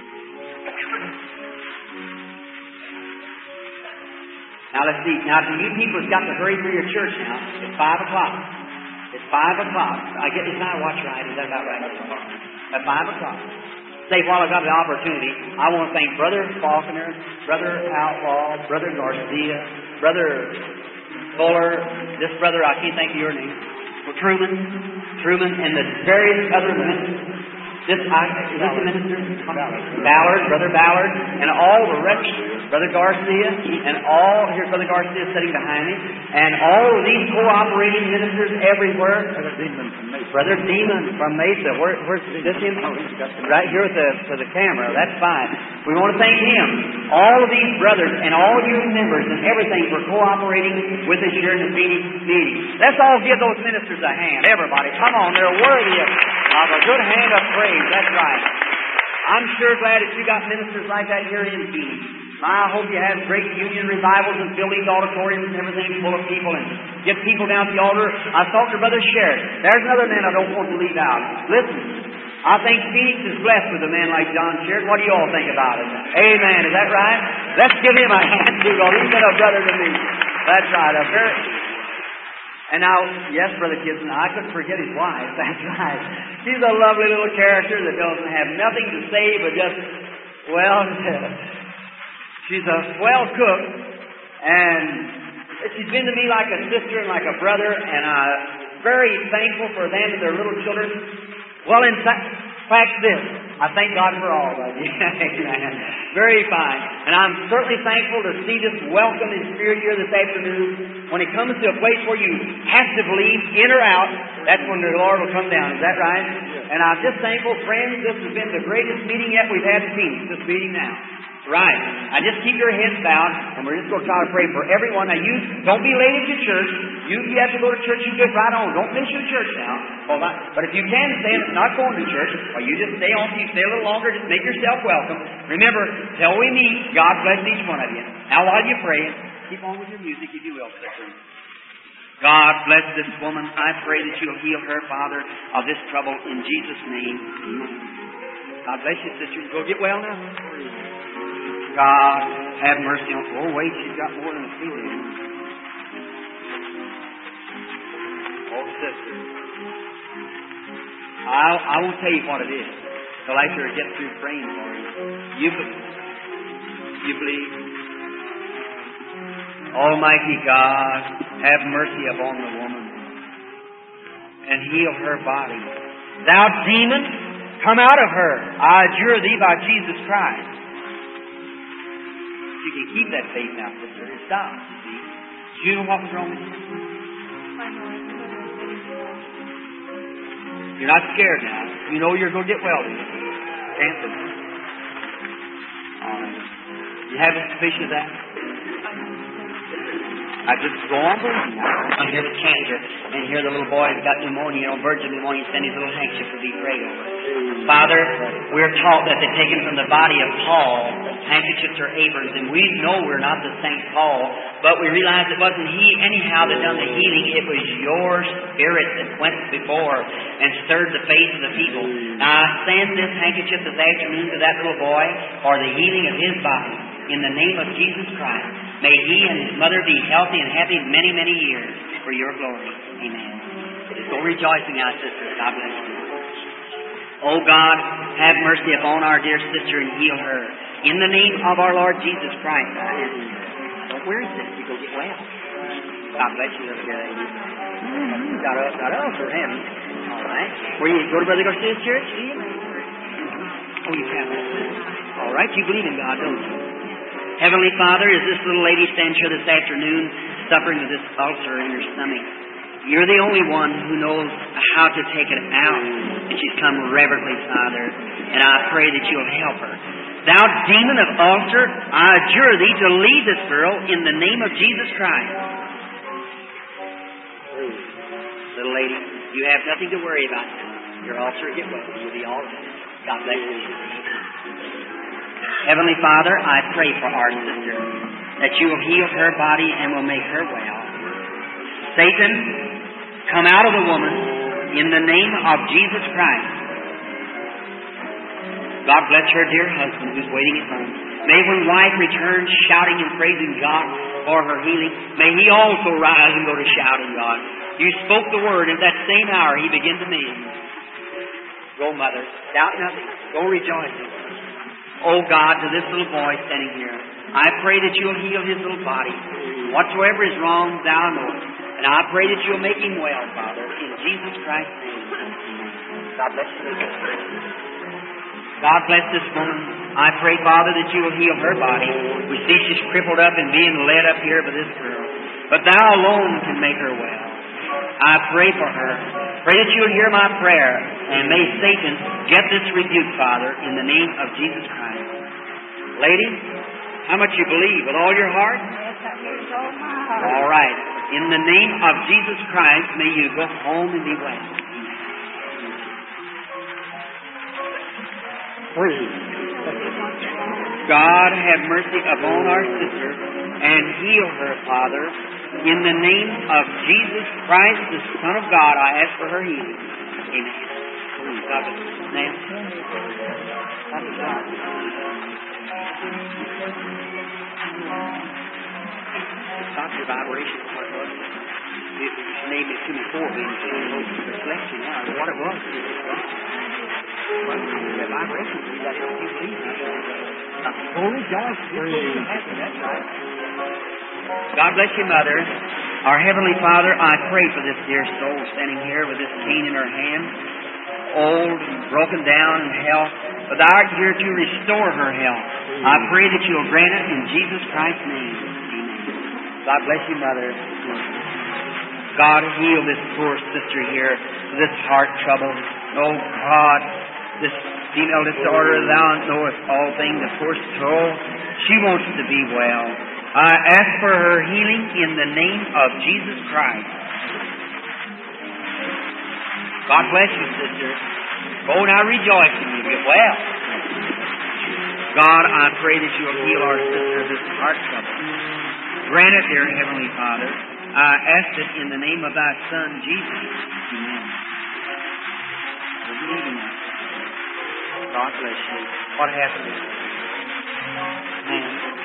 Now, let's see. Now, to you people has got to hurry through your church now. It's five o'clock. It's five o'clock. I get it's not watch right. Is that about right? At five o'clock. Say, while I got the opportunity, I want to thank Brother Faulkner, Brother Outlaw, Brother Garcia, Brother Fuller, this brother, I can't think of your name, Truman, Truman, and the various other ministers. This, I, is this the minister? Ballard, Brother Ballard, and all the rest, Brother Garcia, and all, here's Brother Garcia sitting behind me, and all of these cooperating ministers everywhere. Brother Demon from Mesa. Brother Demon from Mesa. Where, where's this him? Right here at the, to the camera. That's fine. We want to thank him. All of these brothers and all you members and everything for cooperating with us here in the meeting. Let's all give those ministers a hand. Everybody, come on. They're worthy of, of a good hand of praise. That's right. I'm sure glad that you got ministers like that here in Phoenix. I hope you have great union revivals and fill these auditoriums and everything full of people and get people down at the altar. I talked to Brother Sheriff. There's another man I don't want to leave out. Listen, I think Phoenix is blessed with a man like John Sheriff. What do you all think about it? Amen. Is that right? Let's give him a hand too, because he's been a brother to me. That's right. A very... And now, yes, Brother Gibson, I couldn't forget his wife. That's right. She's a lovely little character that doesn't have nothing to say but just, well, she's a swell cook. And she's been to me like a sister and like a brother, and I'm very thankful for them and their little children. Well, in fact, this, I thank God for all of you. Very fine. And I'm certainly thankful to see this welcome in spirit here this afternoon. When it comes to a place where you have to believe, in or out, that's when the Lord will come down. Is that right? And I'm just thankful, friends, this has been the greatest meeting yet we've had in Phoenix, this meeting now. Right. I just keep your heads bowed, and we're just going to try to pray for everyone. Now, you don't be late at your church. You, you have to go to church, you get right on. Don't miss your church now. Well, not, but if you can stay not going to church, or you just stay on, you stay a little longer, just make yourself welcome. Remember, till we meet, God bless each one of you. Now, while you pray, keep on with your music, if you will, sister. God bless this woman. I pray that you'll heal her, Father, of this trouble in Jesus' name. God bless you, sister. Go get well now. God, have mercy on... Oh, wait, she's got more than a feeling. Oh, sister. I, I won't tell you what it is till after I get through praying for you. You believe. You believe. Almighty God, have mercy upon the woman and heal her body. Thou demon, come out of her. I adjure thee by Jesus Christ. You can keep that faith now, sister. It stops, you see. Do you know what was wrong with you? You're not scared now. You know you're going to get well. Answer. All right. You have a suspicion of that? I just go on believing now. I hear the cancer, and hear the little boy who's got pneumonia, you know, virgin pneumonia, send his little handkerchief to be prayed over. Father, we're taught that they're taken from the body of Paul, handkerchiefs or aprons, and we know we're not the Saint Paul, but we realize it wasn't he anyhow that done the healing. It was your Spirit that went before and stirred the faith of the people. Now I send this handkerchief this afternoon to that little boy for the healing of his body. In the name of Jesus Christ, may he and his mother be healthy and happy many, many years for your glory. Amen. Just go rejoicing out, sister. God bless you. Oh God, have mercy upon our dear sister and heal her. In the name of our Lord Jesus Christ, I ask you. Don't worry, sister. Go get well. God bless you, little girl. Mm-hmm. Got a got a ulcer, haven't you? All right. Where you go to Brother Garcia's church? Do you? Oh, you have. All right. You believe in God, don't you? Heavenly Father, as this little lady stands here this afternoon suffering with this ulcer in her stomach, you're the only one who knows how to take it out. And she's come reverently, Father, and I pray that you'll help her. Thou demon of ulcer, I adjure thee to leave this girl in the name of Jesus Christ. Little lady, you have nothing to worry about now. Your ulcer will get well. You'll be all right. God bless you. Heavenly Father, I pray for our sister, that you will heal her body and will make her well. Satan, come out of the woman in the name of Jesus Christ. God bless her dear husband who's waiting at home. May when wife returns shouting and praising God for her healing, may he also rise and go to shouting God. You spoke the word, and at that same hour he began to mend. Go, mother, doubt nothing. Go rejoicing. Oh God, to this little boy standing here, I pray that you'll heal his little body. Whatsoever is wrong, thou knowest. And I pray that you'll make him well, Father, in Jesus Christ's name. God bless you. God bless this woman. I pray, Father, that you will heal her body. We see she's crippled up and being led up here by this girl. But thou alone can make her well. I pray for her. Pray that you'll hear my prayer, and may Satan get this rebuke, Father, in the name of Jesus Christ. Lady, how much you believe? With all your heart? Yes, I believe with all my heart. All right. In the name of Jesus Christ, may you go home and be well. Praise. God have mercy upon our sister and heal her, Father. In the name of Jesus Christ, the Son of God, I ask for her healing. Amen. God bless you. Ma'am. God bless you. Stop your vibration. What it was? It named it to me before, being reflection now. What it was. Well, the vibration, you got it. You believe it. Holy God, praise. That's right. God bless you, Mother. Our Heavenly Father, I pray for this dear soul standing here with this cane in her hand, old and broken down in health, but thou art here to restore her health. I pray that you'll grant it in Jesus Christ's name. Amen. God bless you, Mother. God, heal this poor sister here, this heart trouble. Oh, God, this female disorder, thou knowest all things, the poor soul. She wants to be well. I ask for her healing in the name of Jesus Christ. God bless you, sister. Go now rejoice and you get well. God, I pray that you will heal our sister of this heart trouble. Grant it, dear Heavenly Father. I ask it in the name of thy Son, Jesus. Amen. God bless you. What happened? Man.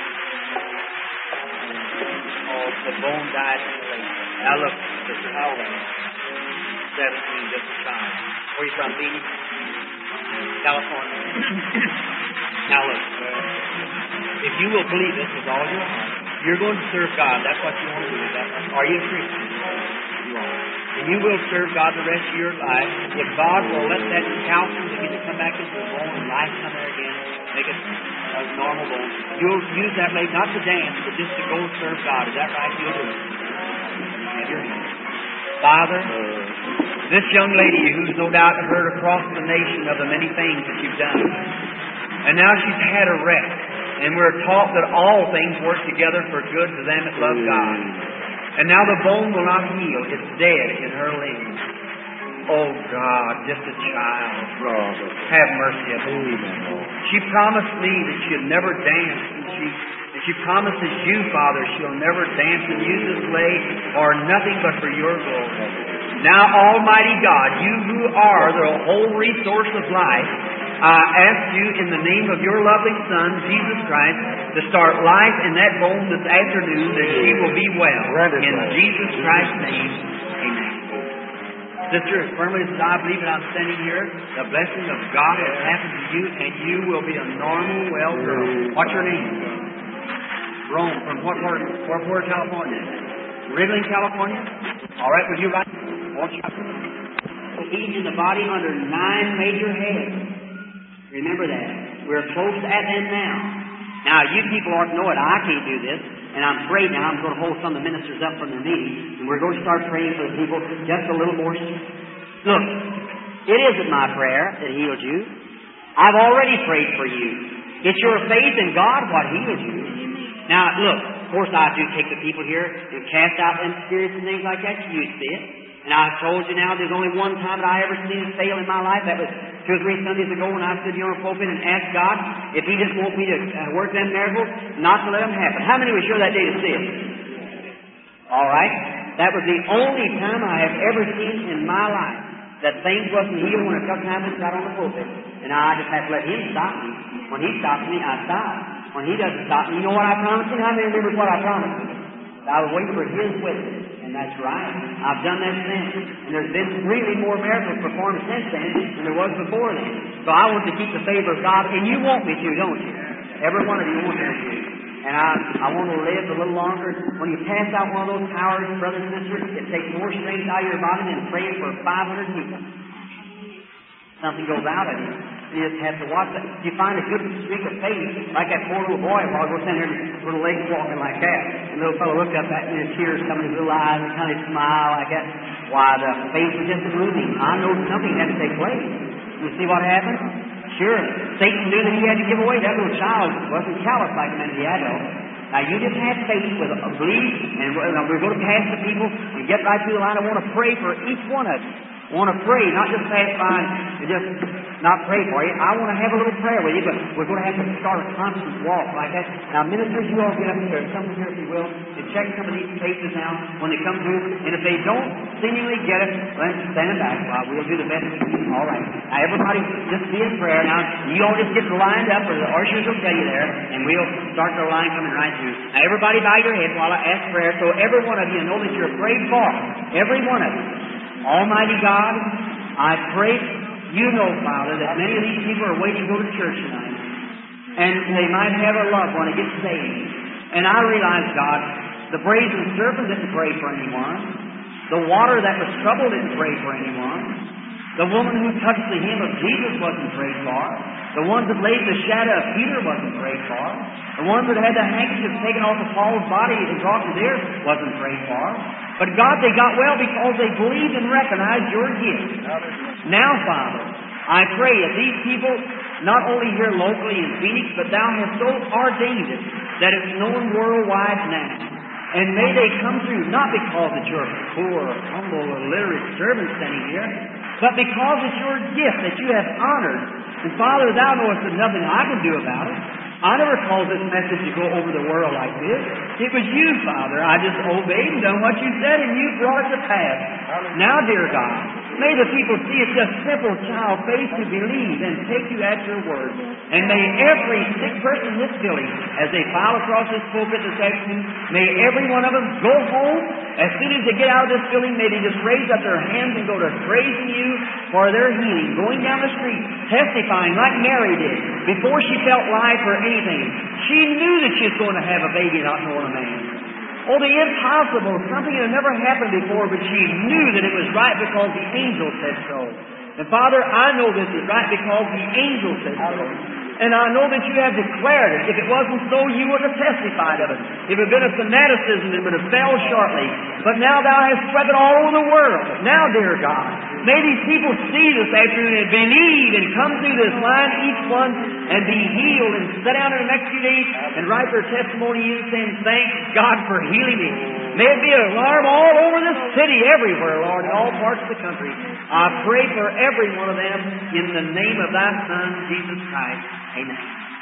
Oh, the bone died in the lake. Now look, Sister Howland, seventeen, just a child. Where are you from, Beanie? California. Now look, if you will believe this with all your heart, you're going to serve God. That's what you want to do. That, are you a Christian? You are. And you will serve God the rest of your life. If God will let that calcium begin to come back into the bone and life come there again, make it a normal bone, you'll use that blade not to dance, but just to go serve God. Is that right? You'll do it. Have your hands. Father, this young lady who's no doubt heard across the nation of the many things that you've done, and now she's had a wreck, and we're taught that all things work together for good to them that love God. And now the bone will not heal. It's dead in her limbs. Oh God, just a child. Have mercy upon me. She promised me that she'll never dance, and she and she promises you, Father, she'll never dance and use this blade for nothing but for your glory. Now, Almighty God, you who are the whole resource of life, I ask you in the name of your lovely Son, Jesus Christ, to start life in that bone this afternoon, that she will be well. In Jesus Christ's name, amen. Sister, as firmly as I believe that I'm standing here, the blessing of God has happened to you, and you will be a normal, well girl. What's your name? Rome. From what part? What part of California? Ridgeland, California? All right, would you write? Won't you? Each in the body under nine major heads. Remember that. We're close at them now. Now, you people ought to know it. I can't do this. And I'm afraid now I'm going to hold some of the ministers up from their meeting. And we're going to start praying for the people just a little more. Look, it isn't my prayer that healed you. I've already prayed for you. It's your faith in God what healed you. Now, look, of course I do take the people here and cast out them spirits and things like that. You see it. And I've told you now there's only one time that I ever seen it fail in my life. That was two or three Sundays ago when I stood here on the pulpit and asked God if He didn't want me to uh, work them miracles, not to let them happen. How many were sure that day to see it? All right. That was the only time I have ever seen in my life that things wasn't healed when a couple times I got on the pulpit. And I just had to let Him stop me. When He stops me, I stop. When He doesn't stop me, you know what I promised Him? How many remember what I promised Him? I was waiting for His witness. And that's right. I've done that since. And there's been really more miracles performed since then than there was before then. So I want to keep the favor of God. And you want me to, don't you? Every one of you wants me to. And I, I want to live a little longer. When you pass out one of those powers, brothers and sisters, it takes more strength out of your body than praying for five hundred people. Something goes out of you. You just have to watch it. If you find a good streak of faith, like that poor little boy, while I go sitting there with a leg walking like that, and the little fellow looked up at me and tears coming in his little eyes and kind of smile like that. Why, the faith was just moving. I know something had to take place. You see what happened? Sure. Satan knew that he had to give away. That little child wasn't callous like him as the adult. Now, you just have faith with a belief, and we're going to pass the people and get right through the line. I want to pray for each one of you. I want to pray, not just pass by and just not pray for you. I want to have a little prayer with you, but we're going to have to start a constant walk like that. Now, ministers, you all get up here, come here if you will, and check some of these faces now when they come through. And if they don't seemingly get it, well, stand back. Well, we'll do the best we can. All right. Now, everybody just be in prayer. Now, you all just get lined up, or the ushers will tell you there, and we'll start the line coming right through. Now, everybody bow your head while I ask prayer, so every one of you know that you're prayed for. Every one of you. Almighty God, I pray, you know, Father, that many of these people are waiting to go to church tonight. And they might have a loved one to get saved. And I realize, God, the brazen serpent didn't pray for anyone. The water that was troubled didn't pray for anyone. The woman who touched the hem of Jesus wasn't prayed for. The ones that laid the shadow of Peter wasn't prayed for. The ones that had the handkerchief taken off of Paul's body and brought to theirs wasn't prayed for. But God, they got well because they believed and recognized your gift. Now, Father, I pray that these people, not only here locally in Phoenix, but Thou hast so ordained it that it's known worldwide now. And may they come through, not because it's your poor, humble, illiterate servant standing here, but because it's your gift that you have honored. And Father, Thou knowest that nothing I can do about it. I never caused this message to go over the world like this. It was You, Father. I just obeyed and done what You said, and You brought it to pass. Now, dear God, may the people see it's just simple child faith to believe and take You at Your word. And may every sick person in this building, as they file across this pulpit this afternoon, may every one of them go home. As soon as they get out of this building, may they just raise up their hands and go to praising You for their healing, going down the street, testifying like Mary did. Before she felt life or anything, she knew that she was going to have a baby not knowing a man. Oh, the impossible, something that had never happened before, but she knew that it was right because the angel said so. And Father, I know this is right because the angel said so. And I know that You have declared it. If it wasn't so, You would have testified of it. If it had been a fanaticism, it would have fell shortly. But now Thou hast spread it all over the world. Now, dear God, may these people see this afternoon and believe and come through this line, each one, and be healed and sit down in the next few days and write their testimony to You saying, thank God for healing me. May it be an alarm all over this city, everywhere, Lord, in all parts of the country. I pray for every one of them in the name of Thy Son, Jesus Christ. Amen.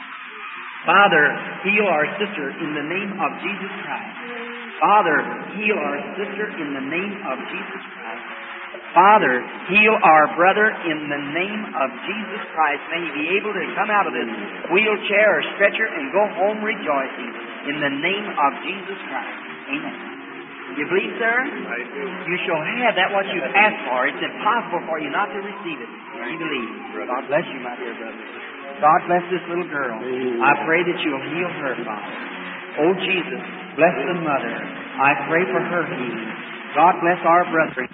Father, heal our sister in the name of Jesus Christ. Father, heal our sister in the name of Jesus Christ. Father, heal our brother in the name of Jesus Christ. May he be able to come out of this wheelchair or stretcher and go home rejoicing in the name of Jesus Christ. Amen. You believe, sir? I do. You shall have that what you've asked for. It's impossible for you not to receive it. You believe. God bless you, my dear brother. God bless this little girl. I pray that You'll heal her, Father. Oh, Jesus, bless the mother. I pray for her healing. God bless our brethren.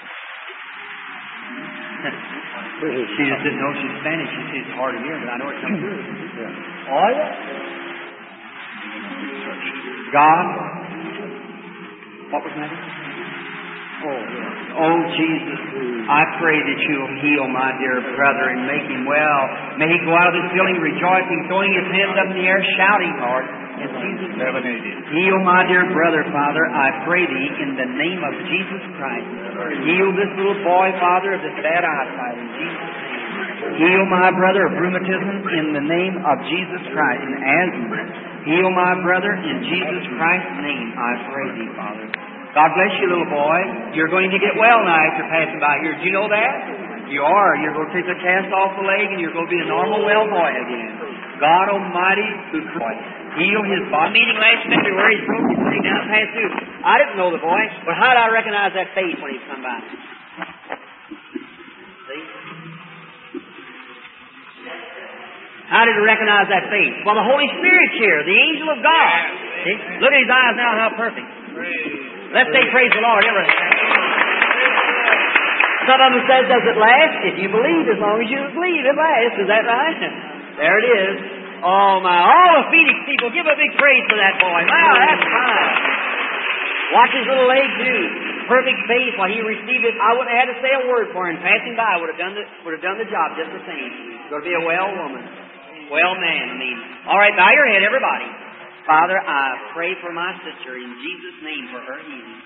She just didn't know she's Spanish. She says it's hard to hear, but I know it comes through. Oh, yeah. God, what was that? Oh, oh, Jesus, I pray that You'll heal my dear brother and make him well. May he go out of this building rejoicing, throwing his hands up in the air, shouting, Lord. In Jesus' name. Heal my dear brother, Father, I pray Thee, in the name of Jesus Christ. Heal this little boy, Father, of this bad eyesight, in Jesus' name. Heal my brother of rheumatism in the name of Jesus Christ, and asthma. Heal my brother in Jesus Christ's name, I pray Thee, Father. God bless you, little boy. You're going to get well now after passing by here. Do you know that? You are. You're going to take the cast off the leg and you're going to be a normal well boy again. God Almighty, who heal his body. Meeting last February, he broke his leg down past through. I didn't know the boy, but how did I recognize that face when he come by? See? How did he recognize that face? Well, the Holy Spirit's here, the angel of God. See? Look at his eyes now, how perfect. Let's say praise the Lord. Ever. Some of them says, does it last? If you believe, as long as you believe, it lasts. Is that right? There it is. Oh, my. All the Phoenix people, give a big praise for that boy. Wow, that's fine. Watch his little leg, too. Perfect faith. While he received it, I wouldn't have had to say a word for him. Passing by, I would have done the, would have done the job just the same. Going to be a well woman. Well man, I mean. All right, bow your head, everybody. Father, I pray for my sister in Jesus' name for her healing.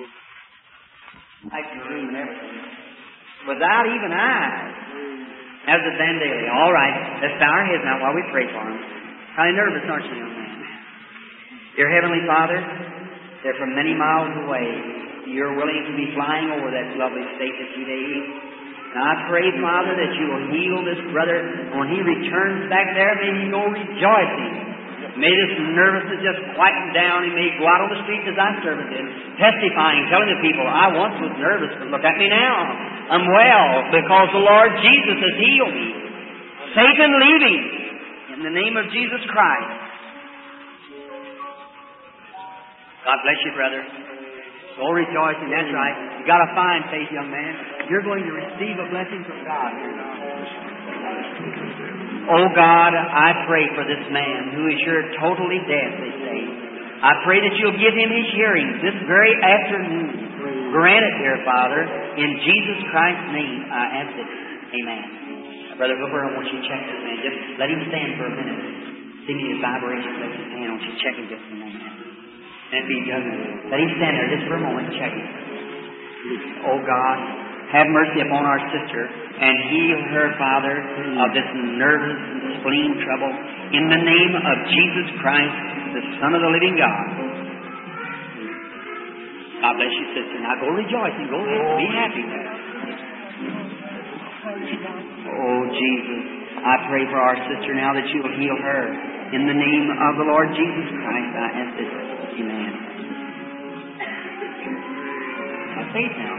Like your room and everything. Without even eyes. As a Vandalia. All right, let's bow our heads now while we pray for him. Kind of nervous, aren't you, young man? Dear Heavenly Father, they're from many miles away. You're willing to be flying over that lovely state that you gave. And I pray, Father, that you will heal this brother. When he returns back there, may he go rejoicing. May this nervousness just quieten down. He may go out on the streets as I servant did, testifying, telling the people, I once was nervous, but look at me now. I'm well because the Lord Jesus has healed me. Satan, leaving in the name of Jesus Christ. God bless you, brother. Go rejoicing. That's right. You got a fine faith, young man. You're going to receive a blessing from God. Oh God, I pray for this man who is here totally deaf, they say. I pray that you'll give him his hearing this very afternoon. Grant it, dear Father. In Jesus Christ's name I ask it. Amen. Brother Hooper, I want you to check this man. Just let him stand for a minute. See me his vibration, place his hand. I want you to check him just a moment. And if he doesn't, let him stand there just for a moment and check him. Oh God, have mercy upon our sister and heal her, Father, of this nervous spleen trouble. In the name of Jesus Christ, the Son of the living God. God bless you, sister. Now go rejoice and go ahead. Be happy. Oh, Jesus, I pray for our sister now that you will heal her. In the name of the Lord Jesus Christ, I ask this. Amen. By faith now.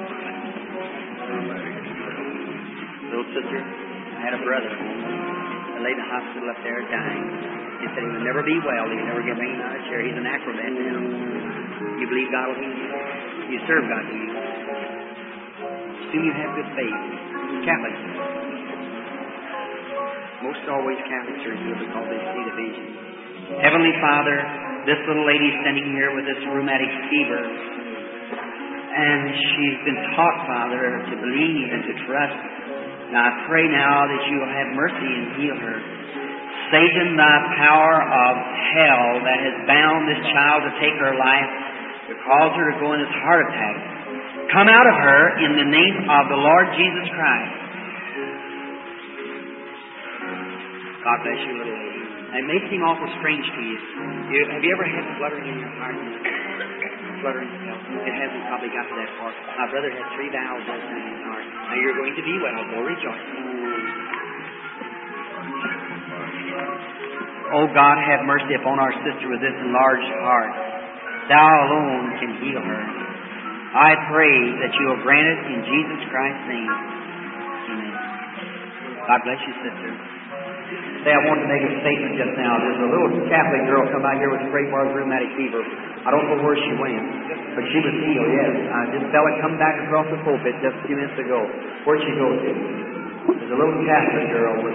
Little sister, I had a brother. I lay in the hospital up there dying. He said he would never be well. He would never get rain out of a chair. He's an acrobat now. You believe God will heal you? You serve God to you. Soon you have good faith. Catholics. Most always Catholics are healed because they see the vision. Heavenly Father, this little lady standing here with this rheumatic fever, and she's been taught, Father, to believe and to trust. Now I pray now that you will have mercy and heal her. Satan, thy power of hell that has bound this child to take her life, to cause her to go in this heart attack, come out of her in the name of the Lord Jesus Christ. God bless you, little lady. It may seem awful strange to you. you have you ever had fluttering in your heart? Fluttering spell? It hasn't probably got to that far. My brother had three valves open in his heart. Now you're going to be well. Go rejoice. Oh God, have mercy upon our sister with this enlarged heart. Thou alone can heal her. I pray that you will grant it in Jesus Christ's name. Amen. God bless you, sister. Say, I wanted to make a statement just now. There's a little Catholic girl come out here with great bars rheumatic fever. I don't know where she went, but she was healed, yes. I just felt it come back across the pulpit just a few minutes ago. Where'd she go to? There's a little Catholic girl with...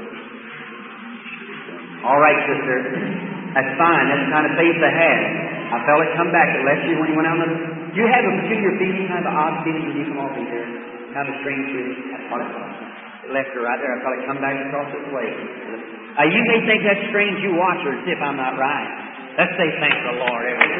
All right, sister. That's fine. That's the kind of faith I had. I felt it come back. It left you when you went out on the... Do you have a peculiar feeling, kind of an odd feeling when you come off in here? Kind of a strange feeling? That's what it was. It left her right there. I felt it come back across this way. Uh, you may think that's strange. You watch her and see if I'm not right. Let's say thank the Lord.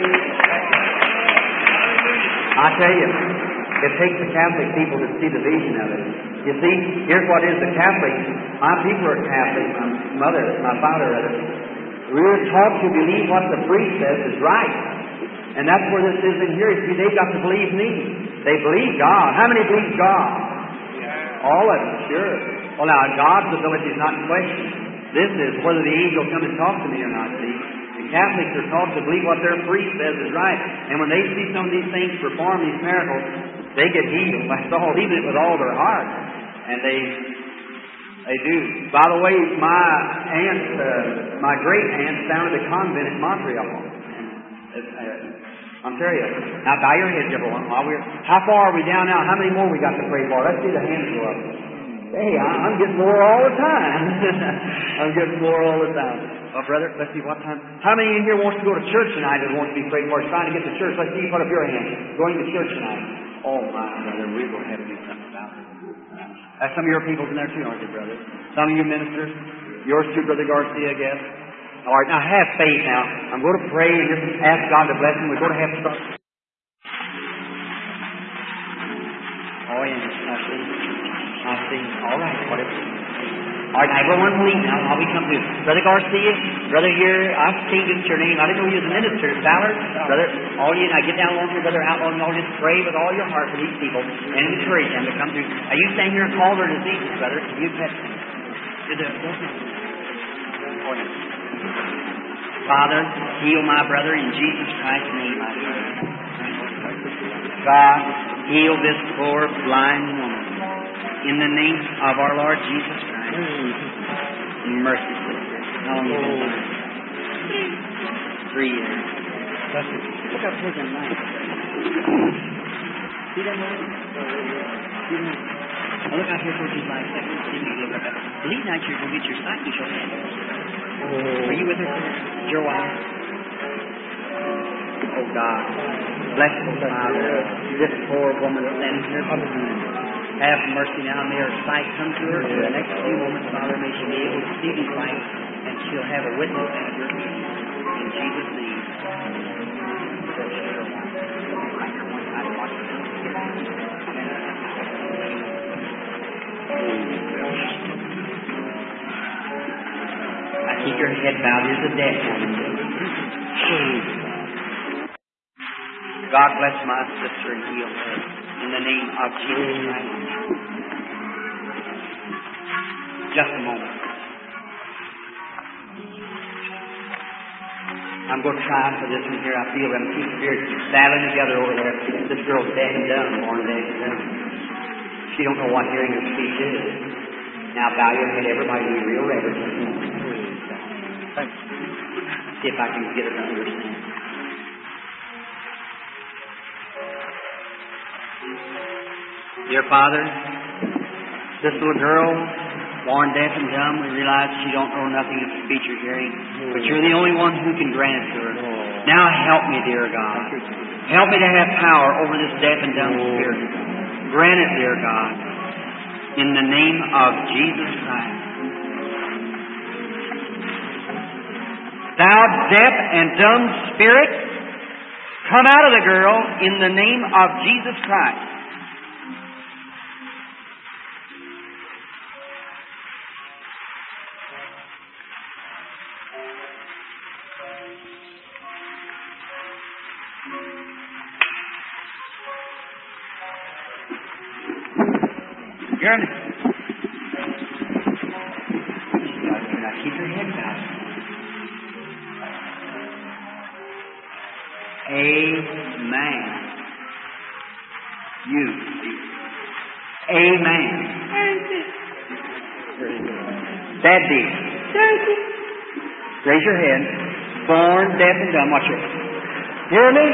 I tell you, it takes the Catholic people to see the vision of it. You see, here's what is the Catholic. My people are Catholic. My mother, my father, rather. We were taught to believe what the priest says is right. And that's where this is in here. You see, they've got to believe me. They believe God. How many believe God? All of them, sure. Well, now, God's ability is not in question. This is whether the angel will come and talk to me or not, see. The Catholics are taught to believe what their priest says is right. And when they see some of these things perform, these miracles, they get healed. That's all, even with all their heart. And they they do. By the way, my aunt, uh, my great-aunt founded a convent at Montreal. And, uh, Ontario. Now, bow your heads, everyone. While we're, how far are we down now? How many more we got to pray for? Let's see the hands go up. Hey, I'm getting more all the time. I'm getting more all the time. Well, brother, let's see what time. How many in here wants to go to church tonight and wants to be prayed for? It's trying to get to church. Let's see you put up your hand. Going to church tonight. Oh, my brother, we're going to have to do something about it. Uh, some of your people's in there too, aren't they, brother? Some of you ministers. Yours too, Brother Garcia, I guess. All right, now have faith now. I'm going to pray and just ask God to bless him. We're going to have to start. Oh, yes, I see. I see. All right, whatever. All right, everyone leave now while we come to Brother Garcia, brother here, I see this your name. I didn't know you was a minister. Ballard, brother, all you, now get down along here, brother, out along, y'all just pray with all your heart for these people and encourage them to come through. Are you staying here and call their diseases, brother? You catch them. Father, heal my brother in Jesus Christ's name, I pray. God, heal this poor blind woman in the name of our Lord Jesus Christ. Mercy, sister. How long have you been blind? Three years. Look how big and light. See that light? See that? Now look out here for just like a second. See me look up at. Believe not you're going to get your sight. You shall have it. Are you with her? Your wife? Oh God. Bless the Father. This poor woman standing here. Have mercy now. May her sight come to her in the next few moments, Father. May she be able to see these lights, and she'll have a witness at your meeting. In Jesus' name. I keep your head bowed. Here's a dead woman. God bless my sister and heal her in the name of Jesus Christ. Just a moment. I'm going to try for this one here. I feel them two spirits battling together over there. This girl's deaf and dumb, born deaf and dumb. She don't know what hearing her speech is. Now bow your head, everybody, be real reverent. See if I can get her to understand. Dear Father, this little girl, born deaf and dumb, we realize she don't know nothing of speech or hearing, but you're the only one who can grant it to her. Now help me, dear God. Help me to have power over this deaf and dumb spirit. Grant it, dear God, in the name of Jesus Christ. Thou deaf and dumb spirit, come out of the girl in the name of Jesus Christ. Jeremy. Now keep your head down. Amen. You. Amen. Daddy. Raise your hand. Born deaf and dumb. Watch it. Hear me?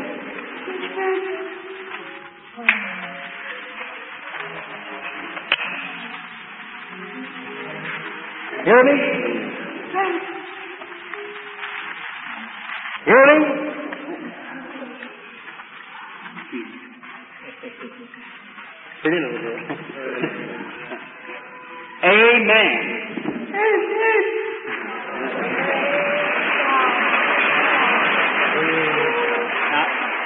Hear me? Hear me? Pretty little girl. Amen. Now,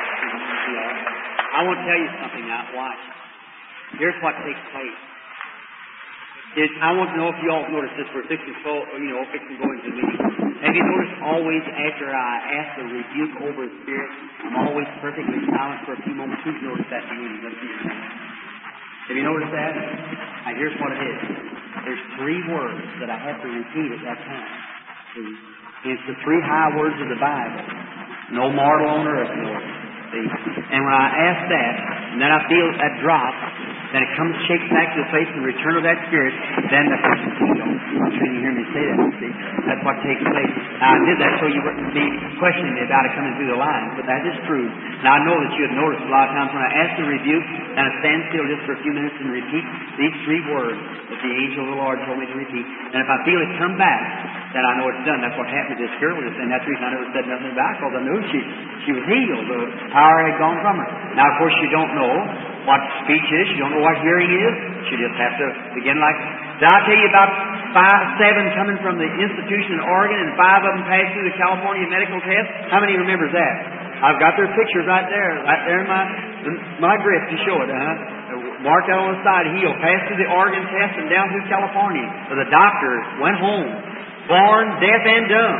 I want to tell you something now. Watch. Here's what takes place. It, I want to know if you all noticed this. We're fixing to, you know, fixing to go into the meeting. Have you noticed always after I ask the rebuke over the Spirit, I'm always perfectly silent for a few moments? Who's noticed that in the meeting? Let's see your hand. Have you noticed that? Now, here's what it is. There's three words that I have to repeat at that time. See? It's the three high words of the Bible. No mortal on earth knows. See? And when I ask that, and then I feel that drop, then it comes, shakes back to the place in the return of that spirit, then the person's healed. I'm sure you hear me say that, see? That's what takes place. Now, I did that so you wouldn't be questioning me about it coming through the line, but that is true. Now, I know that you have noticed a lot of times when I ask the rebuke, and I stand still just for a few minutes and repeat these three words that the angel of the Lord told me to repeat. And if I feel it come back, then I know it's done. That's what happened to this girl. And that's the reason I never said nothing back, because I knew she, she was healed. The power had gone from her. Now, of course, you don't know what speech is. You don't know what hearing is. You just have to begin like... Did I tell you about five, seven coming from the institution in Oregon, and five of them passed through the California medical test? How many remembers that? I've got their pictures right there, right there in my in my grip to show it. Huh? Marked out on the side, healed, passed through the Oregon test and down through California. So the doctor went home, born deaf and dumb.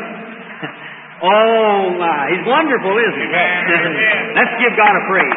Oh my, he's wonderful, isn't he? Let's give God a praise.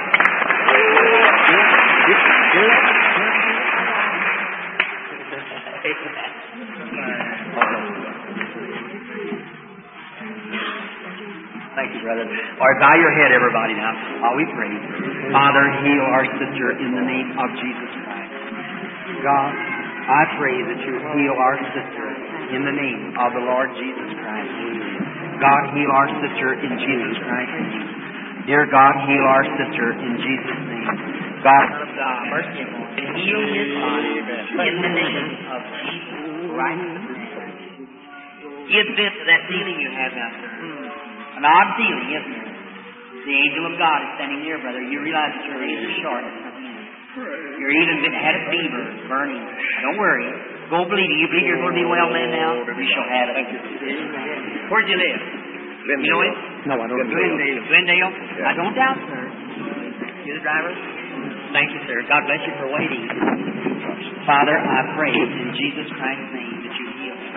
Thank you, brother. All right, bow your head, everybody, now, while we pray. Father, heal our sister in the name of Jesus Christ. God, I pray that you heal our sister in the name of the Lord Jesus Christ. God, heal our sister in Jesus Christ's name. Dear God, heal our sister in Jesus' name. God, of God, mercy upon him, and heal his body in the name of Jesus Christ. Give this to that feeling you have out there. An odd feeling, isn't it? The angel of God is standing near, brother. You realize that your days are short. You're even had a fever, burning. Don't worry. Go believe. You believe you're going to be well, man, now? You shall have it. Where do you live? You know it? No, I don't. Glendale. Glendale? I don't doubt, sir. You're the driver? Thank you, sir. God bless you for waiting. Father, I pray in Jesus Christ's name that you heal me.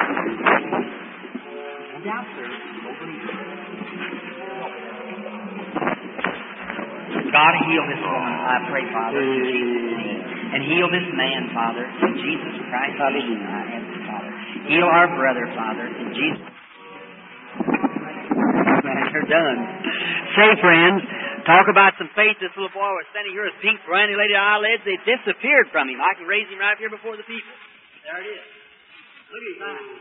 No doubt, sir. Go believe. God, heal this woman, I pray, Father, in Jesus' name. And heal this man, Father, in Jesus Christ's name, I ask you, Father. Heal our brother, Father, in Jesus' name. You're done. Say, friends, talk about some faith. This little boy was standing here with pink granulated eyelids. They disappeared from him. I can raise him right here before the people. There it is. Look at his eyes.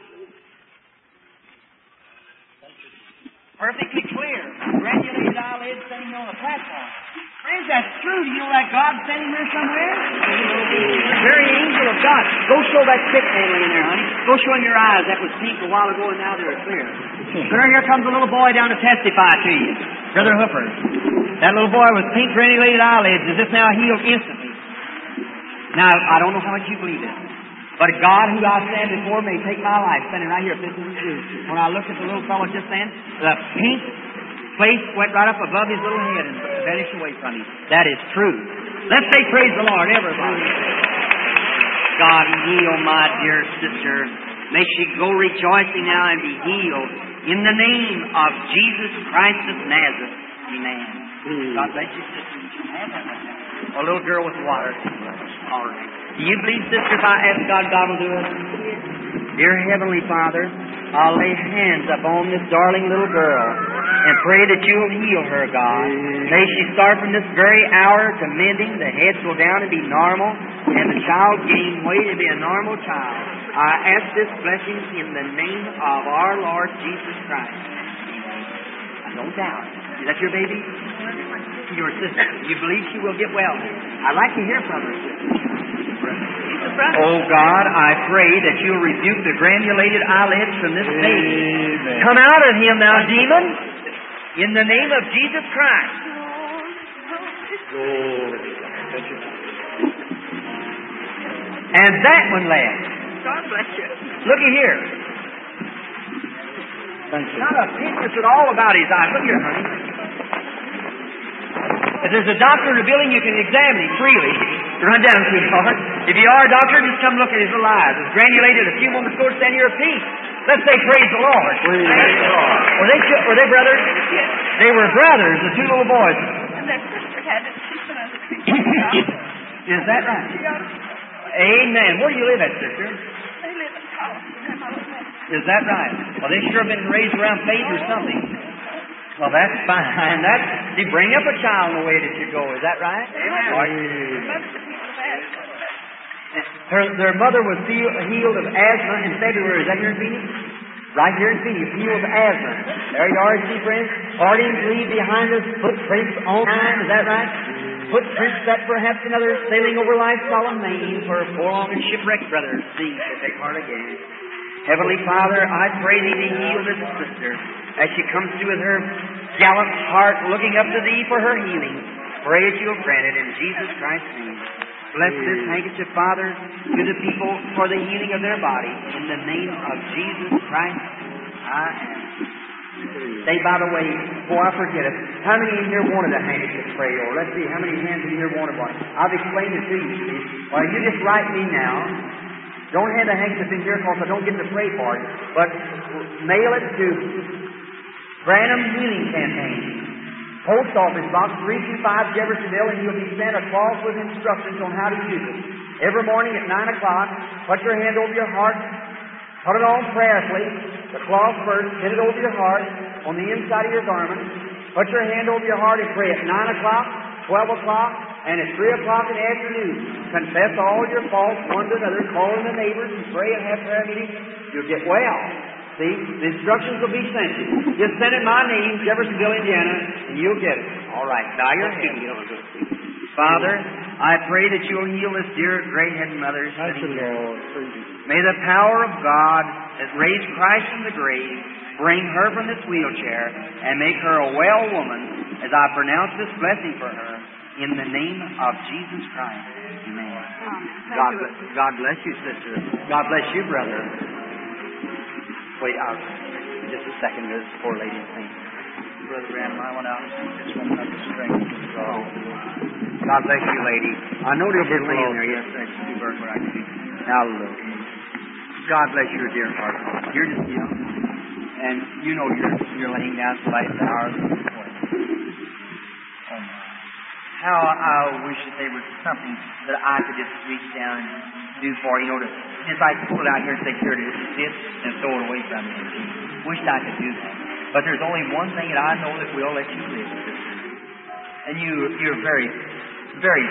Perfectly clear. Granulated eyelids standing on the platform. Friends, that's true. Do you know that God's standing there somewhere? The very angel of God. Go show that sick man laying there, honey. Go show him your eyes. That was pink a while ago, and now they're clear. Sir, here comes a little boy down to testify to you. Brother Hooper. That little boy with pink granulated eyelids is just now healed instantly. Now, I don't know how much you believe in, but God, who I stand before, may take my life, standing right here at this institute. When I looked at the little fellow just then, the pink place went right up above his little head and vanished away from him. That is true. Let's say praise the Lord, everybody. God, heal my dear sister. May she go rejoicing now and be healed in the name of Jesus Christ of Nazareth. Amen. Mm. God bless you, sister. A little girl with water. All right. Do you believe, sister, if I ask God, God will do it? Dear Heavenly Father, I'll lay hands upon this darling little girl and pray that you'll heal her, God. May she start from this very hour to mending, the head go down and be normal, and the child gain weight and be a normal child. I ask this blessing in the name of our Lord Jesus Christ. I don't doubt. Is that your baby? Your sister. You believe she will get well? I'd like to hear from her, sister. Oh God, I pray that you'll rebuke the granulated eyelids from this baby. Come out of him now, demon, in the name of Jesus Christ. And that one left. God bless you. Looky here. Not a pincus at all about his eyes. Look here, honey. If there's a doctor in the building, you can examine him freely. Run down to him, Lord. If you are a doctor, just come look at his little eyes. It's granulated. A few moments ago, stand here a peace. Let's say praise the Lord. Praise the Lord. Were they, were they brothers? Yes. They were brothers, the two little boys. And their sister had it. She's been under the Is that right? Amen. Where do you live at, sister? They live in Hollis. Is that right? Well, they sure have been raised around faith or something. Well, that's fine. That's, you bring up a child in the way that you go. Is that right? Her, their mother was healed of asthma in February. Is that here in Phoenix? Right here in Phoenix, healed of asthma. There you are, see, friends. Parties leave behind us footprints on time. Is that right? Footprints that perhaps another sailing over life's solemn main for forlorn and shipwrecked brothers see to take heart again. Heavenly Father, I pray Thee to heal this sister as she comes through with her gallant heart looking up to Thee for her healing. Pray that You'll grant it in Jesus Christ's name. Bless this handkerchief, Father, to the people for the healing of their body. In the name of Jesus Christ, I ask. Say, by the way, before I forget it, how many in here wanted a handkerchief prayer? Or let's see, how many hands in here wanted one? I've explained it to you, see. Well, you just write me now. Don't hand a handkerchief in here because I don't get to pray for it. But mail it to Branham Healing Campaign. Post Office Box three two five, Jeffersonville, and you'll be sent a cloth with instructions on how to use it. Every morning at nine o'clock, put your hand over your heart, put it on prayerfully, the cloth first, pin it over your heart, on the inside of your garment. Put your hand over your heart and pray at nine o'clock, twelve o'clock, and at three o'clock in the afternoon. Confess all your faults one to another, call in the neighbors, and pray and have prayer meetings. You'll get well. See, the instructions will be sent to you. Just send in my name, Jeffersonville, Indiana, and you'll get it. All right, bow your head. Father, I pray that you'll heal this dear great head mother sitting here. May the power of God that raised Christ from the grave bring her from this wheelchair and make her a well woman as I pronounce this blessing for her. In the name of Jesus Christ. Amen. Um, God, bless, God bless you, sister. God bless you, brother. Wait, I'll, just a second. This poor lady thing. Brother Randall, I went out and this woman up the strength. Oh. God bless you, lady. I know there's a lady in there. Yes, that's two birds where I can see. Now look. God bless your dear heart. You're just young. And you know you're, you're laying down for light hours. Oh, my. How I wish that there was something that I could just reach down and do for you, know, to just like pull it out here and say, here, to just sit and throw it away from you. Wished I could do that. But there's only one thing that I know that will let you live, sister. And you, you're very, very.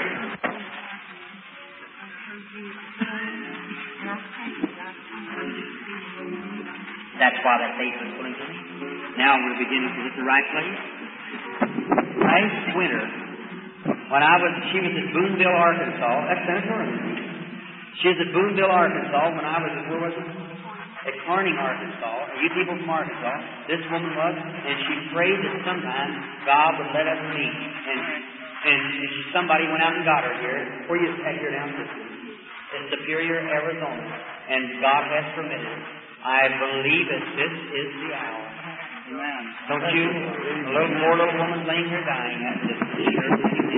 That's why that faith is blinking. Now we're beginning to hit the right place. Last winter, when I was, she was at Boonville, Arkansas. That's Senator. She was at Boonville, Arkansas when I was at, where was it? At Corning, Arkansas. You people from Arkansas. This woman was, and she prayed that sometime God would let us meet. And and, and she, somebody went out and got her here. Where you at here down this? In Superior, Arizona. And God has permitted it. I believe that this is the hour. Amen. Don't you? A little poor little woman laying here dying. That's just sure.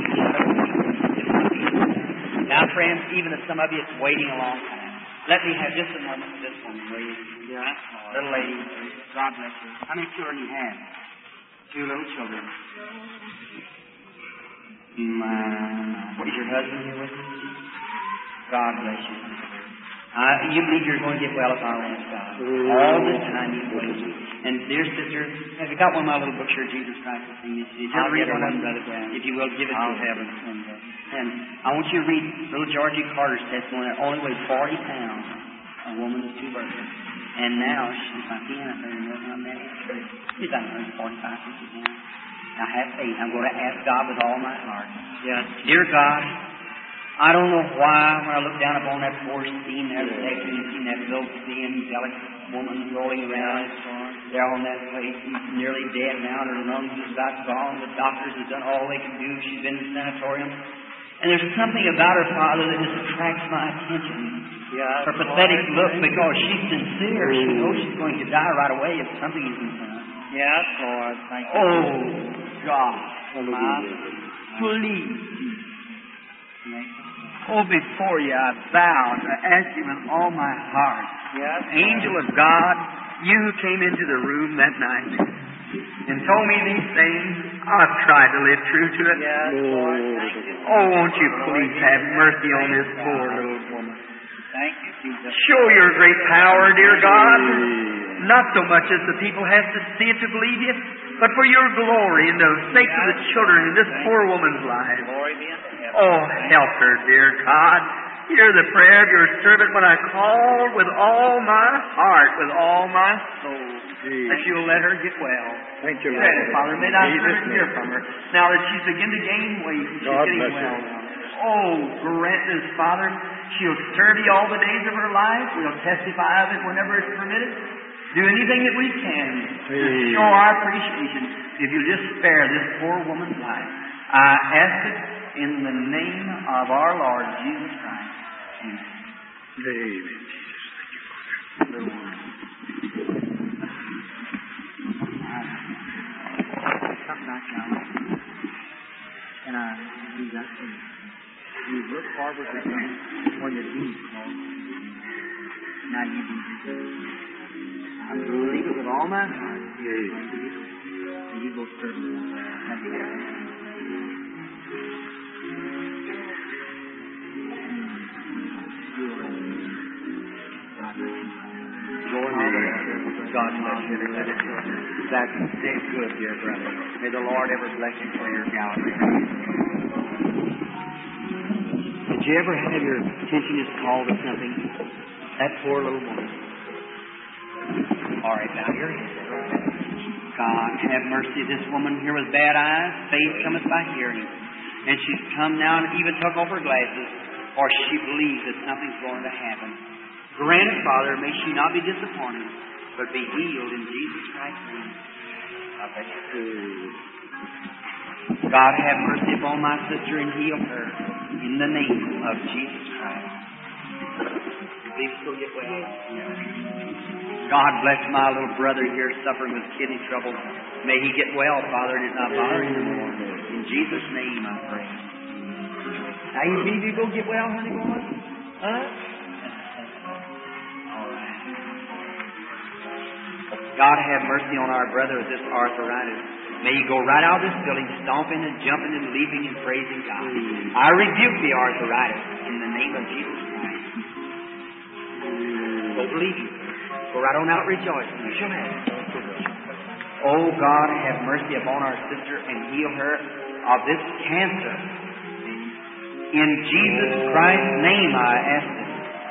Now, friends, even if some of you it's waiting a long time, let me have just a moment for this woman, will you? Yeah. Little lady, God bless you. How many children do you have? Two little children. My, what is your husband here with you? God bless you. Uh, you believe you're going to get well if I'll ask God. All this time you've waited. And dear sister, have you got one of my little books here, Jesus Christ? Did you ever read one, Brother Brown? If you will, give it to heaven. And, uh, and I want you to read little Georgie Carter's testimony. It only weighed forty pounds. A woman with two birthdays. And now she's my piano player. You know how many? She's about one forty-five, fifty pounds. Now have faith. I'm going to ask God with all my heart. Yes. Dear God, I don't know why when I look down upon that poor scene there this afternoon, seeing that little thin, delicate woman rolling around there on that place. She's nearly dead now, and her lungs are about gone. The doctors have done all they can do. She's been in the sanatorium. And there's something about her, Father, that just attracts my attention. Yeah, her pathetic look, because she's sincere. She knows she's going to die right away if something isn't done. Yes, Lord. Thank you. Oh, God. Please. Oh, before you, I bow and I ask you with all my heart. Yes. Angel of God, you who came into the room that night and told me these things, I've tried to live true to it. Yes, Lord. Thank you. Oh, won't you please have mercy on this poor little woman. Thank you, Jesus. Show your great power, dear God. Not so much as the people have to see it to believe you, but for your glory and the sake of the children in this poor woman's life. Glory be unto heaven. Oh, help her, dear God. Hear the prayer of your servant when I call with all my heart, with all my soul, that you will let her get well. Thank you, Lord. Father, may I hear from her. Now that she's beginning to gain weight, she's God getting well. Oh, grant this, Father. She'll serve you all the days of her life. We'll testify of it whenever it's permitted. Do anything that we can to show our appreciation. If you just spare this poor woman's life, I ask it in the name of our Lord Jesus Christ. Amen. Amen. Thank you, Father. Come back now. Can I do that thing? You look forward to him when the deed calls. Now you do this. I believe it with all my heart. Yes. And you go serve me. Thank you. Lord, God bless you. That's good, dear brother. May the Lord ever bless you for your gallery. Did you ever have your attention just called to something? That poor little woman. All right, now here it is. God, have mercy. This woman here with bad eyes, faith cometh by hearing. And she's come now and even took off her glasses, for she believes that something's going to happen. Grant it, Father, may she not be disappointed, but be healed in Jesus Christ's name. I bet you. God, have mercy upon my sister and heal her in the name of Jesus Christ. Believe she'll get well. God bless my little brother here suffering with kidney trouble. May he get well, Father, and it not bother him anymore. In Jesus' name I pray. Now you believe you go get well, honey boy? Huh? All right. God have mercy on our brother with this arthritis. May he go right out of this building, stomping and jumping and leaping and praising God. I rebuke the arthritis in the name of Jesus Christ. Go believe you. Go right on out rejoicing. You shall have it. Oh God, have mercy upon our sister and heal her of this cancer. In Jesus Christ's name I ask it.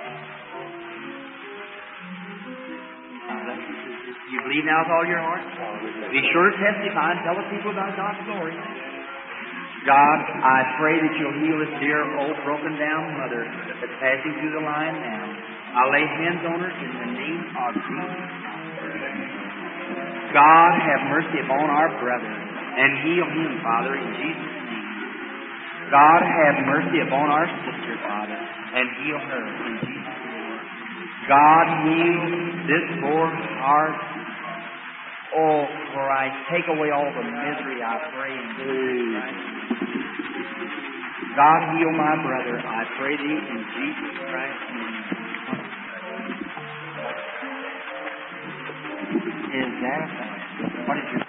You believe now with all your heart? Be sure to testify and tell the people about God's glory. God, I pray that you'll heal this dear old broken down mother that's passing through the line now. I lay hands on her in the name of Jesus. God, have mercy upon our brother and heal him, Father, in Jesus' name. God, have mercy upon our sister, Father, and heal her in Jesus' name. God, heal this poor heart. Oh, Christ, take away all the misery, I pray in Jesus Christ. God, heal my brother, I pray thee in Jesus Christ's name. Is that what is your